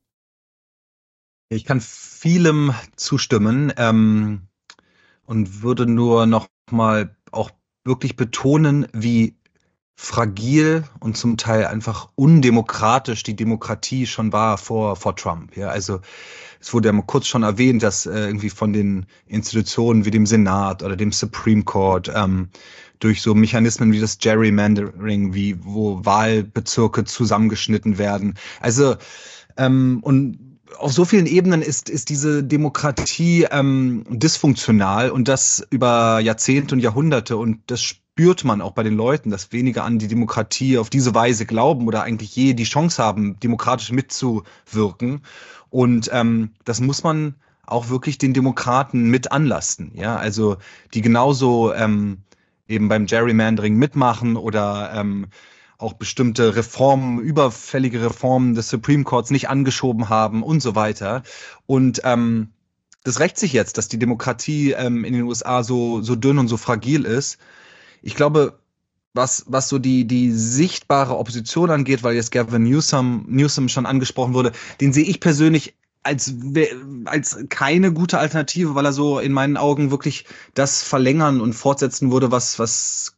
K: Ich kann vielem zustimmen ähm, und würde nur noch mal auch wirklich betonen, wie fragil und zum Teil einfach undemokratisch die Demokratie schon war vor, vor Trump. Ja, also es wurde ja mal kurz schon erwähnt, dass äh, irgendwie von den Institutionen wie dem Senat oder dem Supreme Court ähm, durch so Mechanismen wie das Gerrymandering, wie wo Wahlbezirke zusammengeschnitten werden. Also ähm, und auf so vielen Ebenen ist, ist diese Demokratie ähm, dysfunktional und das über Jahrzehnte und Jahrhunderte und das spürt man auch bei den Leuten, dass wenige an die Demokratie auf diese Weise glauben oder eigentlich je die Chance haben, demokratisch mitzuwirken. Und ähm, das muss man auch wirklich den Demokraten mit anlasten. Ja, also die genauso ähm, eben beim Gerrymandering mitmachen oder ähm, auch bestimmte Reformen, überfällige Reformen des Supreme Courts nicht angeschoben haben und so weiter. Und ähm, das rächt sich jetzt, dass die Demokratie ähm, in den U S A so, so dünn und so fragil ist. Ich glaube, was, was so die, die sichtbare Opposition angeht, weil jetzt Gavin Newsom, Newsom schon angesprochen wurde, den sehe ich persönlich als, als keine gute Alternative, weil er so in meinen Augen wirklich das verlängern und fortsetzen würde, was, was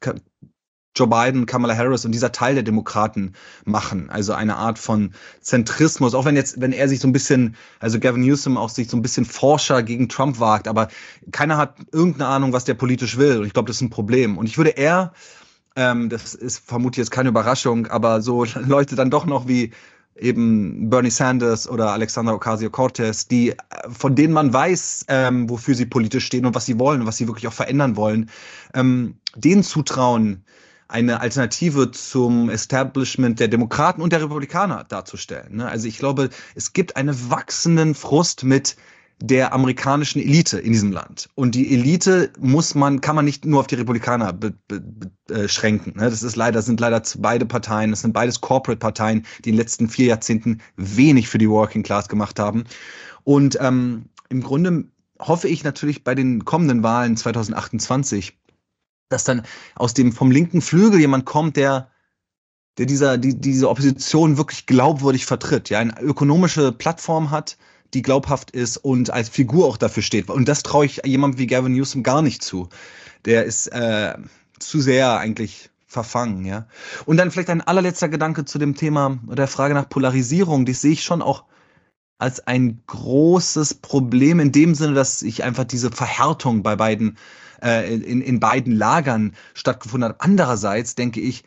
K: Joe Biden, Kamala Harris und dieser Teil der Demokraten machen. Also eine Art von Zentrismus, auch wenn jetzt, wenn er sich so ein bisschen, also Gavin Newsom auch sich so ein bisschen forscher gegen Trump wagt, aber keiner hat irgendeine Ahnung, was der politisch will. Und ich glaube, das ist ein Problem. Und ich würde eher, ähm, das ist vermutlich jetzt keine Überraschung, aber so Leute dann doch noch wie eben Bernie Sanders oder Alexandra Ocasio-Cortez, die, von denen man weiß, ähm, wofür sie politisch stehen und was sie wollen und was sie wirklich auch verändern wollen, ähm, denen zutrauen, eine Alternative zum Establishment der Demokraten und der Republikaner darzustellen. Ne? Also ich glaube, es gibt einen wachsenden Frust mit der amerikanischen Elite in diesem Land. Und die Elite muss man, kann man nicht nur auf die Republikaner be, be, beschränken. Ne? Das ist leider, sind leider beide Parteien, das sind beides Corporate-Parteien, die in den letzten vier Jahrzehnten wenig für die Working Class gemacht haben. Und ähm, im Grunde hoffe ich natürlich bei den kommenden Wahlen zwanzig achtundzwanzig, dass dann aus dem vom linken Flügel jemand kommt, der der dieser die, diese Opposition wirklich glaubwürdig vertritt, ja, eine ökonomische Plattform hat, die glaubhaft ist und als Figur auch dafür steht. Und das traue ich jemandem wie Gavin Newsom gar nicht zu. Der ist äh, zu sehr eigentlich verfangen, ja. Und dann vielleicht ein allerletzter Gedanke zu dem Thema oder der Frage nach Polarisierung. Die sehe ich schon auch als ein großes Problem in dem Sinne, dass ich einfach diese Verhärtung bei beiden In, in beiden Lagern stattgefunden hat. Andererseits denke ich,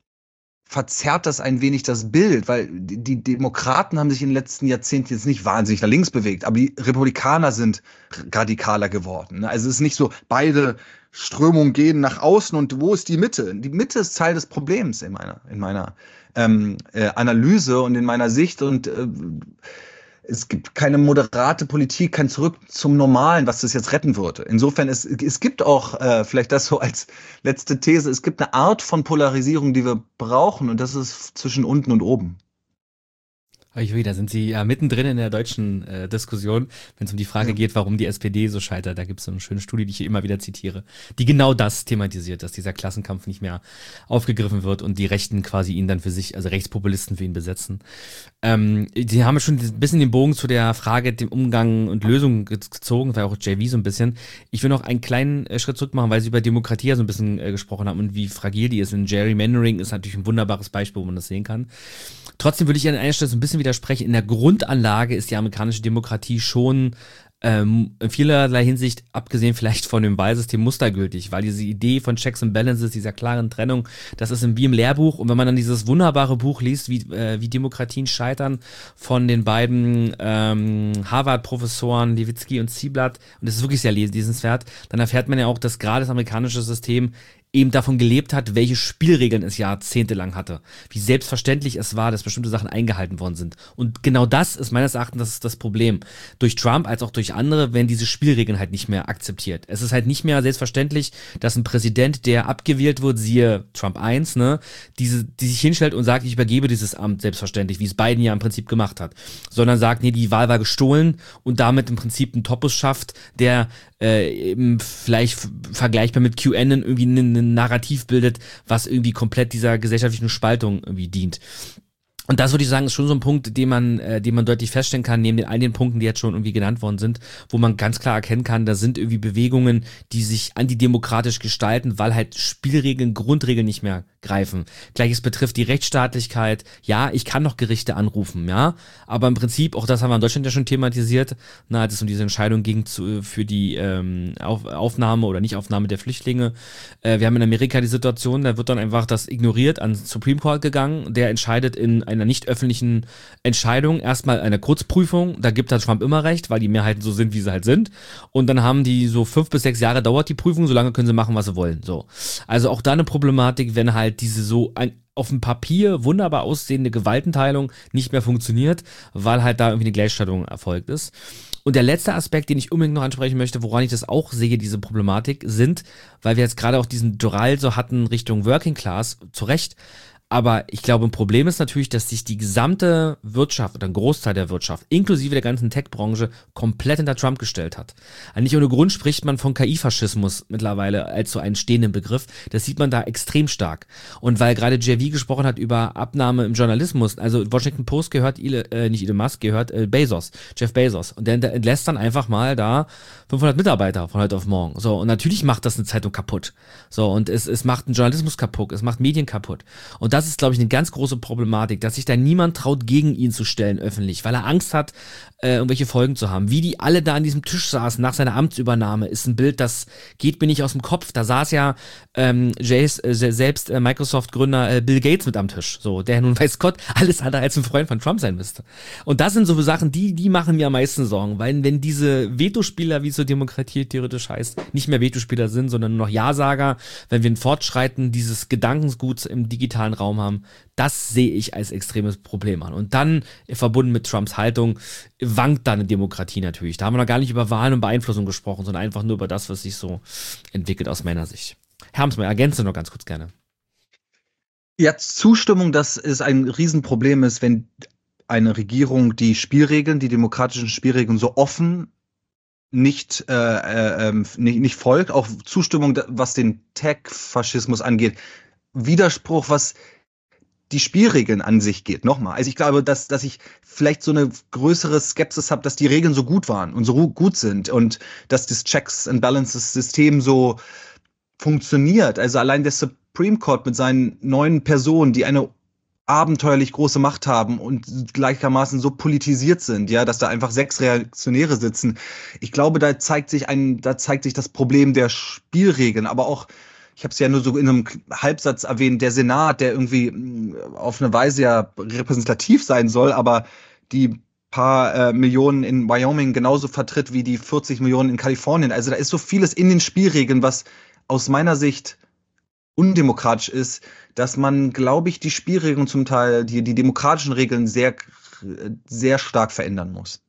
K: verzerrt das ein wenig das Bild, weil die, die Demokraten haben sich in den letzten Jahrzehnten jetzt nicht wahnsinnig nach links bewegt, aber die Republikaner sind radikaler geworden. Also es ist nicht so, beide Strömungen gehen nach außen und wo ist die Mitte? Die Mitte ist Teil des Problems in meiner, in meiner ähm, äh, Analyse und in meiner Sicht und äh, es gibt keine moderate Politik, kein Zurück zum Normalen, was das jetzt retten würde. Insofern, es, es gibt auch, äh, vielleicht das so als letzte These, es gibt eine Art von Polarisierung, die wir brauchen und das ist zwischen unten und oben.
A: Da sind Sie ja mittendrin in der deutschen äh, Diskussion, wenn es um die Frage ja. geht, warum die S P D so scheitert. Da gibt es so eine schöne Studie, die ich hier immer wieder zitiere, die genau das thematisiert, dass dieser Klassenkampf nicht mehr aufgegriffen wird und die Rechten quasi ihn dann für sich, also Rechtspopulisten für ihn besetzen. Ähm, die haben schon ein bisschen den Bogen zu der Frage, dem Umgang und Lösung gezogen, weil auch J V so ein bisschen. Ich will noch einen kleinen äh, Schritt zurück machen, weil Sie über Demokratie ja so ein bisschen äh, gesprochen haben und wie fragil die ist. Und Gerrymandering ist natürlich ein wunderbares Beispiel, wo man das sehen kann. Trotzdem würde ich an einer Stelle so ein bisschen widersprechen. In der Grundanlage ist die amerikanische Demokratie schon ähm, in vielerlei Hinsicht, abgesehen vielleicht von dem Wahlsystem, mustergültig, weil diese Idee von Checks and Balances, dieser klaren Trennung, das ist wie im Lehrbuch. Und wenn man dann dieses wunderbare Buch liest, wie, äh, wie Demokratien scheitern, von den beiden ähm, Harvard-Professoren Levitsky und Ziblatt, und das ist wirklich sehr lesenswert, dann erfährt man ja auch, dass gerade das amerikanische System eben davon gelebt hat, welche Spielregeln es jahrzehntelang hatte. Wie selbstverständlich es war, dass bestimmte Sachen eingehalten worden sind. Und genau das ist meines Erachtens das, das Problem. Durch Trump als auch durch andere werden diese Spielregeln halt nicht mehr akzeptiert. Es ist halt nicht mehr selbstverständlich, dass ein Präsident, der abgewählt wird, siehe Trump eins, ne, diese, die sich hinstellt und sagt, ich übergebe dieses Amt selbstverständlich, wie es Biden ja im Prinzip gemacht hat. Sondern sagt, nee, die Wahl war gestohlen und damit im Prinzip einen Topos schafft, der äh, eben vielleicht f- vergleichbar mit QAnon irgendwie einen ein Narrativ bildet, was irgendwie komplett dieser gesellschaftlichen Spaltung irgendwie dient. Und das würde ich sagen, ist schon so ein Punkt, den man, äh, den man deutlich feststellen kann, neben den all den Punkten, die jetzt schon irgendwie genannt worden sind, wo man ganz klar erkennen kann, da sind irgendwie Bewegungen, die sich antidemokratisch gestalten, weil halt Spielregeln, Grundregeln nicht mehr greifen. Gleiches betrifft die Rechtsstaatlichkeit. Ja, ich kann noch Gerichte anrufen, ja, aber im Prinzip, auch das haben wir in Deutschland ja schon thematisiert, na, als es um diese Entscheidung ging zu, für die ähm, Auf, Aufnahme oder Nichtaufnahme der Flüchtlinge. Äh, wir haben in Amerika die Situation, da wird dann einfach das ignoriert, an den Supreme Court gegangen, der entscheidet in einer nicht öffentlichen Entscheidung erstmal eine Kurzprüfung, da gibt halt Trump immer recht, weil die Mehrheiten so sind, wie sie halt sind, und dann haben die so fünf bis sechs Jahre dauert die Prüfung, so lange können sie machen, was sie wollen, so. Also auch da eine Problematik, wenn halt diese so auf dem Papier wunderbar aussehende Gewaltenteilung nicht mehr funktioniert, weil halt da irgendwie eine Gleichstellung erfolgt ist. Und der letzte Aspekt, den ich unbedingt noch ansprechen möchte, woran ich das auch sehe, diese Problematik, sind, weil wir jetzt gerade auch diesen Doral so hatten Richtung Working Class, zu Recht. Aber ich glaube, ein Problem ist natürlich, dass sich die gesamte Wirtschaft oder ein Großteil der Wirtschaft, inklusive der ganzen Tech-Branche, komplett hinter Trump gestellt hat. Also nicht ohne Grund spricht man von K I-Faschismus mittlerweile als so einen stehenden Begriff. Das sieht man da extrem stark. Und weil gerade J V gesprochen hat über Abnahme im Journalismus, also Washington Post gehört, Ele, äh, nicht Elon Musk, gehört äh, Bezos, Jeff Bezos. Und der, der entlässt dann einfach mal da fünfhundert Mitarbeiter von heute auf morgen. So, und natürlich macht das eine Zeitung kaputt. So, und es, es macht einen Journalismus kaputt, es macht Medien kaputt. Und das ist, glaube ich, eine ganz große Problematik, dass sich da niemand traut, gegen ihn zu stellen öffentlich, weil er Angst hat, äh, irgendwelche Folgen zu haben. Wie die alle da an diesem Tisch saßen nach seiner Amtsübernahme, ist ein Bild, das geht mir nicht aus dem Kopf. Da saß ja ähm, Jays, äh, selbst äh, Microsoft-Gründer äh, Bill Gates mit am Tisch, so, der nun weiß Gott alles andere als ein Freund von Trump sein müsste. Und das sind so Sachen, die, die machen mir am meisten Sorgen, weil wenn diese Vetospieler, wie es so Demokratie theoretisch heißt, nicht mehr Vetospieler sind, sondern nur noch Ja-Sager, wenn wir ein Fortschreiten dieses Gedankensguts im digitalen Raum haben, das sehe ich als extremes Problem an. Und dann, verbunden mit Trumps Haltung, wankt da eine Demokratie natürlich. Da haben wir noch gar nicht über Wahlen und Beeinflussung gesprochen, sondern einfach nur über das, was sich so entwickelt aus meiner Sicht. Hermsmann, ergänze noch ganz kurz gerne.
K: Ja, Zustimmung, dass es ein Riesenproblem ist, wenn eine Regierung die Spielregeln, die demokratischen Spielregeln so offen nicht, äh, äh, nicht, nicht folgt. Auch Zustimmung, was den Tech-Faschismus angeht. Widerspruch, was die Spielregeln an sich geht. Nochmal. Also ich glaube, dass, dass ich vielleicht so eine größere Skepsis habe, dass die Regeln so gut waren und so gut sind und dass das Checks and Balances System so funktioniert. Also allein der Supreme Court mit seinen neun Personen, die eine abenteuerlich große Macht haben und gleichermaßen so politisiert sind, ja, dass da einfach sechs Reaktionäre sitzen. Ich glaube, da zeigt sich ein, da zeigt sich das Problem der Spielregeln, aber auch, ich habe es ja nur so in einem Halbsatz erwähnt, der Senat, der irgendwie auf eine Weise ja repräsentativ sein soll, aber die paar äh, Millionen in Wyoming genauso vertritt wie die vierzig Millionen in Kalifornien. Also da ist so vieles in den Spielregeln, was aus meiner Sicht undemokratisch ist, dass man, glaube ich, die Spielregeln zum Teil, die, die demokratischen Regeln sehr, sehr stark verändern muss.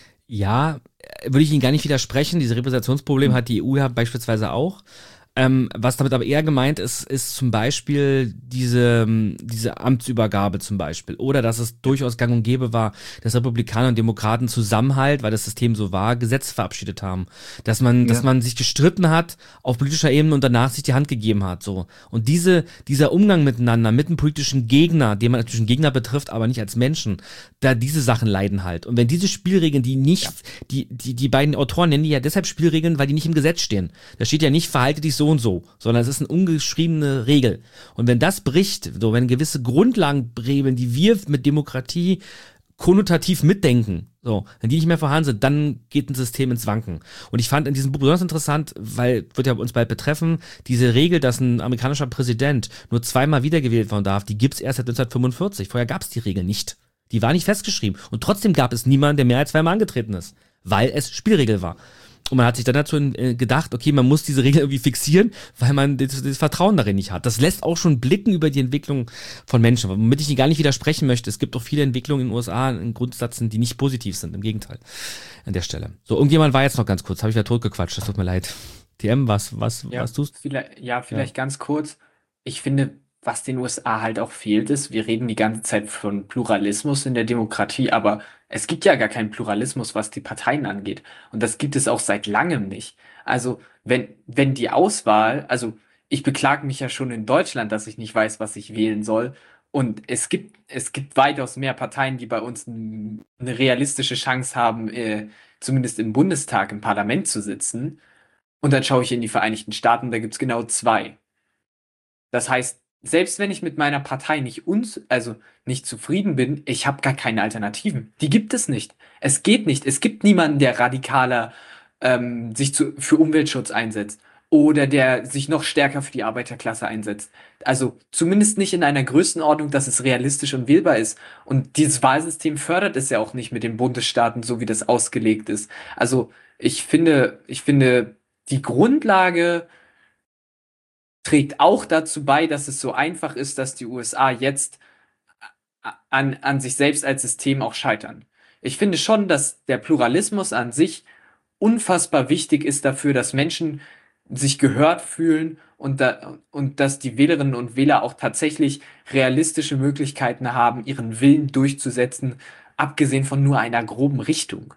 A: Ja, würde ich Ihnen gar nicht widersprechen. Dieses Repräsentationsproblem hat die E U ja beispielsweise auch. Ähm, was damit aber eher gemeint ist, ist zum Beispiel diese, diese Amtsübergabe zum Beispiel. Oder dass es durchaus gang und gäbe war, dass Republikaner und Demokraten Zusammenhalt, weil das System so war, Gesetze verabschiedet haben. Dass man, ja. dass man sich gestritten hat auf politischer Ebene und danach sich die Hand gegeben hat. So. Und diese, dieser Umgang miteinander, mit einem politischen Gegner, den man natürlich einen Gegner betrifft, aber nicht als Menschen, da diese Sachen leiden halt. Und wenn diese Spielregeln, die nicht, ja. die, die, die beiden Autoren nennen die ja deshalb Spielregeln, weil die nicht im Gesetz stehen. Da steht ja nicht, verhalte dich so und so, sondern es ist eine ungeschriebene Regel. Und wenn das bricht, so wenn gewisse Grundlagenregeln, die wir mit Demokratie konnotativ mitdenken, so, wenn die nicht mehr vorhanden sind, dann geht ein System ins Wanken. Und ich fand in diesem Buch besonders interessant, weil, wird ja uns bald betreffen, diese Regel, dass ein amerikanischer Präsident nur zweimal wiedergewählt werden darf, die gibt's erst seit neunzehnhundertfünfundvierzig. Vorher gab's die Regel nicht. Die war nicht festgeschrieben. Und trotzdem gab es niemanden, der mehr als zweimal angetreten ist, weil es Spielregel war. Und man hat sich dann dazu gedacht, okay, man muss diese Regel irgendwie fixieren, weil man das, das Vertrauen darin nicht hat. Das lässt auch schon blicken über die Entwicklung von Menschen, womit ich Ihnen gar nicht widersprechen möchte. Es gibt auch viele Entwicklungen in den U S A in Grundsätzen, die nicht positiv sind, im Gegenteil, an der Stelle. So, irgendjemand war jetzt noch ganz kurz, habe ich ja totgequatscht, das tut mir leid. T M, was, was,
H: Ja,
A: was tust du?
H: vielleicht, ja, vielleicht ganz kurz. Ich finde, was den U S A halt auch fehlt, ist, wir reden die ganze Zeit von Pluralismus in der Demokratie, aber es gibt ja gar keinen Pluralismus, was die Parteien angeht. Und das gibt es auch seit langem nicht. Also, wenn, wenn die Auswahl, also ich beklage mich ja schon in Deutschland, dass ich nicht weiß, was ich wählen soll. Und es gibt, es gibt weitaus mehr Parteien, die bei uns n- eine realistische Chance haben, äh, zumindest im Bundestag, im Parlament zu sitzen. Und dann schaue ich in die Vereinigten Staaten, da gibt es genau zwei. Das heißt, selbst wenn ich mit meiner Partei nicht uns, also nicht zufrieden bin, ich habe gar keine Alternativen. Die gibt es nicht. Es geht nicht. Es gibt niemanden, der radikaler ähm, sich zu, für Umweltschutz einsetzt oder der sich noch stärker für die Arbeiterklasse einsetzt. Also zumindest nicht in einer Größenordnung, dass es realistisch und wählbar ist. Und dieses Wahlsystem fördert es ja auch nicht mit den Bundesstaaten, so wie das ausgelegt ist. Also ich finde, ich finde die Grundlage trägt auch dazu bei, dass es so einfach ist, dass die U S A jetzt an, an sich selbst als System auch scheitern. Ich finde schon, dass der Pluralismus an sich unfassbar wichtig ist dafür, dass Menschen sich gehört fühlen und, da, und dass die Wählerinnen und Wähler auch tatsächlich realistische Möglichkeiten haben, ihren Willen durchzusetzen, abgesehen von nur einer groben Richtung.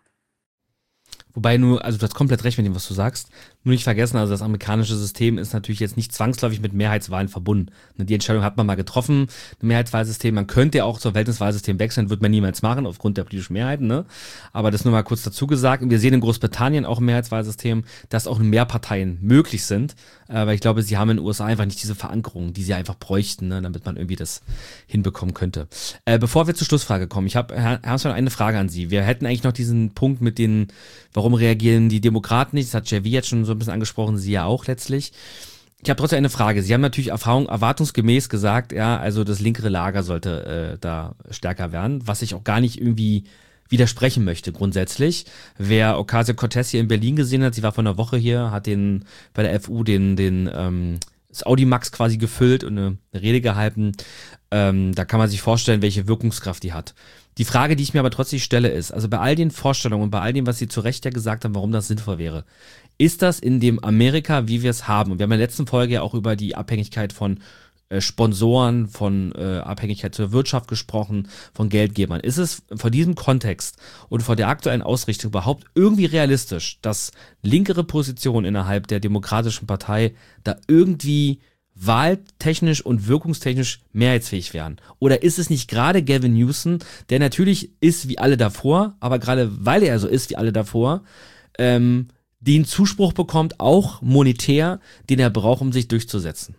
A: Wobei nur, also du hast komplett recht mit dem, was du sagst. Nur nicht vergessen, also das amerikanische System ist natürlich jetzt nicht zwangsläufig mit Mehrheitswahlen verbunden. Die Entscheidung hat man mal getroffen, ein Mehrheitswahlsystem. Man könnte ja auch zur Verhältniswahlsystem wechseln, wird man niemals machen, aufgrund der politischen Mehrheiten, ne? Aber das nur mal kurz dazu gesagt. Und wir sehen in Großbritannien auch ein Mehrheitswahlsystem, dass auch mehr Parteien möglich sind. Äh, weil ich glaube, sie haben in den U S A einfach nicht diese Verankerung, die sie einfach bräuchten, ne? Damit man irgendwie das hinbekommen könnte. Äh, bevor wir zur Schlussfrage kommen, ich habe, Herr Hermsmann, eine Frage an Sie. Wir hätten eigentlich noch diesen Punkt mit den, warum reagieren die Demokraten nicht? Das hat Javi jetzt schon so ein bisschen angesprochen, Sie ja auch letztlich. Ich habe trotzdem eine Frage. Sie haben natürlich Erfahrung, erwartungsgemäß gesagt, ja, also das linkere Lager sollte äh, da stärker werden, was ich auch gar nicht irgendwie widersprechen möchte grundsätzlich. Wer Ocasio-Cortez hier in Berlin gesehen hat, sie war vor einer Woche hier, hat den bei der F U den, den ähm, das Audimax quasi gefüllt und eine, eine Rede gehalten. Ähm, da kann man sich vorstellen, welche Wirkungskraft die hat. Die Frage, die ich mir aber trotzdem stelle, ist, also bei all den Vorstellungen und bei all dem, was Sie zu Recht ja gesagt haben, warum das sinnvoll wäre, ist das in dem Amerika, wie wir es haben? Und wir haben in der letzten Folge ja auch über die Abhängigkeit von äh, Sponsoren, von äh, Abhängigkeit zur Wirtschaft gesprochen, von Geldgebern. Ist es vor diesem Kontext und vor der aktuellen Ausrichtung überhaupt irgendwie realistisch, dass linkere Positionen innerhalb der Demokratischen Partei da irgendwie wahltechnisch und wirkungstechnisch mehrheitsfähig wären? Oder ist es nicht gerade Gavin Newsom, der natürlich ist wie alle davor, aber gerade weil er so ist wie alle davor, ähm, den Zuspruch bekommt, auch monetär, den er braucht, um sich durchzusetzen?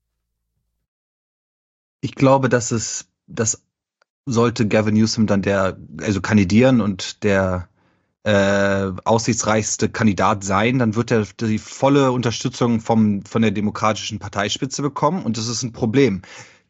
K: Ich glaube, dass es, das sollte Gavin Newsom dann der, also kandidieren und der äh, aussichtsreichste Kandidat sein, dann wird er die volle Unterstützung vom, von der demokratischen Parteispitze bekommen und das ist ein Problem.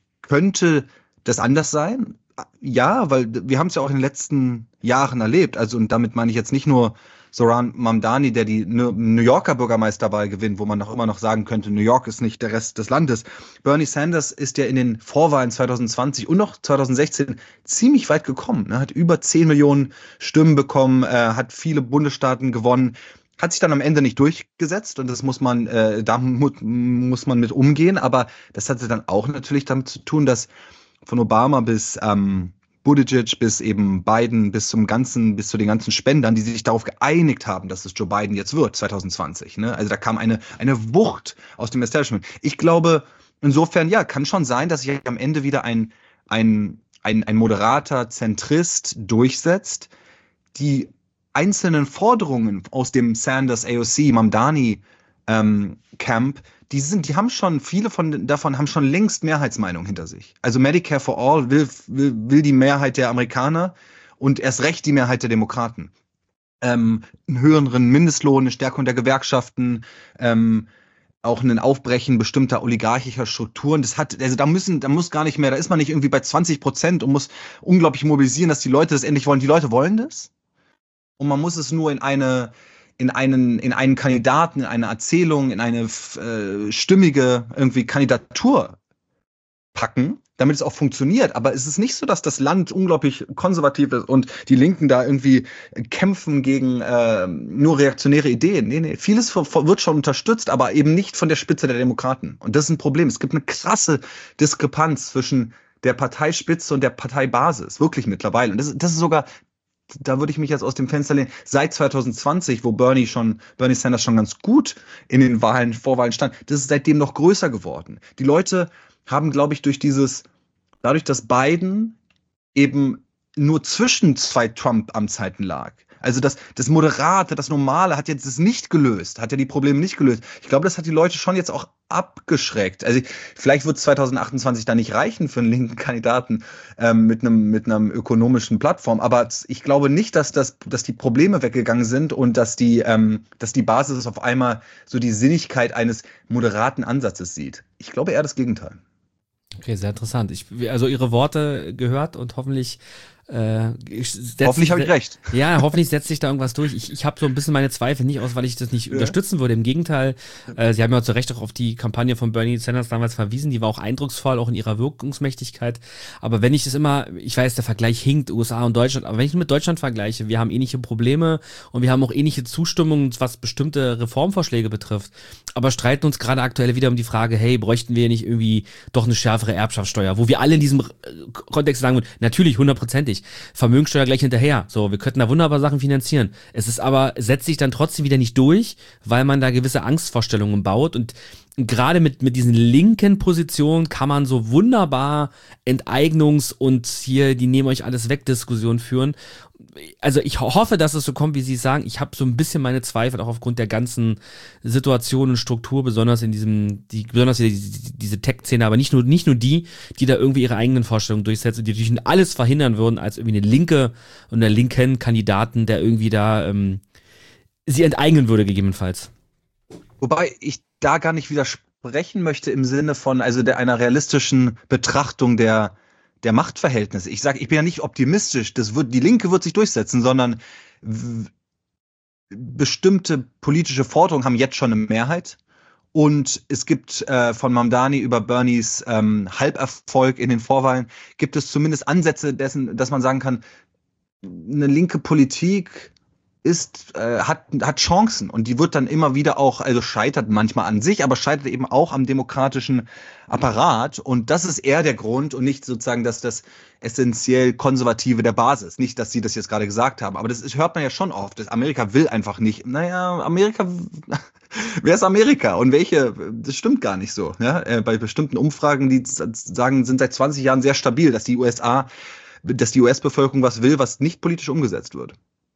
K: Könnte das anders sein? Ja, weil wir haben es ja auch in den letzten Jahren erlebt, also und damit meine ich jetzt nicht nur Zoran Mamdani, der die New Yorker Bürgermeisterwahl gewinnt, wo man noch immer noch sagen könnte, New York ist nicht der Rest des Landes. Bernie Sanders ist ja in den Vorwahlen zwanzig zwanzig und noch zwanzig sechzehn ziemlich weit gekommen, ne? Hat über zehn Millionen Stimmen bekommen, äh, hat viele Bundesstaaten gewonnen, hat sich dann am Ende nicht durchgesetzt und das muss man, äh, da mu muss man mit umgehen, aber das hatte dann auch natürlich damit zu tun, dass von Obama bis ähm, Buttigieg bis eben Biden, bis zum ganzen, bis zu den ganzen Spendern, die sich darauf geeinigt haben, dass es Joe Biden jetzt wird, zwanzig zwanzig. Ne? Also da kam eine, eine Wucht aus dem Establishment. Ich glaube, insofern, ja, kann schon sein, dass sich am Ende wieder ein, ein, ein, ein moderater Zentrist durchsetzt. Die einzelnen Forderungen aus dem Sanders, A O C, Mamdani ähm, Camp, die sind, die haben schon, viele von davon haben schon längst Mehrheitsmeinung hinter sich. Also Medicare for All will, will, will die Mehrheit der Amerikaner und erst recht die Mehrheit der Demokraten. Ähm, einen höheren Mindestlohn, eine Stärkung der Gewerkschaften, ähm, auch ein Aufbrechen bestimmter oligarchischer Strukturen. Das hat, also da müssen, da muss gar nicht mehr, da ist man nicht irgendwie bei zwanzig Prozent und muss unglaublich mobilisieren, dass die Leute das endlich wollen. Die Leute wollen das. Und man muss es nur in eine, in einen, in einen Kandidaten, in eine Erzählung, in eine äh, stimmige irgendwie Kandidatur packen, damit es auch funktioniert. Aber es ist nicht so, dass das Land unglaublich konservativ ist und die Linken da irgendwie kämpfen gegen äh, nur reaktionäre Ideen. Nee, nee, vieles wird schon unterstützt, aber eben nicht von der Spitze der Demokraten. Und das ist ein Problem. Es gibt eine krasse Diskrepanz zwischen der Parteispitze und der Parteibasis, wirklich mittlerweile. Und das, das ist sogar, da würde ich mich jetzt aus dem Fenster lehnen, seit zwanzig zwanzig, wo Bernie schon, Bernie Sanders schon ganz gut in den Wahlen, Vorwahlen stand, das ist seitdem noch größer geworden. Die Leute haben, glaube ich, durch dieses, dadurch, dass Biden eben nur zwischen zwei Trump-Amtszeiten lag. Also das, das Moderate, das Normale hat jetzt das nicht gelöst, hat ja die Probleme nicht gelöst. Ich glaube, das hat die Leute schon jetzt auch abgeschreckt. Also vielleicht wird es zwanzig achtundzwanzig da nicht reichen für einen linken Kandidaten ähm, mit einem mit einem ökonomischen Plattform. Aber ich glaube nicht, dass das, dass die Probleme weggegangen sind und dass die, ähm, dass die Basis auf einmal so die Sinnigkeit eines moderaten Ansatzes sieht. Ich glaube eher das Gegenteil.
A: Okay, sehr interessant. Ich, also Ihre Worte gehört und hoffentlich Äh, ich setz-
K: Hoffentlich habe ich recht.
A: Ja, hoffentlich setzt sich da irgendwas durch. Ich, ich habe so ein bisschen meine Zweifel, nicht aus, weil ich das nicht
K: Ja.
A: unterstützen würde. Im Gegenteil, äh, sie haben ja zu Recht auch auf die Kampagne von Bernie Sanders damals verwiesen. Die war auch eindrucksvoll, auch in ihrer Wirkungsmächtigkeit. Aber wenn ich das immer, ich weiß, der Vergleich hinkt, U S A und Deutschland, aber wenn ich mit Deutschland vergleiche, wir haben ähnliche Probleme und wir haben auch ähnliche Zustimmungen, was bestimmte Reformvorschläge betrifft. Aber streiten uns gerade aktuell wieder um die Frage, hey, bräuchten wir nicht irgendwie doch eine schärfere Erbschaftssteuer, wo wir alle in diesem äh, Kontext sagen würden, natürlich, hundertprozentig. Vermögensteuer gleich hinterher. So, wir könnten da wunderbar Sachen finanzieren. Es ist aber, setzt sich dann trotzdem wieder nicht durch, weil man da gewisse Angstvorstellungen baut und gerade mit, mit diesen linken Positionen kann man so wunderbar Enteignungs- und hier, die nehmen euch alles weg Diskussion führen. Also ich ho- hoffe, dass es so kommt, wie Sie sagen. Ich habe so ein bisschen meine Zweifel, auch aufgrund der ganzen Situation und Struktur, besonders in diesem, die, besonders die, die, diese Tech-Szene, aber nicht nur, nicht nur die, die da irgendwie ihre eigenen Vorstellungen durchsetzen, die natürlich alles verhindern würden, als irgendwie eine linke und eine linken Kandidaten, der irgendwie da ähm, sie enteignen würde, gegebenenfalls.
K: Wobei ich da gar nicht widersprechen möchte im Sinne von, also der, einer realistischen Betrachtung der, der Machtverhältnisse. Ich sage, ich bin ja nicht optimistisch, das wird, die Linke wird sich durchsetzen, sondern w- bestimmte politische Forderungen haben jetzt schon eine Mehrheit. Und es gibt äh, von Mamdani über Bernies ähm, Halberfolg in den Vorwahlen, gibt es zumindest Ansätze dessen, dass man sagen kann, eine linke Politik ist, äh, hat, hat Chancen und die wird dann immer wieder auch, also scheitert manchmal an sich, aber scheitert eben auch am demokratischen Apparat und das ist eher der Grund und nicht sozusagen, dass das essentiell Konservative der Basis, nicht, dass Sie das jetzt gerade gesagt haben, aber das ist, hört man ja schon oft, dass Amerika will einfach nicht, naja, Amerika, wer ist Amerika und welche, das stimmt gar nicht so, ja? Äh, bei bestimmten Umfragen, die sagen, sind seit zwanzig Jahren sehr stabil, dass die U S A, dass die U S-Bevölkerung was will, was nicht politisch umgesetzt wird.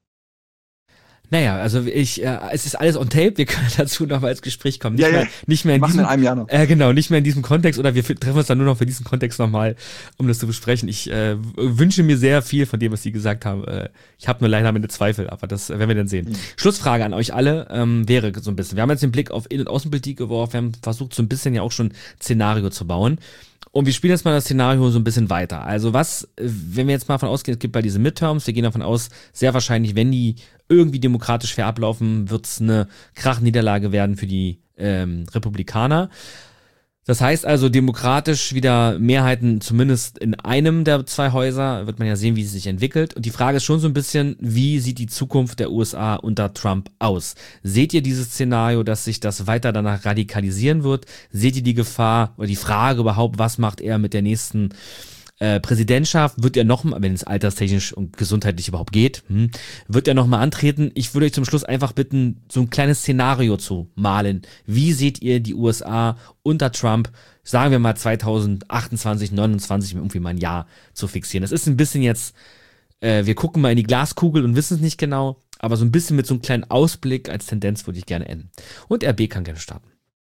A: Naja, also ich, äh, es ist alles on tape, wir können dazu noch mal ins Gespräch kommen. Nicht
K: Ja, ja.
A: mehr, nicht mehr in
K: Machen
A: diesem,
K: in einem Jahr noch.
A: Äh, genau, nicht mehr in diesem Kontext oder wir f- treffen uns dann nur noch für diesen Kontext nochmal, um das zu besprechen. Ich äh, w- wünsche mir sehr viel von dem, was Sie gesagt haben. Äh, ich habe nur leider meine Zweifel, aber das äh, werden wir dann sehen.
K: Mhm.
A: Schlussfrage an euch alle ähm, wäre so ein bisschen, wir haben jetzt den Blick auf Innen- und Außenpolitik geworfen, wir haben versucht so ein bisschen ja auch schon Szenario zu bauen. Und wir spielen jetzt mal das Szenario so ein bisschen weiter. Also was, äh, wenn wir jetzt mal davon ausgehen, es gibt bei diesen Midterms, wir gehen davon aus, sehr wahrscheinlich, wenn die irgendwie demokratisch fair ablaufen, wird es eine Krachniederlage werden für die ähm, Republikaner. Das heißt also demokratisch wieder Mehrheiten zumindest in einem der zwei Häuser, wird man ja sehen, wie es sich entwickelt. Und die Frage ist schon so ein bisschen, wie sieht die Zukunft der U S A unter Trump aus? Seht ihr dieses Szenario, dass sich das weiter danach radikalisieren wird? Seht ihr die Gefahr oder die Frage überhaupt, was macht er mit der nächsten äh, Präsidentschaft? Wird er noch mal, wenn es alterstechnisch und gesundheitlich überhaupt geht, hm, wird er noch mal antreten? Ich würde euch zum Schluss einfach bitten, so ein kleines Szenario zu malen. Wie seht ihr die U S A unter Trump, sagen wir mal zwanzig achtundzwanzig, neunundzwanzig, um irgendwie mal ein Jahr zu fixieren? Das ist ein bisschen jetzt, äh, wir gucken mal in die Glaskugel und wissen es nicht genau, aber so ein bisschen mit so einem kleinen Ausblick als Tendenz würde ich gerne enden. Und R B kann gerne starten.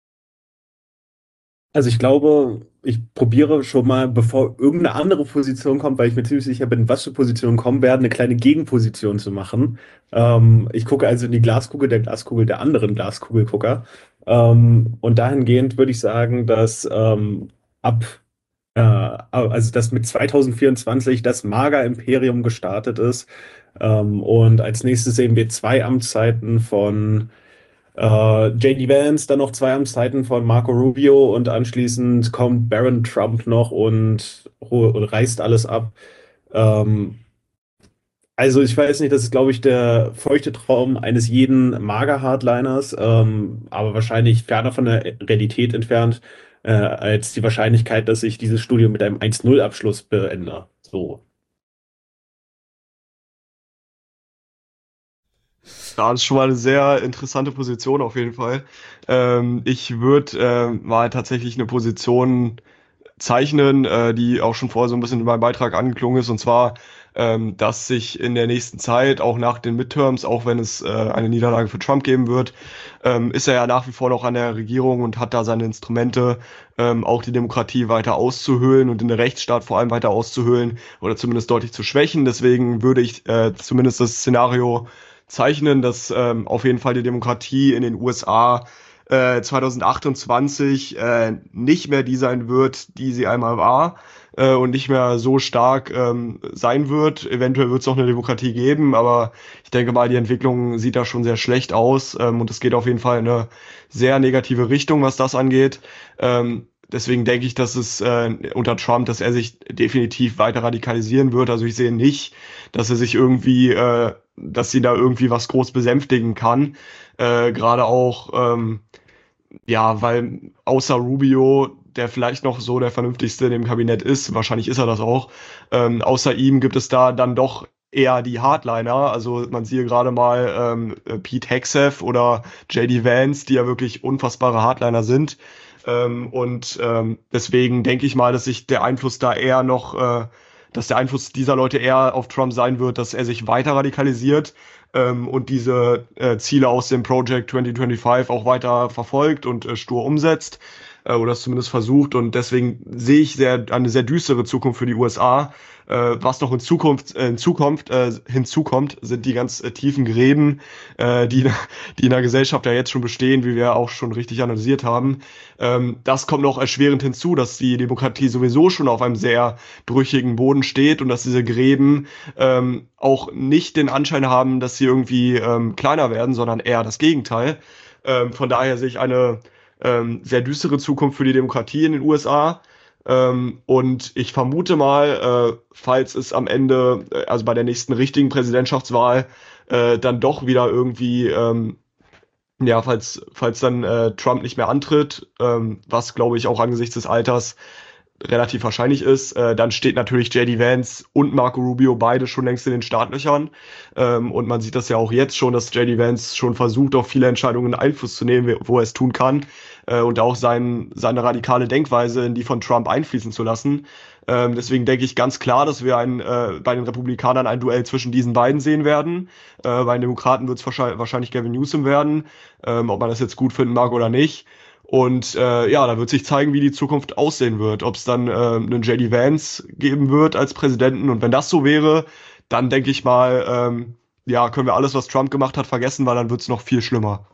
I: Also ich glaube, ich probiere schon mal, bevor irgendeine andere Position kommt, weil ich mir ziemlich sicher bin, was für Positionen kommen werden, eine kleine Gegenposition zu machen. Ähm, ich gucke also in die Glaskugel der Glaskugel der anderen Glaskugelgucker. Ähm, und dahingehend würde ich sagen, dass ähm, ab, äh, also dass mit zwanzig vierundzwanzig das MAGA-Imperium gestartet ist. Ähm, und als nächstes sehen wir zwei Amtszeiten von Äh, J D Vance, dann noch zwei Amtszeiten von Marco Rubio und anschließend kommt Barron Trump noch und, und reißt alles ab. Ähm, also ich weiß nicht, das ist, glaube ich, der feuchte Traum eines jeden MAGA-Hardliners, ähm, aber wahrscheinlich ferner von der Realität entfernt, äh, als die Wahrscheinlichkeit, dass ich dieses Studium mit einem eins null Abschluss beende. So.
L: Ja, das ist schon mal eine sehr interessante Position auf jeden Fall. Ähm, ich würde äh, mal tatsächlich eine Position zeichnen, äh, die auch schon vorher so ein bisschen in meinem Beitrag angeklungen ist, und zwar, ähm, dass sich in der nächsten Zeit, auch nach den Midterms, auch wenn es äh, eine Niederlage für Trump geben wird, ähm, ist er ja nach wie vor noch an der Regierung und hat da seine Instrumente, ähm, auch die Demokratie weiter auszuhöhlen und den Rechtsstaat vor allem weiter auszuhöhlen oder zumindest deutlich zu schwächen. Deswegen würde ich äh, zumindest das Szenario zeichnen, dass ähm, auf jeden Fall die Demokratie in den U S A äh, zwanzig achtundzwanzig äh, nicht mehr die sein wird, die sie einmal war äh, und nicht mehr so stark ähm, sein wird. Eventuell wird es noch eine Demokratie geben, aber ich denke mal, die Entwicklung sieht da schon sehr schlecht aus ähm, und es geht auf jeden Fall in eine sehr negative Richtung, was das angeht. Ähm, Deswegen denke ich, dass es äh, unter Trump, dass er sich definitiv weiter radikalisieren wird. Also ich sehe nicht, dass er sich irgendwie, äh, dass sie da irgendwie was groß besänftigen kann. Äh, Gerade auch, ähm, ja, weil außer Rubio, der vielleicht noch so der vernünftigste in dem Kabinett ist, wahrscheinlich ist er das auch, ähm, außer ihm gibt es da dann doch eher die Hardliner. Also man sieht gerade mal ähm, Pete Hegseth oder J D Vance, die ja wirklich unfassbare Hardliner sind. Ähm, und ähm, deswegen denke ich mal, dass sich der Einfluss da eher noch, äh, dass der Einfluss dieser Leute eher auf Trump sein wird, dass er sich weiter radikalisiert ähm, und diese äh, Ziele aus dem Project zwanzig fünfundzwanzig auch weiter verfolgt und äh, stur umsetzt äh, oder es zumindest versucht. Und deswegen sehe ich sehr, eine sehr düstere Zukunft für die U S A. Äh, was noch in Zukunft, äh, in Zukunft äh, hinzukommt, sind die ganz äh, tiefen Gräben, äh, die, die in der Gesellschaft ja jetzt schon bestehen, wie wir auch schon richtig analysiert haben. Ähm, das kommt noch erschwerend hinzu, dass die Demokratie sowieso schon auf einem sehr brüchigen Boden steht und dass diese Gräben ähm, auch nicht den Anschein haben, dass sie irgendwie ähm, kleiner werden, sondern eher das Gegenteil. Ähm, von daher sehe ich eine ähm, sehr düstere Zukunft für die Demokratie in den U S A. Ähm, und ich vermute mal, äh, falls es am Ende, äh, also bei der nächsten richtigen Präsidentschaftswahl, äh, dann doch wieder irgendwie, ähm, ja, falls, falls dann äh, Trump nicht mehr antritt, ähm, was glaube ich auch angesichts des Alters relativ wahrscheinlich ist, äh, dann steht natürlich J D Vance und Marco Rubio beide schon längst in den Startlöchern. Ähm, und man sieht das ja auch jetzt schon, dass J D Vance schon versucht, auf viele Entscheidungen Einfluss zu nehmen, wo er es tun kann. Äh, und auch sein, seine radikale Denkweise in die von Trump einfließen zu lassen. Ähm, deswegen denke ich ganz klar, dass wir ein, äh, bei den Republikanern ein Duell zwischen diesen beiden sehen werden. Äh, bei den Demokraten wird es wahrscheinlich, wahrscheinlich Gavin Newsom werden, ähm, ob man das jetzt gut finden mag oder nicht. Und äh, ja, da wird sich zeigen, wie die Zukunft aussehen wird. Ob es dann äh, einen J D Vance geben wird als Präsidenten. Und wenn das so wäre, dann denke ich mal, ähm, ja, können wir alles, was Trump gemacht hat, vergessen, weil dann wird es noch viel schlimmer.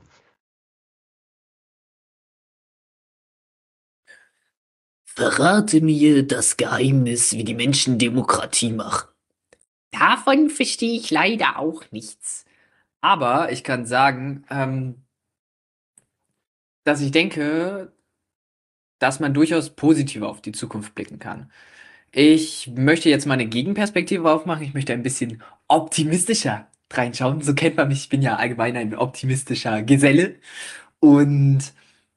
N: Verrate mir das Geheimnis, wie die Menschen Demokratie machen.
H: Davon verstehe ich leider auch nichts. Aber ich kann sagen, ähm, dass ich denke, dass man durchaus positiv auf die Zukunft blicken kann. Ich möchte jetzt mal eine Gegenperspektive aufmachen. Ich möchte ein bisschen optimistischer reinschauen. So kennt man mich. Ich bin ja allgemein ein optimistischer Geselle. Und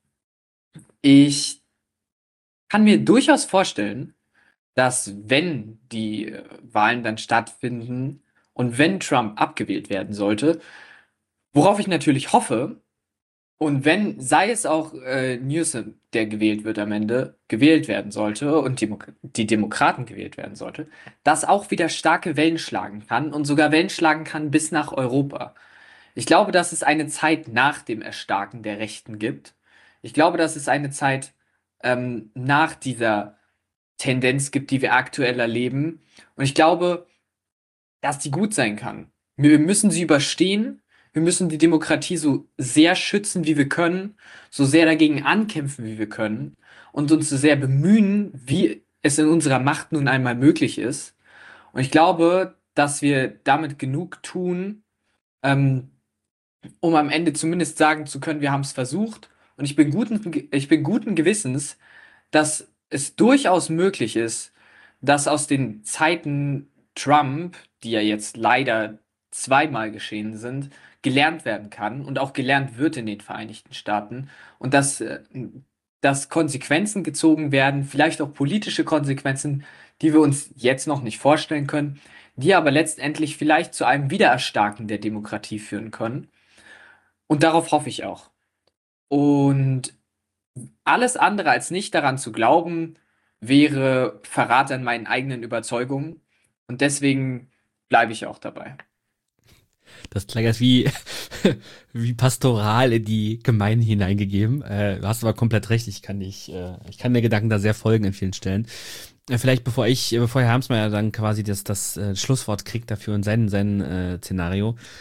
H: ich kann mir durchaus vorstellen, dass wenn die äh, Wahlen dann stattfinden und wenn Trump abgewählt werden sollte, worauf ich natürlich hoffe, und wenn, sei es auch äh, Newsom, der gewählt wird am Ende, gewählt werden sollte und Demo die Demokraten gewählt werden sollte, dass auch wieder starke Wellen schlagen kann und sogar Wellen schlagen kann bis nach Europa. Ich glaube, dass es eine Zeit nach dem Erstarken der Rechten gibt. Ich glaube, dass es eine Zeit ähm, nach dieser Tendenz gibt, die wir aktuell erleben. Und ich glaube, dass die gut sein kann. Wir müssen sie überstehen. Wir müssen die Demokratie so sehr schützen, wie wir können, so sehr dagegen ankämpfen, wie wir können und uns so sehr bemühen, wie es in unserer Macht nun einmal möglich ist. Und ich glaube, dass wir damit genug tun, ähm, um am Ende zumindest sagen zu können, wir haben es versucht. Und ich bin guten, ich bin guten Gewissens, dass es durchaus möglich ist, dass aus den Zeiten Trump, die ja jetzt leider zweimal geschehen sind, gelernt werden kann und auch gelernt wird in den Vereinigten Staaten und dass, äh, dass Konsequenzen gezogen werden, vielleicht auch politische Konsequenzen, die wir uns jetzt noch nicht vorstellen können, die aber letztendlich vielleicht zu einem Wiedererstarken der Demokratie führen können. Und darauf hoffe ich auch. Und alles andere als nicht daran zu glauben, wäre Verrat an meinen eigenen Überzeugungen. Und deswegen bleibe ich auch dabei.
A: Das klang jetzt wie, wie pastoral in die Gemeinden hineingegeben. Äh, du hast aber komplett recht. Ich kann dich, äh, ich kann der Gedanken da sehr folgen an vielen Stellen. Äh, vielleicht bevor ich, bevor Herr Harmsmeyer dann quasi das, das äh, Schlusswort kriegt dafür in seinem, seinem äh, Szenario.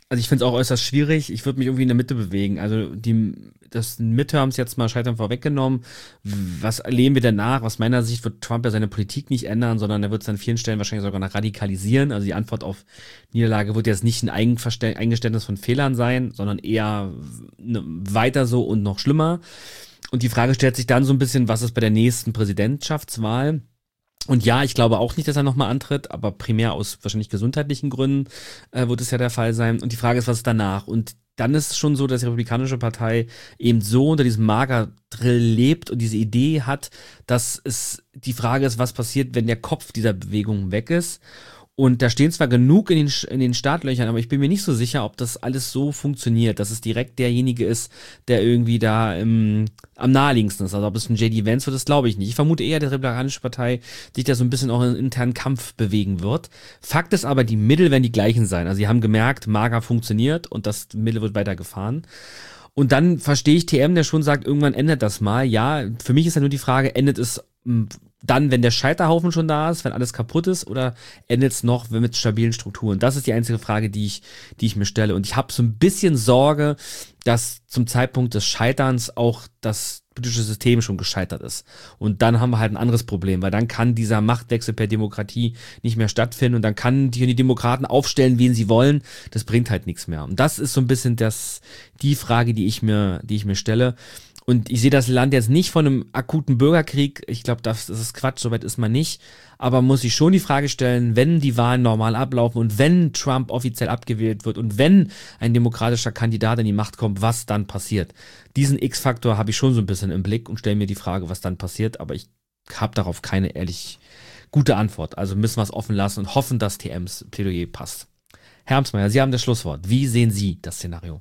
A: Also ich finde es auch äußerst schwierig. Ich würde mich irgendwie in der Mitte bewegen. Also die, das Midterms jetzt mal Scheitern vorweggenommen. Was erleben wir danach? Aus meiner Sicht wird Trump ja seine Politik nicht ändern, sondern er wird es an vielen Stellen wahrscheinlich sogar noch radikalisieren. Also die Antwort auf Niederlage wird jetzt nicht ein Eigenverstä- Eingeständnis von Fehlern sein, sondern eher ne, weiter so und noch schlimmer. Und die Frage stellt sich dann so ein bisschen, was ist bei der nächsten Präsidentschaftswahl? Und ja, ich glaube auch nicht, dass er nochmal antritt, aber primär aus wahrscheinlich gesundheitlichen Gründen äh, wird es ja der Fall sein. Und die Frage ist, was ist danach? Und dann ist es schon so, dass die Republikanische Partei eben so unter diesem Mager-Drill lebt und diese Idee hat, dass es die Frage ist, was passiert, wenn der Kopf dieser Bewegung weg ist. Und da stehen zwar genug in den, in den Startlöchern, aber ich bin mir nicht so sicher, ob das alles so funktioniert, dass es direkt derjenige ist, der irgendwie da im, am naheliegendsten ist. Also ob es ein J D Vance wird, das glaube ich nicht. Ich vermute eher, dass die Republikanische Partei sich da so ein bisschen auch in einen internen Kampf bewegen wird. Fakt ist aber, die Mittel werden die gleichen sein. Also sie haben gemerkt, Mager funktioniert und das Mittel wird weiter gefahren. Und dann verstehe ich T M, der schon sagt, irgendwann endet das mal. Ja, für mich ist ja nur die Frage, endet es m, dann, wenn der Scheiterhaufen schon da ist, wenn alles kaputt ist, oder endet es noch mit stabilen Strukturen? Das ist die einzige Frage, die ich, die ich mir stelle. Und ich habe so ein bisschen Sorge, dass zum Zeitpunkt des Scheiterns auch das politische System schon gescheitert ist. Und dann haben wir halt ein anderes Problem, weil dann kann dieser Machtwechsel per Demokratie nicht mehr stattfinden und dann kann die, die Demokraten aufstellen, wen sie wollen. Das bringt halt nichts mehr. Und das ist so ein bisschen das, die Frage, die ich mir, die ich mir stelle. Und ich sehe das Land jetzt nicht von einem akuten Bürgerkrieg. Ich glaube, das, das ist Quatsch, soweit ist man nicht. Aber muss ich schon die Frage stellen, wenn die Wahlen normal ablaufen und wenn Trump offiziell abgewählt wird und wenn ein demokratischer Kandidat in die Macht kommt, was dann passiert? Diesen X-Faktor habe ich schon so ein bisschen im Blick und stelle mir die Frage, was dann passiert. Aber ich habe darauf keine ehrlich gute Antwort. Also müssen wir es offen lassen und hoffen, dass T Ms Plädoyer passt. Herr Amtsmeier, Sie haben das Schlusswort. Wie sehen Sie das Szenario?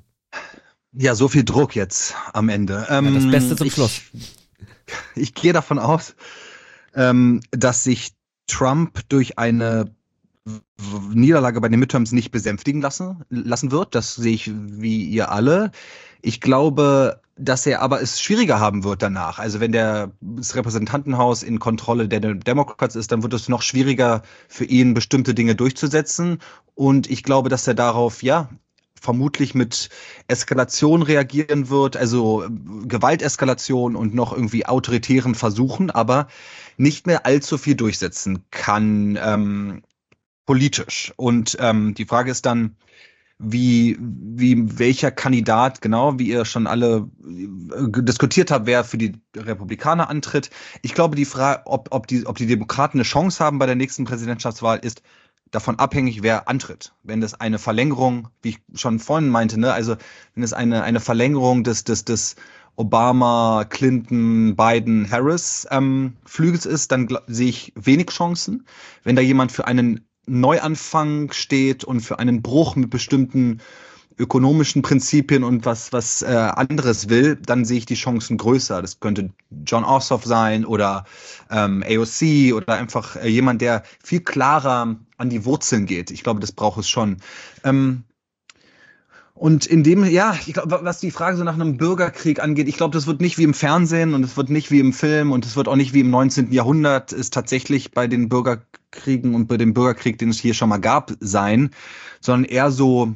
K: Ja, so viel Druck jetzt am Ende. Ähm,
A: ja, das Beste zum
K: ich,
A: Schluss.
K: Ich gehe davon aus, ähm, dass sich Trump durch eine Niederlage bei den Midterms nicht besänftigen lassen, lassen wird. Das sehe ich wie ihr alle. Ich glaube, dass er aber es schwieriger haben wird danach. Also wenn der, das Repräsentantenhaus in Kontrolle der Democrats ist, dann wird es noch schwieriger für ihn, bestimmte Dinge durchzusetzen. Und ich glaube, dass er darauf, ja, vermutlich mit Eskalation reagieren wird, also Gewalteskalation und noch irgendwie autoritären Versuchen, aber nicht mehr allzu viel durchsetzen kann ähm, politisch. Und ähm, die Frage ist dann, wie, wie welcher Kandidat, genau, wie ihr schon alle äh, diskutiert habt, wer für die Republikaner antritt. Ich glaube, die Frage, ob, ob, die, ob die Demokraten eine Chance haben bei der nächsten Präsidentschaftswahl, ist davon abhängig, wer antritt. Wenn das eine Verlängerung, wie ich schon vorhin meinte, ne, also wenn es eine, eine Verlängerung des, des, des Obama, Clinton, Biden, Harris ähm, Flügels ist, dann sehe ich wenig Chancen. Wenn da jemand für einen Neuanfang steht und für einen Bruch mit bestimmten ökonomischen Prinzipien und was was äh, anderes will, dann sehe ich die Chancen größer. Das könnte Jon Ossoff sein oder ähm, A O C oder einfach äh, jemand, der viel klarer an die Wurzeln geht. Ich glaube, das braucht es schon. Ähm, und in dem, ja, ich glaube, was die Frage so nach einem Bürgerkrieg angeht, ich glaube, das wird nicht wie im Fernsehen und es wird nicht wie im Film und es wird auch nicht wie im neunzehnten Jahrhundert, ist tatsächlich bei den Bürgerkriegen und bei dem Bürgerkrieg, den es hier schon mal gab, sein, sondern eher so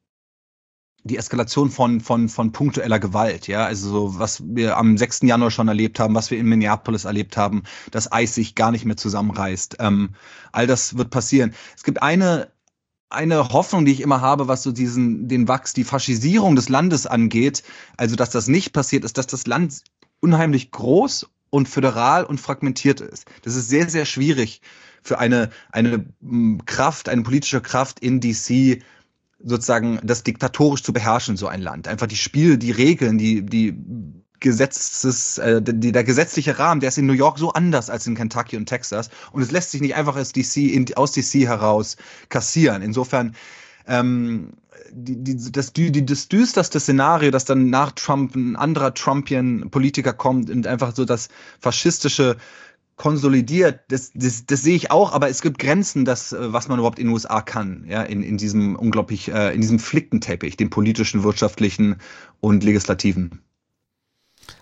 K: die Eskalation von, von, von punktueller Gewalt, ja, also so, was wir am sechsten Januar schon erlebt haben, was wir in Minneapolis erlebt haben, das Eis sich gar nicht mehr zusammenreißt. Ähm, all das wird passieren. Es gibt eine, eine Hoffnung, die ich immer habe, was so diesen, den Wachs, die Faschisierung des Landes angeht, also, dass das nicht passiert ist, dass das Land unheimlich groß und föderal und fragmentiert ist. Das ist sehr, sehr schwierig für eine, eine Kraft, eine politische Kraft in D C, sozusagen das diktatorisch zu beherrschen, so ein Land. Einfach die Spiele, die Regeln, die, die Gesetzes, äh, die, der gesetzliche Rahmen, der ist in New York so anders als in Kentucky und Texas. Und es lässt sich nicht einfach aus D C, in, aus D C heraus kassieren. Insofern, ähm, die, die, das, die, das düsterste Szenario, dass dann nach Trump ein anderer Trumpian-Politiker kommt und einfach so das faschistische konsolidiert, das, das, das sehe ich auch, aber es gibt Grenzen, das, was man überhaupt in den U S A kann, ja, in, in diesem unglaublich, äh, in diesem Flickenteppich, dem politischen, wirtschaftlichen und legislativen.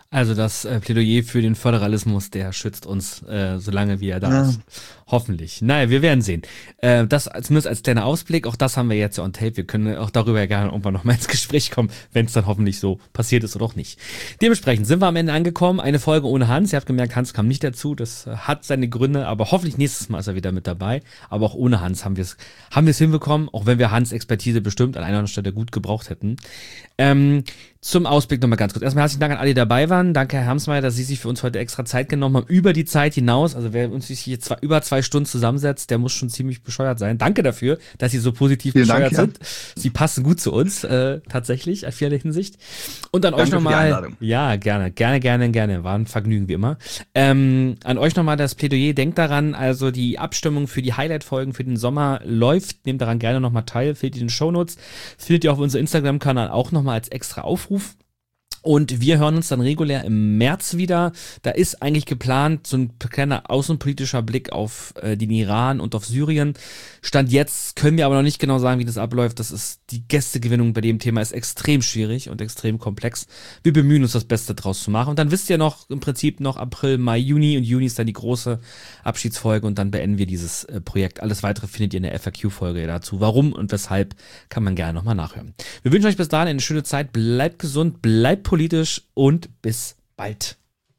A: Also das äh, Plädoyer für den Föderalismus, der schützt uns, äh, solange wie er da
K: Ja.
A: ist. Hoffentlich. Naja, wir werden sehen. Äh, das zumindest als kleiner Ausblick, auch das haben wir jetzt ja on tape. Wir können auch darüber ja gerne irgendwann nochmal ins Gespräch kommen, wenn es dann hoffentlich so passiert ist oder auch nicht. Dementsprechend sind wir am Ende angekommen. Eine Folge ohne Hans. Ihr habt gemerkt, Hans kam nicht dazu. Das äh, hat seine Gründe, aber hoffentlich nächstes Mal ist er wieder mit dabei. Aber auch ohne Hans haben wir es haben wir es hinbekommen, auch wenn wir Hans Expertise bestimmt an einer oder anderen Stelle gut gebraucht hätten. Ähm, zum Ausblick nochmal ganz kurz. Erstmal herzlichen Dank an alle, die dabei waren. Danke, Herr Hermsmeier, dass Sie sich für uns heute extra Zeit genommen haben, über die Zeit hinaus. Also wer uns hier zwei, über zwei Stunden zusammensetzt, der muss schon ziemlich bescheuert sein. Danke dafür, dass Sie so positiv
K: Vielen
A: bescheuert
K: Dank,
A: sind. Sie passen gut zu uns, äh, tatsächlich, in vielerlei Hinsicht. Und an euch
K: Danke für die
A: nochmal.
K: Einladung.
A: Ja, gerne, gerne, gerne, gerne. War ein Vergnügen wie immer. Ähm, an euch nochmal das Plädoyer. Denkt daran, also die Abstimmung für die Highlight-Folgen für den Sommer läuft. Nehmt daran gerne nochmal teil. Findet ihr in den Shownotes. Findet ihr auf unserem Instagram-Kanal auch nochmal als extra Aufruf. Und wir hören uns dann regulär im März wieder. Da ist eigentlich geplant so ein kleiner außenpolitischer Blick auf äh, den Iran und auf Syrien. Stand jetzt können wir aber noch nicht genau sagen, wie das abläuft. Das ist die Gästegewinnung bei dem Thema ist extrem schwierig und extrem komplex. Wir bemühen uns, das Beste draus zu machen. Und dann wisst ihr noch im Prinzip noch April, Mai, Juni. Und Juni ist dann die große Abschiedsfolge und dann beenden wir dieses äh, Projekt. Alles Weitere findet ihr in der F A Q-Folge dazu. Warum und weshalb kann man gerne nochmal nachhören. Wir wünschen euch bis dahin eine schöne Zeit. Bleibt gesund, bleibt politisch und bis bald.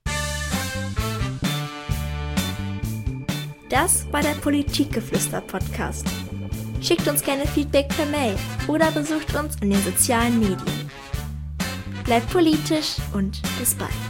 B: Das war der Politikgeflüster-Podcast. Schickt uns gerne Feedback per Mail oder besucht uns in den sozialen Medien. Bleibt politisch und bis bald.